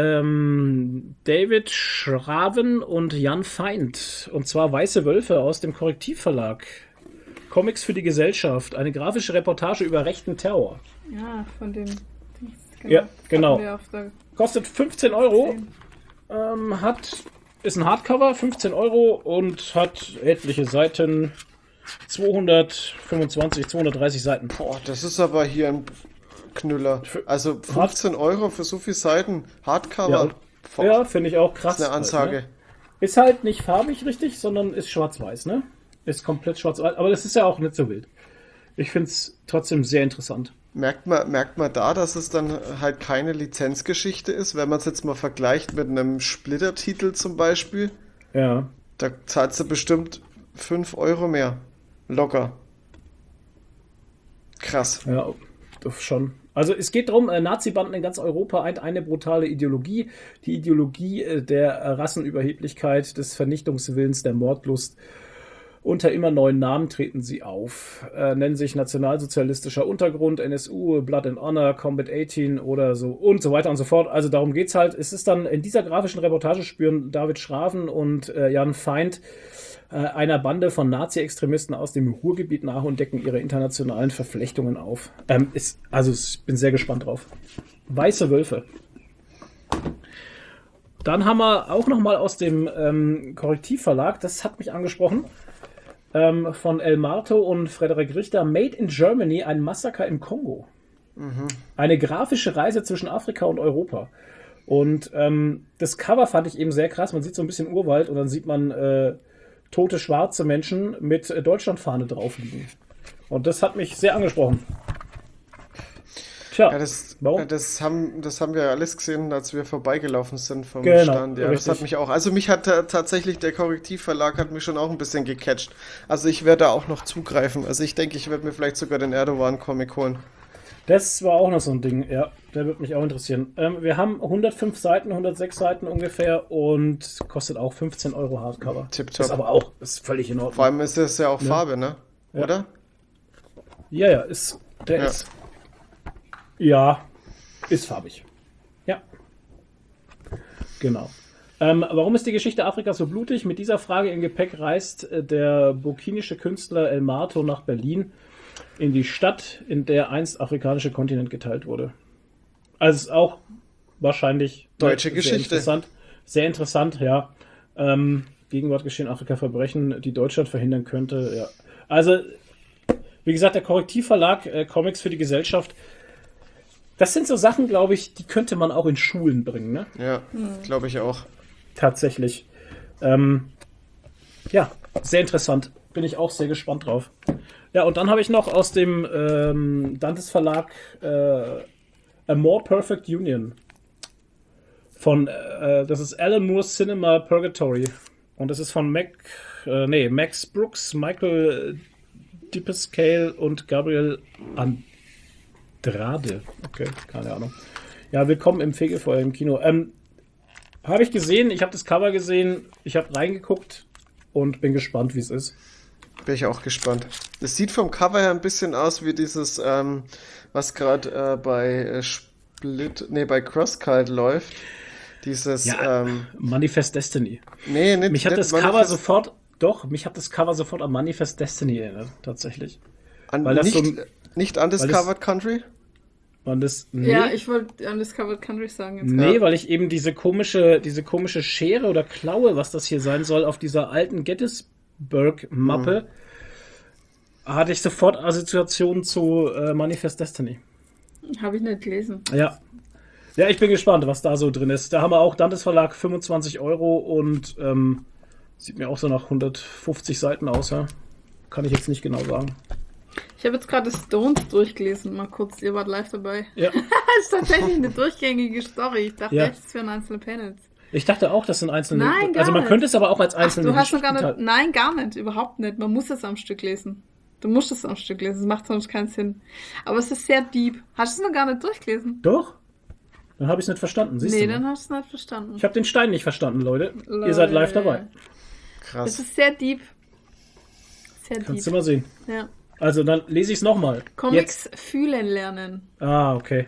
David Schraven und Jan Feind. Und zwar Weiße Wölfe aus dem Korrektivverlag. Comics für die Gesellschaft. Eine grafische Reportage über rechten Terror. Ja, von dem. Ja, genau. Hatten wir auf der Kostet 15 Euro. 10. Ist ein Hardcover, 15 Euro und hat etliche Seiten. 225, 230 Seiten. Boah, das ist aber hier ein Knüller. Also 15 Euro für so viele Seiten. Hardcover. Boah, Ja, finde ich auch krass. das ist eine Ansage. Halt, ne? Ist halt nicht farbig richtig, sondern ist schwarz-weiß, ne? Ist komplett schwarz-weiß. Aber das ist ja auch nicht so wild. Ich finde es trotzdem sehr interessant. Merkt man da, dass es dann halt keine Lizenzgeschichte ist, wenn man es jetzt mal vergleicht mit einem Splitter-Titel zum Beispiel, Ja. da zahlst du bestimmt 5 Euro mehr. Locker. Krass. Ja, das schon. Also es geht darum, Nazi-Banden in ganz Europa eint eine brutale Ideologie. Die Ideologie der Rassenüberheblichkeit, des Vernichtungswillens, der Mordlust. Unter immer neuen Namen treten sie auf. Nennen sich Nationalsozialistischer Untergrund, NSU, Blood and Honor, Combat 18 oder so und so weiter und so fort. Also darum geht's halt. Es ist dann in dieser grafischen Reportage spüren David Schraven und Jan Feind einer Bande von Nazi-Extremisten aus dem Ruhrgebiet nach und decken ihre internationalen Verflechtungen auf. Ich bin sehr gespannt drauf. Weiße Wölfe. Dann haben wir auch noch mal aus dem Korrektivverlag, das hat mich angesprochen, von El Marto und Frederik Richter, Made in Germany, ein Massaker im Kongo. Eine grafische Reise zwischen Afrika und Europa. Und das Cover fand ich eben sehr krass. Man sieht so ein bisschen Urwald und dann sieht man tote schwarze Menschen mit Deutschlandfahne drauf liegen. Und das hat mich sehr angesprochen. Tja, Ja, das warum? haben wir alles gesehen, als wir vorbeigelaufen sind vom Genau, Stand. Ja, das richtig. hat mich auch. Also mich hat tatsächlich der Korrektivverlag hat mich schon auch ein bisschen gecatcht. Also ich werde da auch noch zugreifen. Also ich denke, ich werde mir vielleicht sogar den Erdogan-Comic holen. Das war auch noch so ein Ding, ja. Der wird mich auch interessieren. Wir haben 105 Seiten, 106 Seiten ungefähr und kostet auch 15 Euro Hardcover. Tipptopp. Ist aber auch ist völlig in Ordnung. Vor allem ist es ja auch Farbe, ne? Ja. Oder? Ja, der Ja. ist. Ja, ist farbig. Ja. Genau. Warum ist die Geschichte Afrikas so blutig? Mit dieser Frage im Gepäck reist der burkinische Künstler El Mato nach Berlin in die Stadt, in der einst afrikanische Kontinent geteilt wurde. Also ist auch wahrscheinlich Deutsche sehr Geschichte. Interessant, sehr interessant, ja. Gegenwart geschehen Afrika Verbrechen, die Deutschland verhindern könnte. Ja. Also, wie gesagt, der Korrektivverlag Comics für die Gesellschaft. Das sind so Sachen, glaube ich, die könnte man auch in Schulen bringen, ne? Ja, glaube ich auch. Tatsächlich. Ja, sehr interessant. Bin ich auch sehr gespannt drauf. Ja, und dann habe ich noch aus dem Dantes Verlag A More Perfect Union. Das ist Alan Moore's Cinema Purgatory. Und das ist von Max Brooks, Michael Dipescale und Gabriel Andrade. Okay, keine Ahnung. Ja, willkommen im Fegefeuer im Kino. Habe ich gesehen, ich habe das Cover gesehen, ich habe reingeguckt und bin gespannt, wie es ist. Bin ich auch gespannt. Es sieht vom Cover her ein bisschen aus wie dieses, was gerade bei bei Crosscut läuft. Dieses, Manifest Destiny. nee, nicht, Mich hat nicht das Cover Manifest- sofort an Manifest Destiny erinnert, tatsächlich. an, weil das nicht, so ein- nicht Undiscovered Country? Ja, ich wollte Undiscovered Country sagen jetzt. Nee, weil ich eben diese komische Schere oder Klaue, was das hier sein soll, auf dieser alten Gettysburg-Mappe, hatte ich sofort Assoziationen zu Manifest Destiny. Habe ich nicht gelesen. Ja. Ja, ich bin gespannt, was da so drin ist. Da haben wir auch Dantes Verlag 25 Euro und sieht mir auch so nach 150 Seiten aus, ja. Kann ich jetzt nicht genau sagen. Ich habe jetzt gerade Stones durchgelesen, mal kurz, ihr wart live dabei. Ja. Das ist tatsächlich eine durchgängige Story. Ich dachte, Ja. echt, es wären einzelne Panels. Ich dachte auch, das sind einzelne. Nein, gar also man nicht. könnte es aber auch als Ach, einzelne. du hast noch gar Geschichten nicht. Nein, gar nicht, überhaupt nicht. Man muss es am Stück lesen. Du musst es am Stück lesen, es macht sonst keinen Sinn. Aber es ist sehr deep. Hast du es noch gar nicht durchgelesen? Doch? Dann habe ich es nicht verstanden. Siehst Nee, du dann mal. hast du es nicht verstanden. Ich habe den Stein nicht verstanden, Leute. Ihr seid live dabei. Es Krass. ist sehr deep. Sehr Kannst du deep. mal sehen. Ja. Also dann lese ich es nochmal. Comics fühlen lernen. Okay.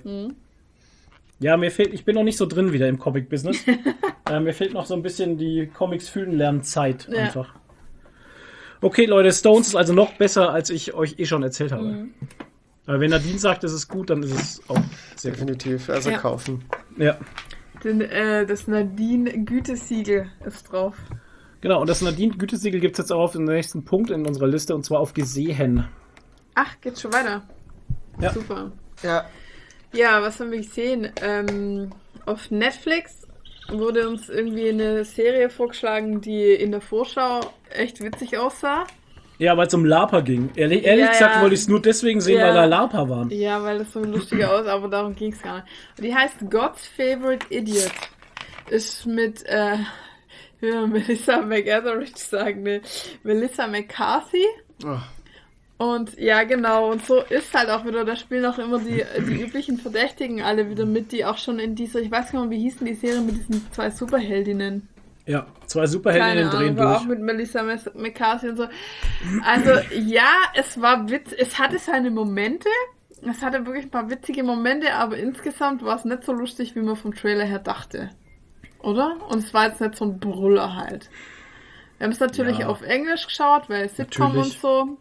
Ja, ich bin noch nicht so drin wieder im Comic-Business. Mir fehlt noch so ein bisschen die Comics fühlen lernen Zeit Ja. einfach. Okay, Leute, Stones ist also noch besser, als ich euch schon erzählt habe. Aber wenn Nadine sagt, es ist gut, dann ist es auch sehr gut. Definitiv. Also Ja. kaufen. Ja. Das Nadine-Gütesiegel ist drauf. Genau, und das Nadine-Gütesiegel gibt es jetzt auch auf den nächsten Punkt in unserer Liste, und zwar auf gesehen. Ach, geht's schon weiter? Ja. Super. Ja. Ja, was haben wir gesehen? Auf Netflix wurde uns irgendwie eine Serie vorgeschlagen, die in der Vorschau echt witzig aussah. Ja, weil es um LARPer ging. Ehrlich Ja, gesagt ja. wollte ich es nur deswegen sehen, Ja. weil da LARPer waren. Ja, weil das so lustiger aussah, aber darum ging es gar nicht. Und die heißt God's Favorite Idiot. Ist mit, wie will Melissa McEtheridge sagen, ne? Melissa McCarthy. Oh, Und ja, genau, und so ist halt auch wieder, da spielen auch immer die üblichen Verdächtigen alle wieder mit, die auch schon in dieser, ich weiß gar nicht mehr, wie hießen die Serie mit diesen 2 Superheldinnen? Ja, 2 Superheldinnen drehen war auch durch. mit Melissa McCarthy und so. Also, ja, es war es hatte seine Momente, es hatte wirklich ein paar witzige Momente, aber insgesamt war es nicht so lustig, wie man vom Trailer her dachte. Oder? Und es war jetzt nicht so ein Brüller halt. Wir haben es natürlich Ja. auf Englisch geschaut, weil Sitcom Natürlich. und so.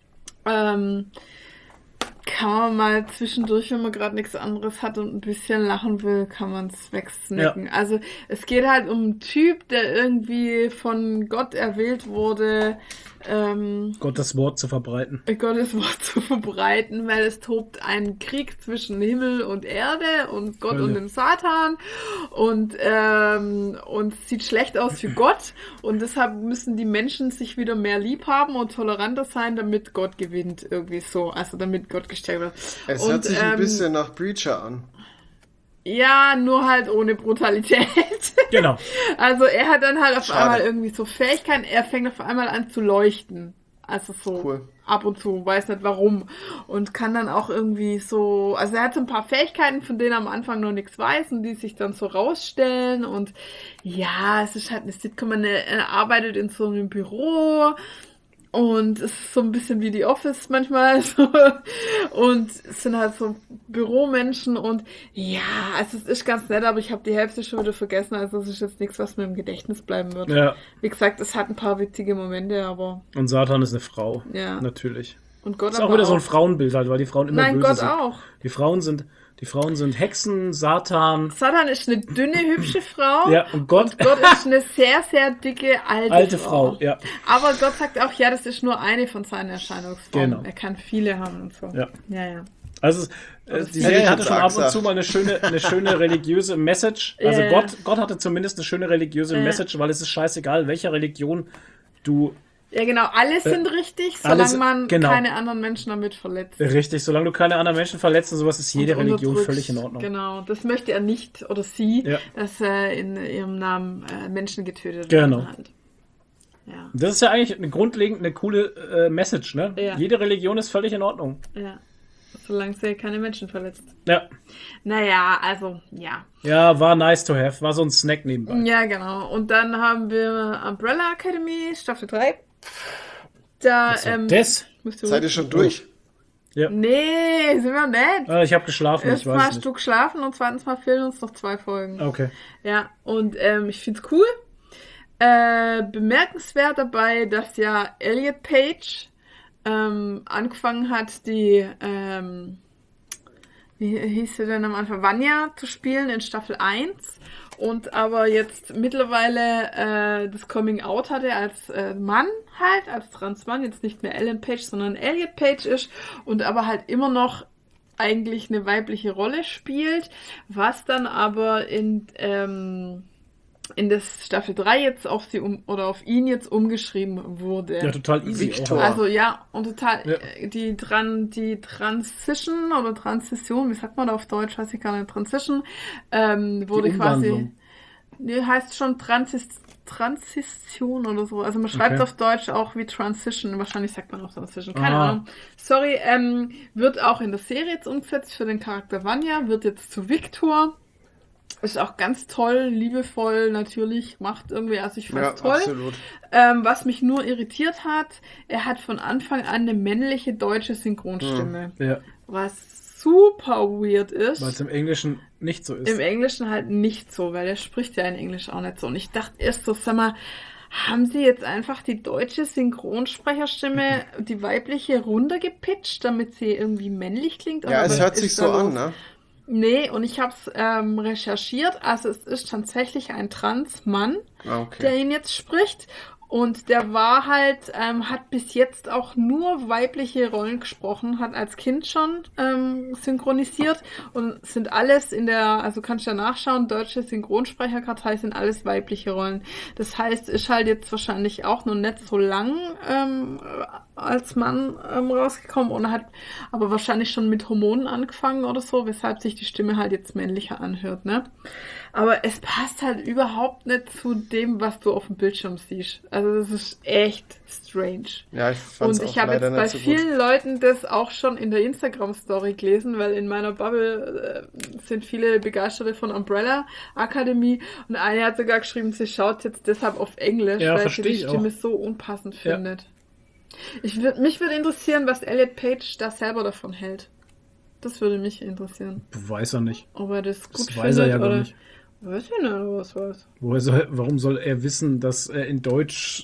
Kann man mal zwischendurch, wenn man gerade nichts anderes hat und ein bisschen lachen will, kann man es wegsnacken. Ja. Also es geht halt um einen Typ, der irgendwie von Gott erwählt wurde, Gottes Wort zu verbreiten. Gottes Wort zu verbreiten, weil es tobt ein Krieg zwischen Himmel und Erde und Gott Hölle. und dem Satan und es sieht schlecht aus für Gott und deshalb müssen die Menschen sich wieder mehr lieb haben und toleranter sein, damit Gott gewinnt irgendwie so, also damit Gott gestärkt gedacht. Es Und, hört sich ein bisschen nach Breacher an. Ja, nur halt ohne Brutalität. Genau. Also er hat dann halt auf Schade. einmal irgendwie so Fähigkeiten, er fängt auf einmal an zu leuchten. Also so Cool. ab und zu, weiß nicht warum. Und kann dann auch irgendwie so, also er hat so ein paar Fähigkeiten, von denen er am Anfang noch nichts weiß und die sich dann so rausstellen. Und ja, es ist halt eine Sitcom, er arbeitet in so einem Büro. Und es ist so ein bisschen wie die Office manchmal. So. Und es sind halt so Büromenschen. Und ja, also es ist ganz nett, aber ich habe die Hälfte schon wieder vergessen. Also es ist jetzt nichts, was mir im Gedächtnis bleiben wird. Ja. Wie gesagt, es hat ein paar witzige Momente, aber Und Satan ist eine Frau. ja. Natürlich. Und Gott Das ist auch aber wieder so ein Frauenbild halt, weil die Frauen immer Nein, böse Gott sind. auch. Die Frauen sind Hexen, Satan. Satan ist eine dünne, hübsche Frau. Ja, und Gott, Gott ist eine sehr, sehr dicke, alte Frau. Ja. Aber Gott sagt auch, ja, das ist nur eine von seinen Erscheinungsformen. Genau. Er kann viele haben und so. Ja. Ja. Also die hätte Serie ich hatte jetzt schon auch ab und gesagt. zu mal eine schöne religiöse Message. Also Ja. Gott hatte zumindest eine schöne religiöse Message, weil es ist scheißegal, welcher Religion du Ja, genau. Alle sind richtig, solange alles- man genau. keine anderen Menschen damit verletzt. richtig, solange du keine anderen Menschen verletzt und sowas, ist jede Und Religion unterdrückt. völlig in Ordnung. Genau, das möchte er nicht oder sie, Ja. dass in ihrem Namen Menschen getötet Genau. werden. Halt. Ja, Das ist ja eigentlich eine grundlegend eine coole Message, ne? Ja. Jede Religion ist völlig in Ordnung. ja. Solange sie keine Menschen verletzt. Ja. Naja, also, ja. Ja, war nice to have, war so ein Snack nebenbei. Ja, genau. Und dann haben wir Umbrella Academy, Staffel 3. Da, Das? musst du Seid ihr schon durch? Nee, sind wir nicht. Ich habe geschlafen, ich Erstens mal weiß hast nicht. du geschlafen und zweitens mal fehlen uns noch 2 Folgen. Okay. Ja, und ich find's cool. Bemerkenswert dabei, dass ja Elliot Page angefangen hat, die, wie hieß sie denn am Anfang, Vanya zu spielen in Staffel 1 und aber jetzt mittlerweile das Coming Out hatte als Mann halt, als Transmann, jetzt nicht mehr Ellen Page, sondern Elliot Page ist und aber halt immer noch eigentlich eine weibliche Rolle spielt, was dann aber in das Staffel 3 jetzt auf sie auf ihn jetzt umgeschrieben wurde. Ja, total easy. Victor. Auch. Also ja, und total Ja. die Transition oder Transition, wie sagt man da auf Deutsch, weiß ich gar nicht, Transition, wurde Die quasi, Umwandlung. nee, heißt schon Transition oder so. Also man schreibt Okay. auf Deutsch auch wie Transition, wahrscheinlich sagt man auch Transition, keine Ah. Ahnung. Sorry, wird auch in der Serie jetzt umgesetzt für den Charakter Vanya, wird jetzt zu Victor. Ist auch ganz toll, liebevoll, natürlich, macht irgendwie, also ich fand's toll. absolut. Was mich nur irritiert hat, er hat von Anfang an eine männliche deutsche Synchronstimme. Ja, Was super weird ist. weil es im Englischen nicht so ist. Im Englischen halt nicht so, weil er spricht ja in Englisch auch nicht so. Und ich dachte erst so, sag mal, haben sie jetzt einfach die deutsche Synchronsprecherstimme, die weibliche, runtergepitcht, damit sie irgendwie männlich klingt? Ja, Oder es was hört ist sich da so an, los? ne? Nee, und ich habe es recherchiert. Also es ist tatsächlich ein Transmann, Ah, der okay. ihn jetzt spricht. Und der war halt, hat bis jetzt auch nur weibliche Rollen gesprochen, hat als Kind schon synchronisiert und sind alles also kannst du ja nachschauen, deutsche Synchronsprecherkartei sind alles weibliche Rollen. Das heißt, ist halt jetzt wahrscheinlich auch noch nicht so lang als Mann rausgekommen und hat aber wahrscheinlich schon mit Hormonen angefangen oder so, weshalb sich die Stimme halt jetzt männlicher anhört, ne? Aber es passt halt überhaupt nicht zu dem, was du auf dem Bildschirm siehst. Also das ist echt strange. Ja, ich fand's Und auch ich habe leider jetzt bei nicht so gut. vielen Leuten das auch schon in der Instagram-Story gelesen, weil in meiner Bubble sind viele Begeisterte von Umbrella Academy und eine hat sogar geschrieben, sie schaut jetzt deshalb auf Englisch, Ja, weil sie versteh die ich Stimme auch. so unpassend Ja. findet. Mich würde interessieren, was Elliot Page da selber davon hält. Das würde mich interessieren. Weiß er nicht. Ob er das gut Das findet weiß er ja oder... gar nicht. Weiß ich nicht, oder was weiß. Warum soll er wissen, dass er in Deutsch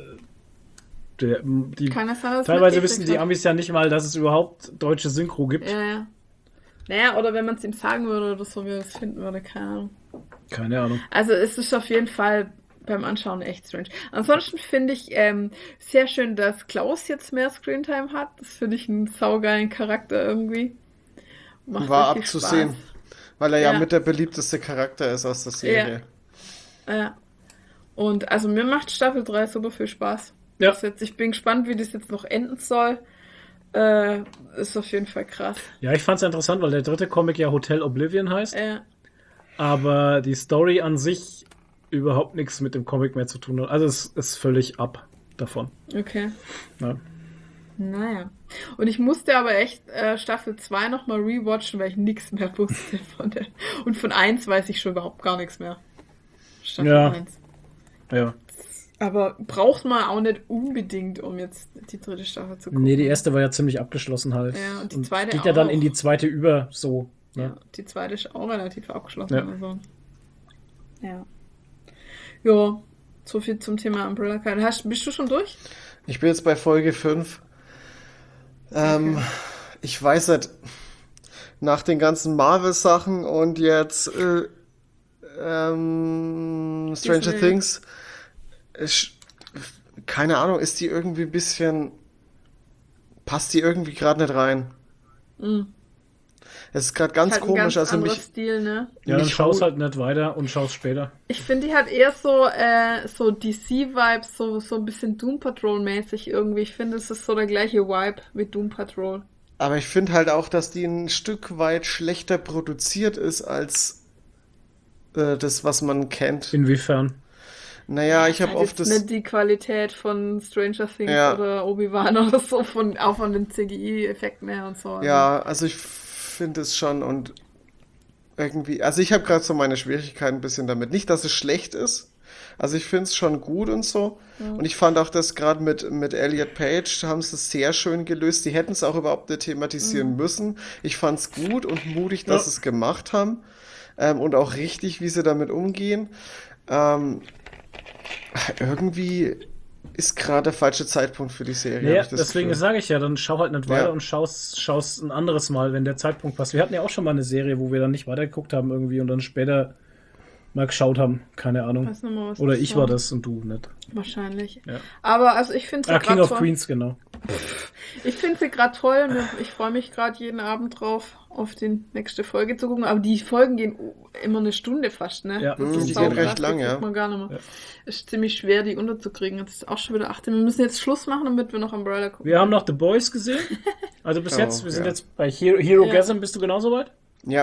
Kann es sein, dass teilweise mitgekriegt wissen die hat? Amis ja nicht mal, dass es überhaupt deutsche Synchro gibt. Ja, ja. Naja, oder wenn man es ihm sagen würde oder so, wie er es finden würde, keine Ahnung. Keine Ahnung. Also es ist auf jeden Fall beim Anschauen echt strange. Ansonsten finde ich sehr schön, dass Klaus jetzt mehr Screentime hat. Das finde ich einen saugeilen Charakter irgendwie. Macht War richtig abzusehen, Spaß. weil er ja Ja. mit der beliebteste Charakter ist aus der Serie. Ja. Und also mir macht Staffel 3 super viel Spaß. Ja. Ich bin gespannt, wie das jetzt noch enden soll. Ist auf jeden Fall krass. Ja, ich fand's interessant, weil der dritte Comic ja Hotel Oblivion heißt, aber die Story an sich überhaupt nichts mit dem Comic mehr zu tun hat. Also es ist völlig ab davon. Okay. Ja. Naja. Und ich musste aber echt Staffel 2 nochmal rewatchen, weil ich nichts mehr wusste von der. Und von 1 weiß ich schon überhaupt gar nichts mehr. Staffel 1. Ja. Aber braucht man auch nicht unbedingt, um jetzt die dritte Staffel zu gucken. Nee, die erste war ja ziemlich abgeschlossen halt. Ja, und die zweite geht ja dann auch. in die zweite über, so. Ne? Ja, die zweite ist auch relativ abgeschlossen. Ja. Also. Ja. Ja, so viel zum Thema Umbrella Academy. Bist du schon durch? Ich bin jetzt bei Folge 5. Ich weiß nicht, nach den ganzen Marvel-Sachen und jetzt Stranger Disney. Things, keine Ahnung, ist die irgendwie ein bisschen, passt die irgendwie gerade nicht rein. Es ist gerade ganz Halt ein komisch, ganz also anderer mich, Stil, ne? Ja, dann mich schaust holt- halt nicht weiter und schaust später. Ich finde, die hat eher so DC-Vibes, so ein bisschen Doom Patrol-mäßig irgendwie. Ich finde, es ist so der gleiche Vibe wie Doom Patrol. aber ich finde halt auch, dass die ein Stück weit schlechter produziert ist als das, was man kennt. Inwiefern? Naja, ich habe Halt oft jetzt das, nicht die Qualität von Stranger Things Ja. oder Obi-Wan oder so, auch von den CGI-Effekten her und so. ja, also ich finde es schon und irgendwie, also ich habe gerade so meine Schwierigkeiten ein bisschen damit. Nicht, dass es schlecht ist, also ich finde es schon gut und so. Und ich fand auch das gerade mit Elliot Page, haben sie es sehr schön gelöst. Die hätten es auch überhaupt nicht thematisieren müssen. Ich fand es gut und mutig, dass sie es gemacht haben. Und auch richtig, wie sie damit umgehen. Irgendwie ist gerade der falsche Zeitpunkt für die Serie. Ja, hab ich das deswegen Gefühl. sage ich ja, dann schau halt nicht weiter Ja. und schaust ein anderes Mal, wenn der Zeitpunkt passt. Wir hatten ja auch schon mal eine Serie, wo wir dann nicht weitergeguckt haben irgendwie und dann später mal geschaut haben. Keine Ahnung. Weiß nicht mal, was Oder das ich war. war das und du nicht. Wahrscheinlich. Ja. Aber also ich finde sie King gerade of toll. Queens, genau. Ich finde sie gerade toll und ich freue mich gerade jeden Abend drauf, auf die nächste Folge zu gucken. Aber die Folgen gehen immer eine Stunde fast, ne? Ja, Das die ist gehen saukrass, recht lang, das ja. kriegt man gar nicht mehr. Ja. Ist ziemlich schwer, die unterzukriegen. Jetzt ist auch schon wieder 8. Wir müssen jetzt Schluss machen, damit wir noch Umbrella gucken. Wir haben noch The Boys gesehen. Also bis Oh, jetzt, wir sind ja. jetzt bei Hero Gasm. Bist du genauso weit? Ja,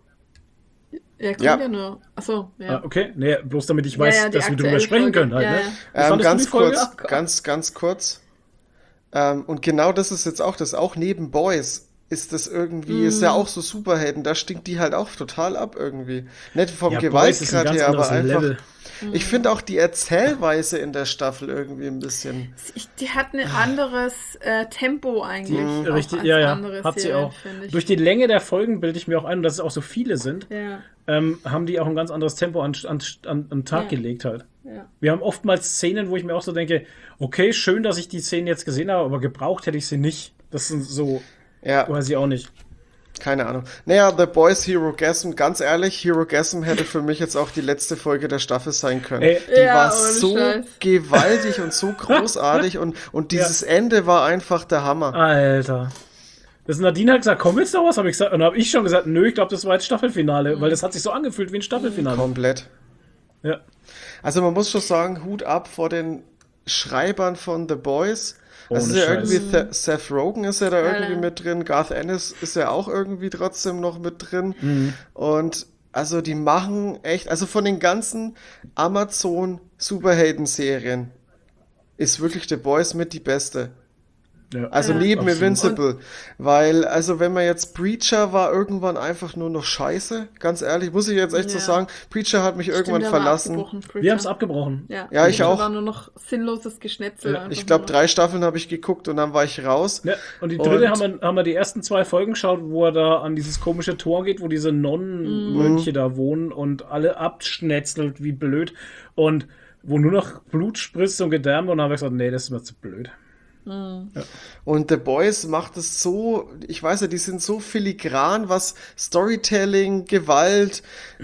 Ja, kommt Ja. ja nur. Achso, ja. Ah, okay. Nee, bloß damit ich weiß, Ja, ja, die dass wir drüber aktuelle sprechen Folge. können halt, Ja, ne? ja. Wie fandest du ganz die Folge? Oh Gott. ganz kurz. Und genau das ist jetzt auch das, auch neben Boys ist das irgendwie, ist ja auch so Superhelden, da stinkt die halt auch total ab irgendwie. Nicht vom Ja, Boys ist ein Gewaltgrad ganz her, aber anderes einfach. Level. Ich finde auch die Erzählweise in der Staffel irgendwie ein bisschen. Die hat ein anderes Tempo eigentlich. auch Richtig, als ja, andere hat sie Serien, auch. finde ich. Durch die Länge der Folgen bilde ich mir auch ein, und dass es auch so viele sind, Ja, haben die auch ein ganz anderes Tempo an den Tag Ja. gelegt halt. ja. Wir haben oftmals Szenen, wo ich mir auch so denke, okay, schön, dass ich die Szenen jetzt gesehen habe, aber gebraucht hätte ich sie nicht. Das sind so, Ja, weiß ich auch nicht. keine Ahnung. Naja, The Boys Hero Gasm, ganz ehrlich, Hero Gasm hätte für mich jetzt auch die letzte Folge der Staffel sein können. Ey, Die Ja, war ohne so Scheiß. gewaltig und so großartig und dieses Ende war einfach der Hammer. Alter. Das Nadine hat gesagt, komm jetzt noch was, habe ich gesagt. Und dann habe ich schon gesagt, nö, ich glaube, das war jetzt Staffelfinale, weil das hat sich so angefühlt wie ein Staffelfinale. Komplett. Ja. Also man muss schon sagen, Hut ab vor den Schreibern von The Boys. Ohne Also ist ja Scheiß. irgendwie Seth Rogen ist ja da Ja, irgendwie ja. mit drin, Garth Ennis ist ja auch irgendwie trotzdem noch mit drin. Und also die machen echt, also von den ganzen Amazon Superhelden-Serien ist wirklich The Boys mit die beste. Ja. Also Ja. neben Absolut. Invincible. Weil, also wenn man jetzt Preacher war irgendwann einfach nur noch scheiße, ganz ehrlich, muss ich jetzt echt so Ja. sagen, Preacher hat mich irgendwann Stimmt, der war verlassen. abgebrochen, Preacher. Wir haben es abgebrochen. Ja, Ja, ich Das auch. war nur noch sinnloses Geschnetzel. Ja, einfach Ich glaube, nur. 3 Staffeln habe ich geguckt und dann war ich raus. Ja, und die dritte Und- haben wir die ersten 2 Folgen geschaut, wo er da an dieses komische Tor geht, wo diese Nonnenmönche da wohnen und alle abschnetzelt wie blöd und wo nur noch Blut spritzt und Gedärme und dann habe ich gesagt, nee, das ist mir zu blöd. Und The Boys macht es so, ich weiß ja, die sind so filigran, was Storytelling, Gewalt,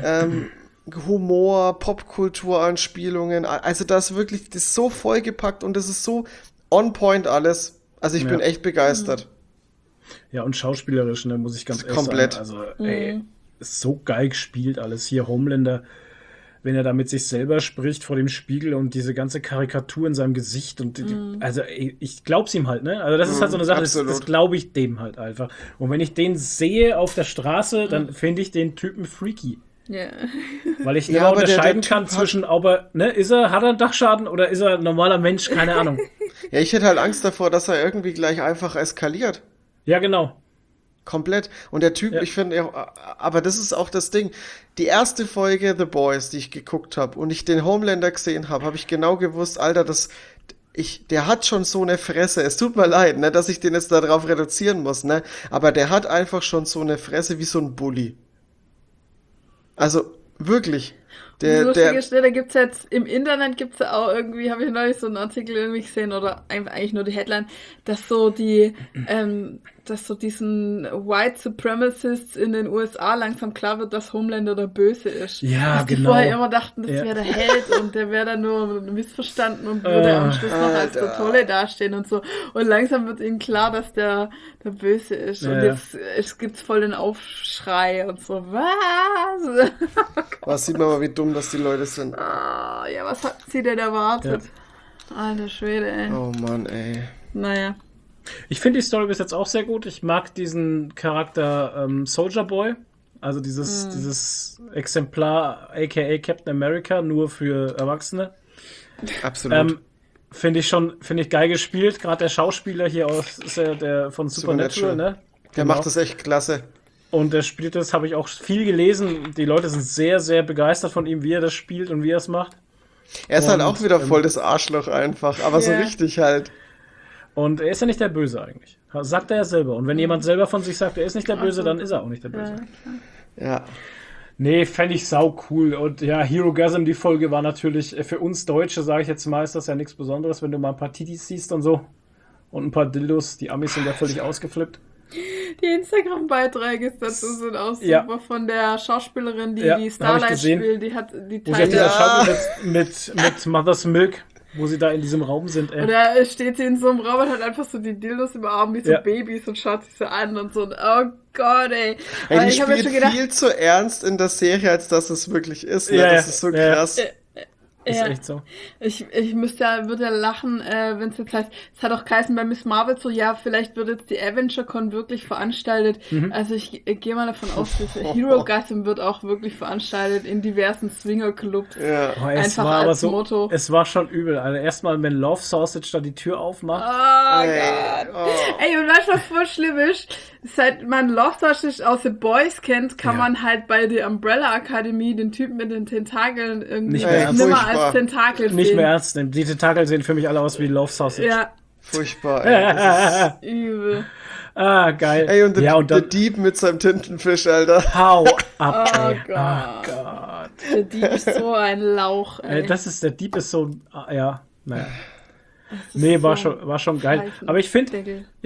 Humor, Popkulturanspielungen, also das ist wirklich, das ist so vollgepackt und das ist so on point alles. Also ich Ja. bin echt begeistert. Ja, und schauspielerisch, ne, muss ich ganz ehrlich Komplett. sagen. Also, ey, ist so geil gespielt alles. Hier Homelander, wenn er da mit sich selber spricht vor dem Spiegel und diese ganze Karikatur in seinem Gesicht und also ich glaub's ihm halt, ne? Also das ist halt so eine Sache, das glaube ich dem halt einfach. Und wenn ich den sehe auf der Straße, dann finde ich den Typen freaky. Ja. Weil ich immer unterscheiden kann zwischen, ob er, ne, hat er einen Dachschaden oder ist er ein normaler Mensch, keine Ahnung. Ja, ich hätte halt Angst davor, dass er irgendwie gleich einfach eskaliert. Ja, genau. Komplett. Und der Typ, ich finde, aber das ist auch das Ding. Die erste Folge The Boys, die ich geguckt habe und ich den Homelander gesehen habe ich genau gewusst, Alter, der hat schon so eine Fresse. Es tut mir leid, ne, dass ich den jetzt darauf reduzieren muss, ne, aber der hat einfach schon so eine Fresse wie so ein Bully. Also, wirklich. Lustige Stelle gibt's jetzt, im Internet gibt's ja auch irgendwie, habe ich neulich so einen Artikel irgendwie gesehen oder eigentlich nur die Headline, dass so diesen White Supremacists in den USA langsam klar wird, dass Homelander der Böse ist. Ja, dass die vorher immer dachten, das wäre der Held und der wäre dann nur missverstanden und würde am Schluss noch als der Tolle dastehen und so. Und langsam wird ihnen klar, dass der Böse ist. Und jetzt gibt's voll den Aufschrei und so. Was? Was sieht man mal, wie dumm dass die Leute sind. Ja, was hat sie denn erwartet? Ja. Alter Schwede, ey. Oh Mann, ey. Naja. Ich finde die Story bis jetzt auch sehr gut. Ich mag diesen Charakter Soldier Boy. Also dieses Exemplar, aka Captain America, nur für Erwachsene. Absolut. Finde ich geil gespielt. Gerade der Schauspieler hier ist ja der von Supernatural, ne? Der macht das echt klasse. Und der spielt das, habe ich auch viel gelesen. Die Leute sind sehr, sehr begeistert von ihm, wie er das spielt und wie er es macht. Er ist halt auch wieder voll das Arschloch einfach, aber so richtig halt. Und er ist ja nicht der Böse eigentlich. Sagt er ja selber. Und wenn jemand selber von sich sagt, er ist nicht der Böse, dann ist er auch nicht der Böse. Ja. Nee, fände ich sau cool. Und ja, Herogasm, die Folge war natürlich für uns Deutsche, sage ich jetzt mal, ist das ja nichts Besonderes, wenn du mal ein paar Titis siehst und so. Und ein paar Dildos. Die Amis sind ja völlig ausgeflippt. Die Instagram-Beiträge dazu sind auch super von der Schauspielerin, die Starlight spielt. Die hat die Teile mit Mother's Milk, wo sie da in diesem Raum sind. Oder steht sie in so einem Raum und hat einfach so die Dildos im Arm wie so Babys und schaut sich so an und so. Oh Gott, ey. Ey, die spielt viel zu ernst in der Serie, als dass es wirklich ist. Ne? Das ist so krass. Ist echt so. Ich würde ja lachen, wenn es jetzt heißt, es hat auch geheißen bei Miss Marvel so, ja, vielleicht wird jetzt die AvengerCon wirklich veranstaltet. Also ich gehe mal davon aus, dass Herogasm wird auch wirklich veranstaltet in diversen Swingerclubs. Ja. Einfach als Motto. Es war schon übel. Also erstmal, wenn Love Sausage da die Tür aufmacht. Oh Gott. Ey, und weißt du, was voll schlimm ist? Seit man Love Sausage aus The Boys kennt, kann man halt bei der Umbrella Akademie den Typen mit den Tentakeln irgendwie nicht mehr als Tentakel sehen. Nicht mehr ernst nehmen. Die Tentakel sehen für mich alle aus wie Love Sausage. Ja. Furchtbar, ey. Übel. Geil. Ey, und der Dieb mit seinem Tintenfisch, Alter. Hau ab, Oh ey. Gott. Oh Gott. Der Dieb ist so ein Lauch, ey. Der Dieb ist so, naja. Nee, war schon geil. Aber ich finde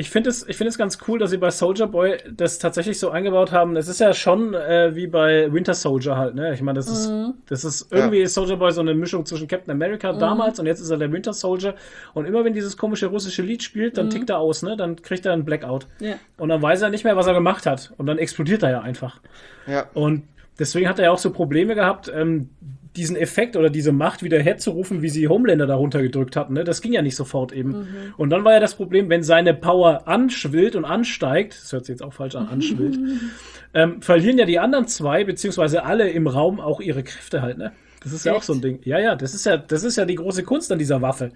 es ganz cool, dass sie bei Soldier Boy das tatsächlich so eingebaut haben. Es ist ja schon wie bei Winter Soldier halt, ne? Ich meine, das ist irgendwie ist Soldier Boy so eine Mischung zwischen Captain America damals und jetzt ist er der Winter Soldier. Und immer wenn dieses komische russische Lied spielt, dann tickt er aus, ne? Dann kriegt er einen Blackout. Ja. Und dann weiß er nicht mehr, was er gemacht hat. Und dann explodiert er ja einfach. Ja. Und deswegen hat er ja auch so Probleme gehabt, diesen Effekt oder diese Macht wieder herzurufen, wie sie Homelander da runtergedrückt hatten. Ne? Das ging ja nicht sofort eben. Und dann war ja das Problem, wenn seine Power anschwillt und ansteigt, das hört sich jetzt auch falsch an, anschwillt, verlieren ja die anderen zwei, beziehungsweise alle im Raum auch ihre Kräfte halt. Ne? Das ist ja auch so ein Ding. Ja, das ist ja die große Kunst an dieser Waffe.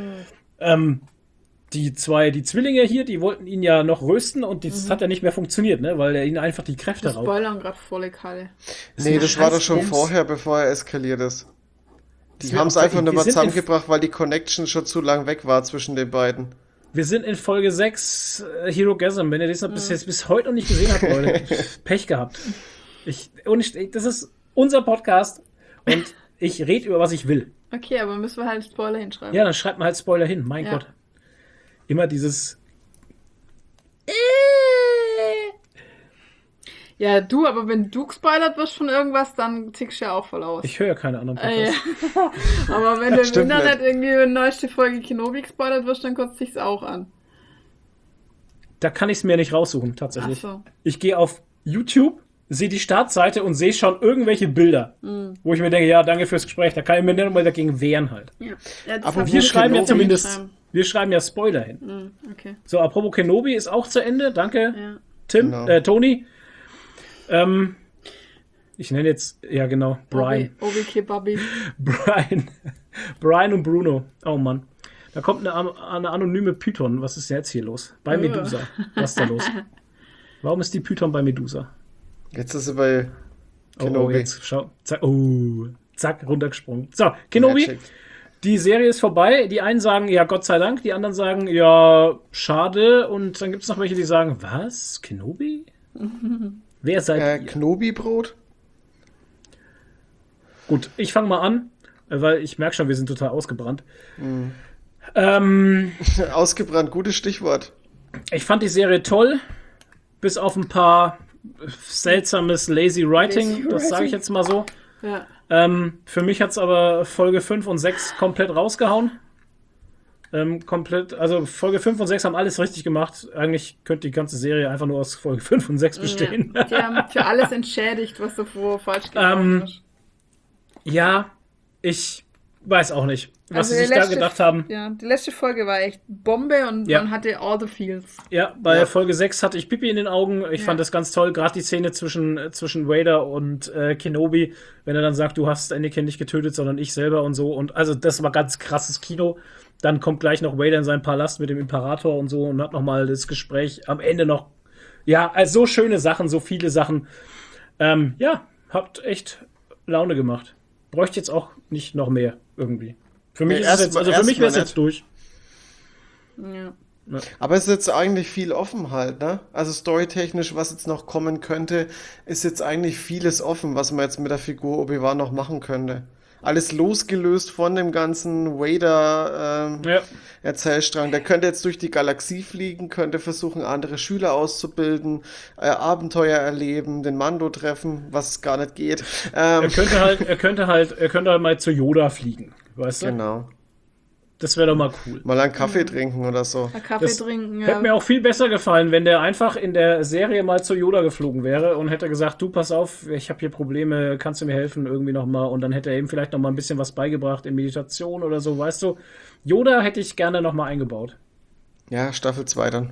Die Zwillinge hier, die wollten ihn ja noch rösten und das hat ja nicht mehr funktioniert, ne? Weil er ihnen einfach die Kräfte raubt. Spoilern gerade volle Kalle. Nee, das war doch schon vorher, bevor er eskaliert ist. Die haben es einfach nur mal zusammengebracht, weil die Connection schon zu lang weg war zwischen den beiden. Wir sind in Folge 6 Herogasm. Wenn ihr das bis heute noch nicht gesehen habt, Leute, Pech gehabt. Das ist unser Podcast und ich rede über, was ich will. Okay, aber müssen wir halt Spoiler hinschreiben. Ja, dann schreibt man halt Spoiler hin. Mein Gott. Immer dieses... Ja, aber wenn du gespoilert wirst von irgendwas, dann tickst du ja auch voll aus. Ich höre ja keine anderen Podcasts. Aber wenn du im Internet irgendwie eine neueste Folge Kenobi gespoilert wirst, dann kotzt sich's auch an. Da kann ich es mir nicht raussuchen, tatsächlich. Ach so. Ich gehe auf YouTube sehe die Startseite und sehe schon irgendwelche Bilder, wo ich mir denke, ja, danke fürs Gespräch, da kann ich mir nicht mal dagegen wehren halt. Ja. Ja, das Aber hat Wir mir schreiben ja Kenobi zumindest, geschrieben. wir schreiben ja Spoiler hin. Okay. So, apropos Kenobi ist auch zu Ende, danke Ja. Tim, Genau. Toni. Ich nenne jetzt, ja genau, Brian. Obi Kebabi. Brian und Bruno. Oh Mann. Da kommt eine anonyme Python. Was ist denn jetzt hier los? Bei Medusa. Was ist da los? Warum ist die Python bei Medusa? Jetzt ist sie bei Oh, Kenobi. jetzt schau. Zack, zack, runtergesprungen. So, Kenobi. Magic. Die Serie ist vorbei. Die einen sagen, ja, Gott sei Dank. Die anderen sagen, ja, schade. Und dann gibt es noch welche, die sagen, was? Kenobi? Wer seid ihr? Knobi-Brot? Gut, ich fange mal an, weil ich merke schon, wir sind total ausgebrannt. Ausgebrannt, gutes Stichwort. Ich fand die Serie toll, bis auf ein paar seltsames Lazy Writing, das sage ich jetzt mal so. Ja. Für mich hat es aber Folge 5 und 6 komplett rausgehauen. Also Folge 5 und 6 haben alles richtig gemacht. Eigentlich könnte die ganze Serie einfach nur aus Folge 5 und 6 bestehen. Ja. Die haben für alles entschädigt, was davor falsch gelaufen ist. Ja, ich weiß auch nicht, was Also sie sich da gedacht haben. Ja, die letzte Folge war echt Bombe und Ja. man hatte all the feels. Ja, bei Ja. Folge 6 hatte ich Pipi in den Augen. Ich Ja. fand das ganz toll, gerade die Szene zwischen Vader und Kenobi, wenn er dann sagt, du hast Anakin nicht getötet, sondern ich selber und so. Und also das war ganz krasses Kino. Dann kommt gleich noch Vader in seinen Palast mit dem Imperator und so und hat nochmal das Gespräch am Ende noch. Ja, also so schöne Sachen, so viele Sachen. Ja, hat echt Laune gemacht. Bräuchte jetzt auch nicht noch mehr irgendwie. Für mich ist es jetzt, also für mich wäre es jetzt durch. Ja. Aber es ist jetzt eigentlich viel offen halt, ne? Also storytechnisch, was jetzt noch kommen könnte, ist jetzt eigentlich vieles offen, was man jetzt mit der Figur Obi-Wan noch machen könnte. Alles losgelöst von dem ganzen Ja. Vader-Erzählstrang. Der könnte jetzt durch die Galaxie fliegen, könnte versuchen, andere Schüler auszubilden, Abenteuer erleben, den Mando treffen, was gar nicht geht. Er könnte halt mal zu Yoda fliegen, weißt du? Genau. Das wäre doch mal cool. Mal einen Kaffee trinken oder so. Mal Kaffee Das trinken, ja. Hätte mir auch viel besser gefallen, wenn der einfach in der Serie mal zu Yoda geflogen wäre und hätte gesagt, du, pass auf, ich habe hier Probleme, kannst du mir helfen irgendwie nochmal? Und dann hätte er ihm vielleicht nochmal ein bisschen was beigebracht in Meditation oder so, weißt du? Yoda hätte ich gerne nochmal eingebaut. Ja, Staffel 2 dann.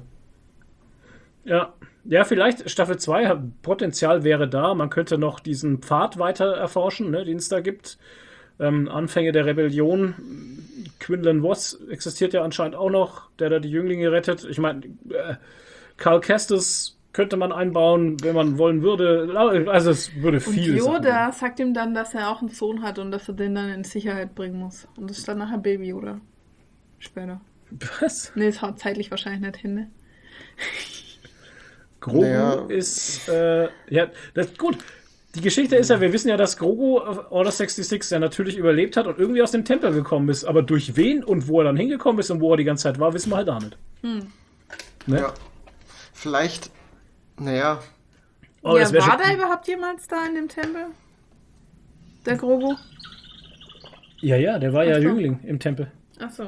Ja, vielleicht Staffel 2, Potenzial wäre da. Man könnte noch diesen Pfad weiter erforschen, ne, den es da gibt. Anfänge der Rebellion. Quinlan Voss existiert ja anscheinend auch noch, der da die Jünglinge rettet. Ich meine, Cal Kestis könnte man einbauen, wenn man wollen würde. Also es würde Und viel Yoda sagt ihm dann, dass er auch einen Sohn hat und dass er den dann in Sicherheit bringen muss. Und das ist dann nachher Baby, oder? Später. Was? Nee, es haut zeitlich wahrscheinlich nicht hin, ne? Grogu Naja. ist, ja, das gut. Die Geschichte ist ja, wir wissen ja, dass Grogu Order 66 ja natürlich überlebt hat und irgendwie aus dem Tempel gekommen ist. Aber durch wen und wo er dann hingekommen ist und wo er die ganze Zeit war, wissen wir halt auch nicht. Ne? Ja. Vielleicht, naja, Oh, das wär war schon- der überhaupt jemals da in dem Tempel? Der Grogu? Ja, der war ja Ach so. Jüngling im Tempel. Achso.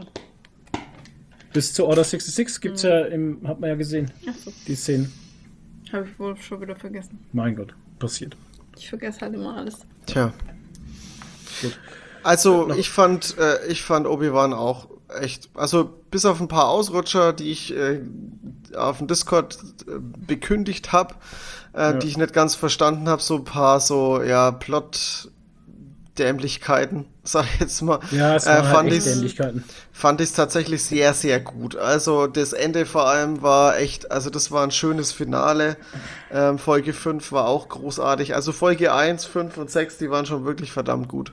Bis zu Order 66 gibt's ja hat man ja gesehen, Achso. die Szenen. Habe ich wohl schon wieder vergessen. Mein Gott, passiert. Ich vergesse halt immer alles. tja. Gut. Also ich fand Obi-Wan auch echt, also bis auf ein paar Ausrutscher, die ich auf dem Discord bekündigt habe, die ich nicht ganz verstanden habe, so ein paar so, ja, Plot-Dämlichkeiten, sag ich jetzt mal, Ja, es waren halt echt ich's- Dämlichkeiten. fand ich es tatsächlich sehr, sehr gut. Also das Ende vor allem war echt, also das war ein schönes Finale. Folge 5 war auch großartig. Also Folge 1, 5 und 6, die waren schon wirklich verdammt gut.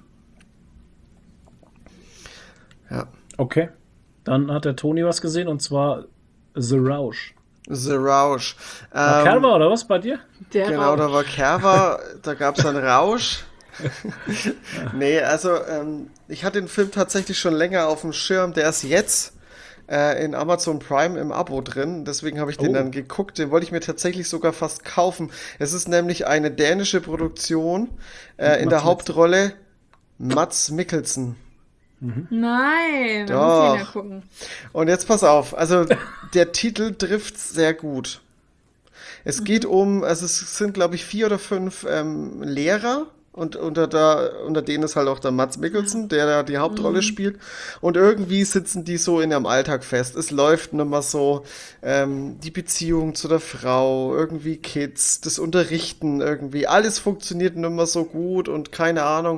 Ja. Okay. Dann hat der Toni was gesehen und zwar The Roush. The Roush. War Kerber oder was bei dir? Der Genau, Rauch. da war Kerber, da gab es einen Rausch. Nee, also ich hatte den Film tatsächlich schon länger auf dem Schirm. Der ist jetzt in Amazon Prime im Abo drin. Deswegen habe ich den Oh. dann geguckt. Den wollte ich mir tatsächlich sogar fast kaufen. Es ist nämlich eine dänische Produktion. In der Mads Hauptrolle Mads Mikkelsen. Nein, da Doch. muss ich ihn ja gucken. Und jetzt pass auf, also der Titel trifft sehr gut. Es geht also es sind, glaube ich, 4 oder 5 Lehrer. Und unter denen ist halt auch der Mads Mikkelsen, der da die Hauptrolle spielt. Und irgendwie sitzen die so in ihrem Alltag fest. Es läuft nicht mehr so die Beziehung zu der Frau, irgendwie Kids, das Unterrichten irgendwie. Alles funktioniert nicht mehr so gut und keine Ahnung.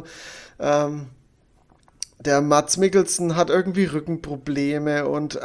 Der Mads Mikkelsen hat irgendwie Rückenprobleme und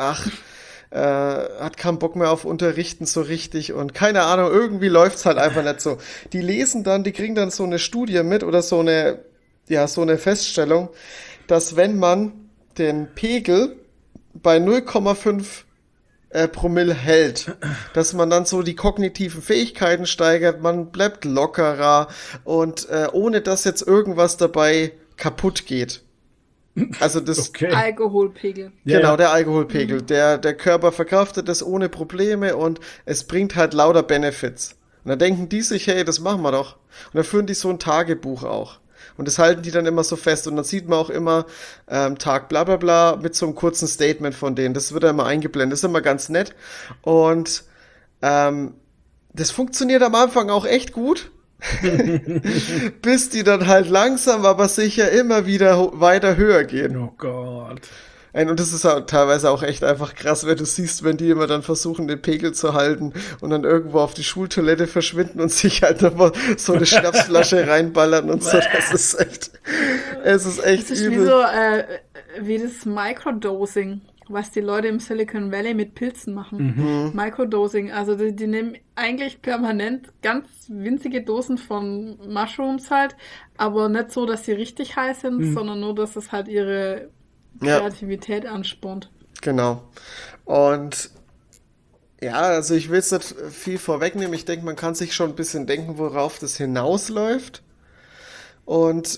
hat keinen Bock mehr auf Unterrichten so richtig und keine Ahnung, irgendwie läuft's halt einfach nicht so. Die kriegen dann so eine Studie mit oder so eine Feststellung, dass wenn man den Pegel bei 0,5 Promille hält, dass man dann so die kognitiven Fähigkeiten steigert, man bleibt lockerer und ohne dass jetzt irgendwas dabei kaputt geht. Also das Alkoholpegel. Genau, der Alkoholpegel. Der Körper verkraftet das ohne Probleme und es bringt halt lauter Benefits. Und dann denken die sich, hey, das machen wir doch. Und dann führen die so ein Tagebuch auch. Und das halten die dann immer so fest. Und dann sieht man auch immer Tag bla bla bla mit so einem kurzen Statement von denen. Das wird dann immer eingeblendet. Das ist immer ganz nett. Und das funktioniert am Anfang auch echt gut. Bis die dann halt langsam, aber sicher immer wieder weiter höher gehen. Oh Gott. Und das ist auch teilweise auch echt einfach krass, wenn du siehst, wenn die immer dann versuchen, den Pegel zu halten und dann irgendwo auf die Schultoilette verschwinden und sich halt nochmal so eine Schnapsflasche reinballern und so. Das ist echt Das ist übel. wie das Microdosing, was die Leute im Silicon Valley mit Pilzen machen. Microdosing, also die nehmen eigentlich permanent ganz winzige Dosen von Mushrooms halt, aber nicht so, dass sie richtig heiß sind, sondern nur, dass es halt ihre Kreativität anspornt. Genau. Und ja, also ich will jetzt nicht viel vorwegnehmen. Ich denke, man kann sich schon ein bisschen denken, worauf das hinausläuft. Und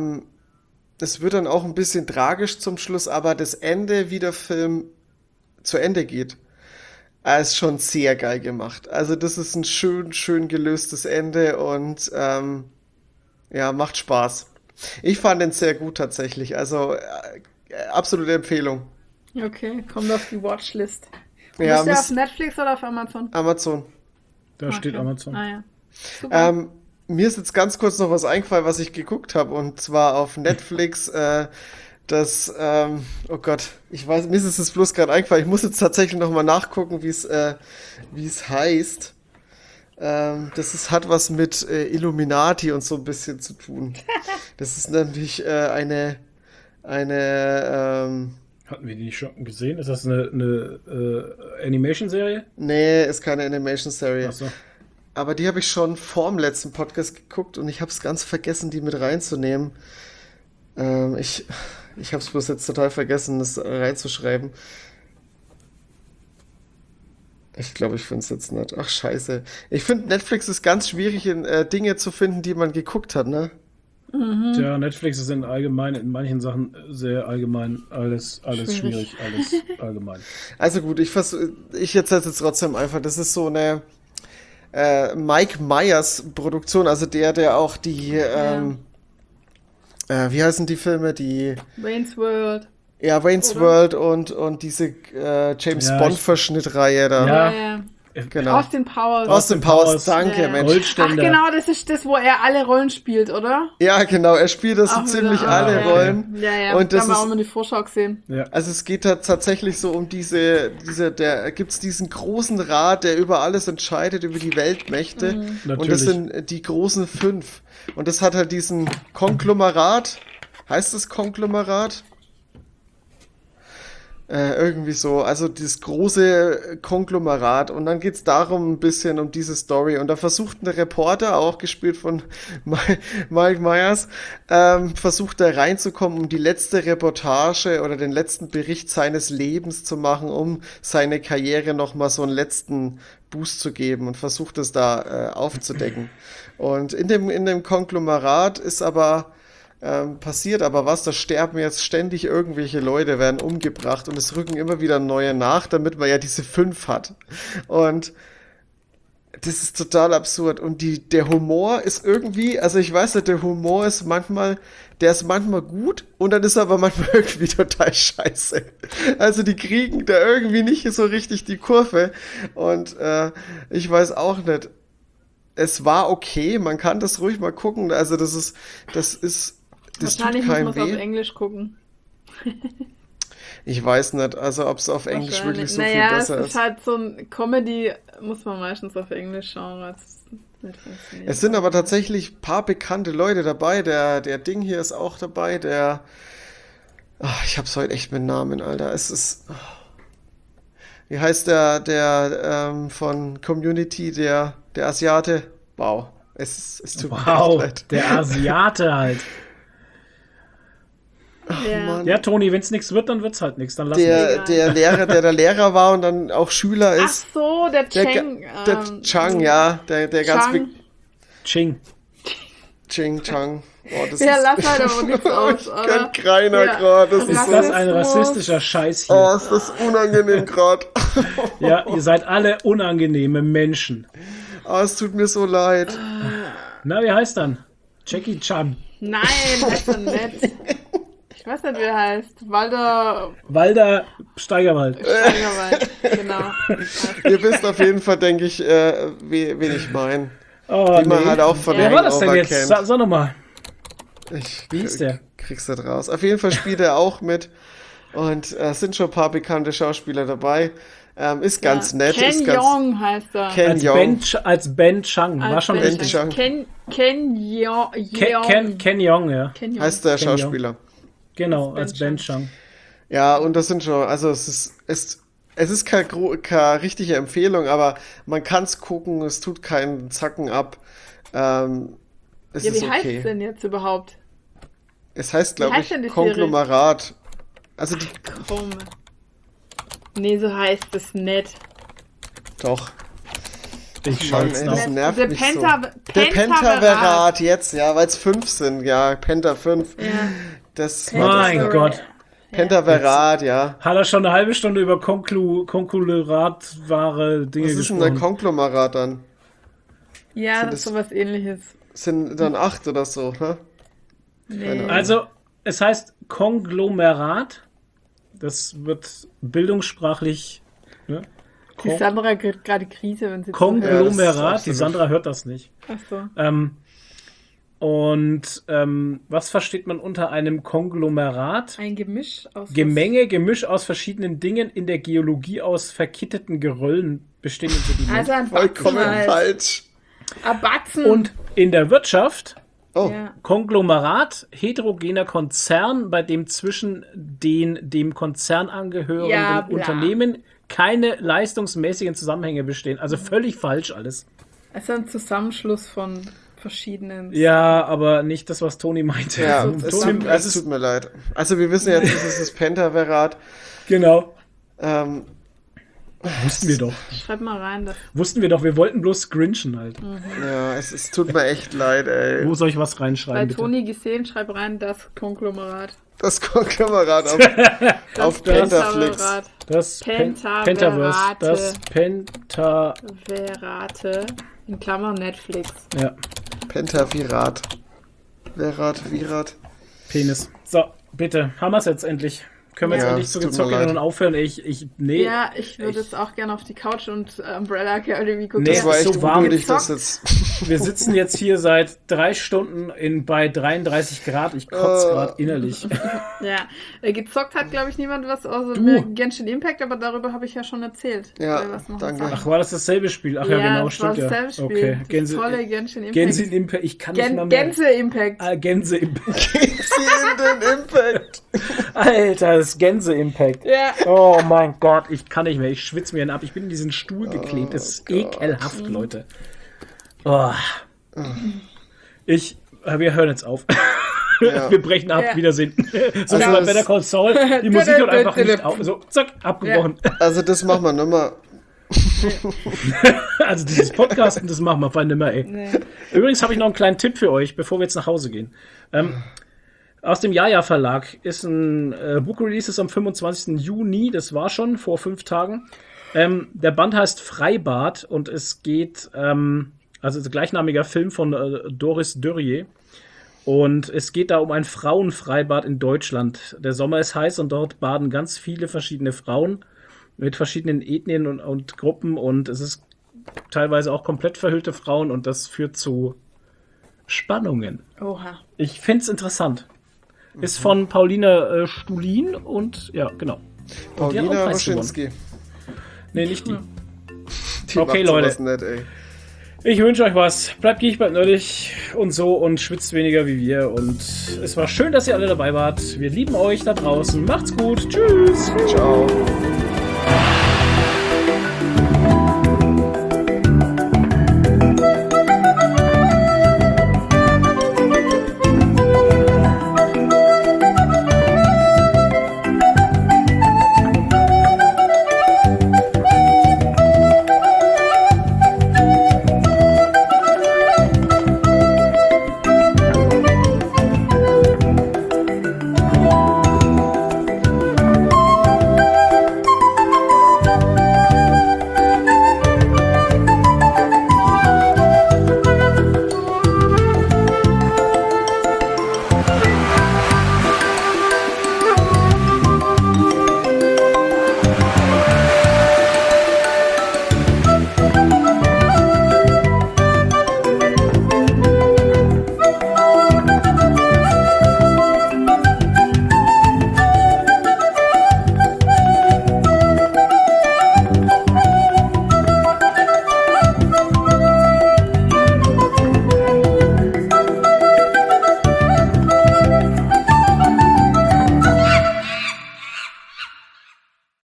es wird dann auch ein bisschen tragisch zum Schluss, aber das Ende, wie der Film zu Ende geht, ist schon sehr geil gemacht. Also das ist ein schön gelöstes Ende und macht Spaß. Ich fand den sehr gut tatsächlich. Also absolute Empfehlung. Okay, kommt auf die Watchlist. Ja, Ist der auf Netflix oder auf Amazon? Amazon. Da steht Amazon. Ah ja. Super. Mir ist jetzt ganz kurz noch was eingefallen, was ich geguckt habe, und zwar auf Netflix oh Gott, ich weiß, mir ist es jetzt bloß gerade eingefallen, ich muss jetzt tatsächlich nochmal nachgucken, wie es heißt. Hat was mit Illuminati und so ein bisschen zu tun. Das ist nämlich eine Hatten wir die nicht schon gesehen? Ist das eine Animation-Serie? nee, ist keine Animation-Serie. Achso. Aber die habe ich schon vorm letzten Podcast geguckt und ich habe es ganz vergessen, die mit reinzunehmen. Ich habe es bloß jetzt total vergessen, das reinzuschreiben. Ich glaube, ich finde es jetzt nicht. Ach, scheiße. Ich finde, Netflix ist ganz schwierig, Dinge zu finden, die man geguckt hat, ne? Ja, Netflix ist in manchen Sachen sehr allgemein. Alles schwierig, alles allgemein. Also gut, ich erzähle jetzt trotzdem einfach. Das ist so eine Mike Myers Produktion, also der auch die, wie heißen die Filme? Die Wayne's World. Ja, Wayne's World und diese James Bond Verschnittreihe da. Ja. Genau. Austin Powers. Austin Powers, danke, Ja. Mensch. Ach Goldständer. genau, das ist das, wo er alle Rollen spielt, oder? Ja, genau, er spielt das so Auch ziemlich wieder, alle ja. Rollen. Ja, Und da das haben wir auch ist, mal die Vorschau gesehen. also es geht da tatsächlich so um da gibt's diesen großen Rat, der über alles entscheidet, über die Weltmächte. Und das Natürlich. sind die großen 5. Und das hat halt diesen Konglomerat. Heißt das Konglomerat? Irgendwie so, also dieses große Konglomerat, und dann geht's darum ein bisschen um diese Story, und da versucht ein Reporter, auch gespielt von Mike Myers, versucht da reinzukommen, um die letzte Reportage oder den letzten Bericht seines Lebens zu machen, um seine Karriere nochmal so einen letzten Boost zu geben, und versucht es da aufzudecken. Und in dem Konglomerat ist aber passiert aber was, da sterben jetzt ständig irgendwelche Leute, werden umgebracht, und es rücken immer wieder neue nach, damit man ja diese 5 hat. Und Das ist total absurd. Und der Humor ist irgendwie, also ich weiß nicht, der Humor ist manchmal gut und dann ist er aber manchmal irgendwie total scheiße. Also die kriegen da irgendwie nicht so richtig die Kurve. Und ich weiß auch nicht. Es war okay, man kann das ruhig mal gucken. Also das tut Wahrscheinlich muss keinem man es auf weh. Englisch gucken. Ich weiß nicht, also ob es auf Englisch wirklich so viel besser es ist. ist halt so ein Comedy, muss man meistens auf Englisch schauen, weil es nicht funktioniert. Es sind aber tatsächlich ein paar bekannte Leute dabei. Der Ding hier ist auch dabei. Ich hab's heute echt mit Namen, Alter. Wie heißt der von Community, der Asiate? Wow. Es tut mir echt Wow, leid. der Asiate halt. Ja. Mann. Ja, Toni, wenn es nichts wird, dann wird's halt nichts. Dann lassen wir Der Lehrer, der Lehrer war und dann auch Schüler Ach ist. so, der Cheng. Der Chang, ja. Der ganz Chang. Ching. Ching Chang. Oh, das Ja, ist, lass halt aber nichts aus, ich oder? kenn keiner Ja. gerade. Das Ist ist das ein Rassismus. rassistischer Scheiß Oh, hier? ist das unangenehm gerade. Ja, ihr seid alle unangenehme Menschen. Oh, es tut mir so leid. Na, wie heißt dann? Jackie Chan. Nein, heißt er nicht. Ich weiß nicht, wie er heißt. Walder Steigerwald. Steigerwald. Genau. Ihr wisst auf jeden Fall, denke ich, wen ich meine. Oh, Die man nee. halt auch von Wer war das denn Hangover jetzt? kennt. Sag nochmal. Ich Wie hieß der? krieg's nicht raus. Auf jeden Fall spielt er auch mit. Und es sind schon ein paar bekannte Schauspieler dabei. Ist ganz nett. Ken ist ganz, Jeong heißt er. Ken Jeong. Als Ben Chang. War schon Ben richtig. Chang. Ken Jeong. Ken Jeong, ja. Ken Jeong. Heißt der Ken Jeong. Schauspieler. Genau, Ben als Ben Chang. Chang. Ja, und das sind schon, also es ist keine richtige Empfehlung, aber man kann's gucken, es tut keinen Zacken ab. Es Ja, ist wie heißt es okay. denn jetzt überhaupt? Es heißt, Wie glaube heißt ich, denn die Serie? Konglomerat. Also Komm. Nee, so heißt es nicht. doch. Ich Mann, schaut's ey, noch. das nervt Der mich so. Pentaverat. Der Pentaverat jetzt, ja, weil es 5 sind, ja, Penta 5. Ja. Das Mein Sorry. Gott. Pentaverat, ja. Hat er schon eine halbe Stunde über konkluratware Dinge Was ist denn ein gesprochen? Konglomerat dann? Ja, Sind das ist das- sowas ähnliches. Sind dann 8 oder so, ne? Nee. Also, es heißt Konglomerat. Das wird bildungssprachlich. Ne? Die Sandra kriegt gerade Krise, wenn sie Konglomerat. Ja, das ist Die absolut- Sandra hört das nicht. Achso. Was versteht man unter einem Konglomerat? Ein Gemisch aus Gemisch aus verschiedenen Dingen in der Geologie aus verkitteten Geröllen bestehenden Sedimenten. Also ein Batzen Vollkommen halt. falsch. Ein Batzen. Und in der Wirtschaft Oh, Ja. Konglomerat, heterogener Konzern, bei dem zwischen den dem Konzern angehörenden Ja, bla. Unternehmen keine leistungsmäßigen Zusammenhänge bestehen. Also völlig falsch alles. Es ist ein Zusammenschluss von verschiedenen. Ja, aber nicht das, was Toni meinte. ja, Also, es tut mir leid. Also wir wissen jetzt, es ist das Pentaverat. Genau. Ähm, Wussten wir doch. Schreib mal rein. Wir wollten bloß grinchen halt. ja, es tut mir echt leid, ey. Wo soll ich was Bei reinschreiben, bitte? Toni gesehen, schreib rein das Konglomerat. Das Konglomerat auf Pentaflix. Pentaverat. Das Pentaverate. Pentaverse. Das Penta... Verate. In Klammern Netflix. Ja, Pentavirat. Virat. Penis. So, bitte, haben wir es jetzt endlich. Können wir jetzt Ja, endlich es zu tut mir gezockt leid. und aufhören? Nee. Ja, ich würde jetzt auch gerne auf die Couch und Umbrella Academy gucken. Nee, Das war ist echt so warm. unglücklich, dass Gezockt. jetzt. Wir sitzen jetzt hier seit 3 Stunden bei 33 Grad. Ich kotze gerade innerlich. Ja, gezockt hat, glaube ich, niemand was außer Du. mir Genshin Impact, aber darüber habe ich ja schon erzählt. Ja, Was noch danke. sagen. Ach, war das dasselbe Spiel? Ach ja, genau, das war stimmt ja. dasselbe Spiel. Okay, Das Gänse, tolle Genshin Impact. Gänse Impact. Ich kann nicht mal mehr. Gänse Impact. Gänse Impact. Sie in den Impact. Alter, das Gänse Impact. Ja. Oh mein Gott, ich kann nicht mehr. Ich schwitze mir einen ab. Ich bin in diesen Stuhl geklebt. Das ist ekelhaft, Leute. Oh. Wir hören jetzt auf. Ja. Wir brechen ab. Ja. Wiedersehen. So Also bei es- Better Call Saul. Die Musik hört einfach nicht auf. So, zack, abgebrochen. Also das machen wir nochmal. Also dieses Podcasten, das machen wir vor allem nicht mehr, ey. Nee. Übrigens habe ich noch einen kleinen Tipp für euch, bevor wir jetzt nach Hause gehen. Aus dem Jaja Verlag ist ein Book Release ist am 25. Juni, das war schon vor 5 Tagen. Der Band heißt Freibad und es geht, also ein gleichnamiger Film von Doris Dörrier. Und es geht da um ein Frauenfreibad in Deutschland. Der Sommer ist heiß und dort baden ganz viele verschiedene Frauen mit verschiedenen Ethnien und Gruppen. Und es ist teilweise auch komplett verhüllte Frauen und das führt zu Spannungen. Oha. Ich finde es interessant. Ist von Pauline Stulin und ja, genau. Und die hat auch einen Paulina Preis gewonnen. Roschinski. Nee, nicht die. Die Okay, macht sowas Leute. Nicht, ey. Ich wünsche euch was. Bleibt geek, bleibt nerdig und so und schwitzt weniger wie wir. Und es war schön, dass ihr alle dabei wart. Wir lieben euch da draußen. Macht's gut. Tschüss. Ciao.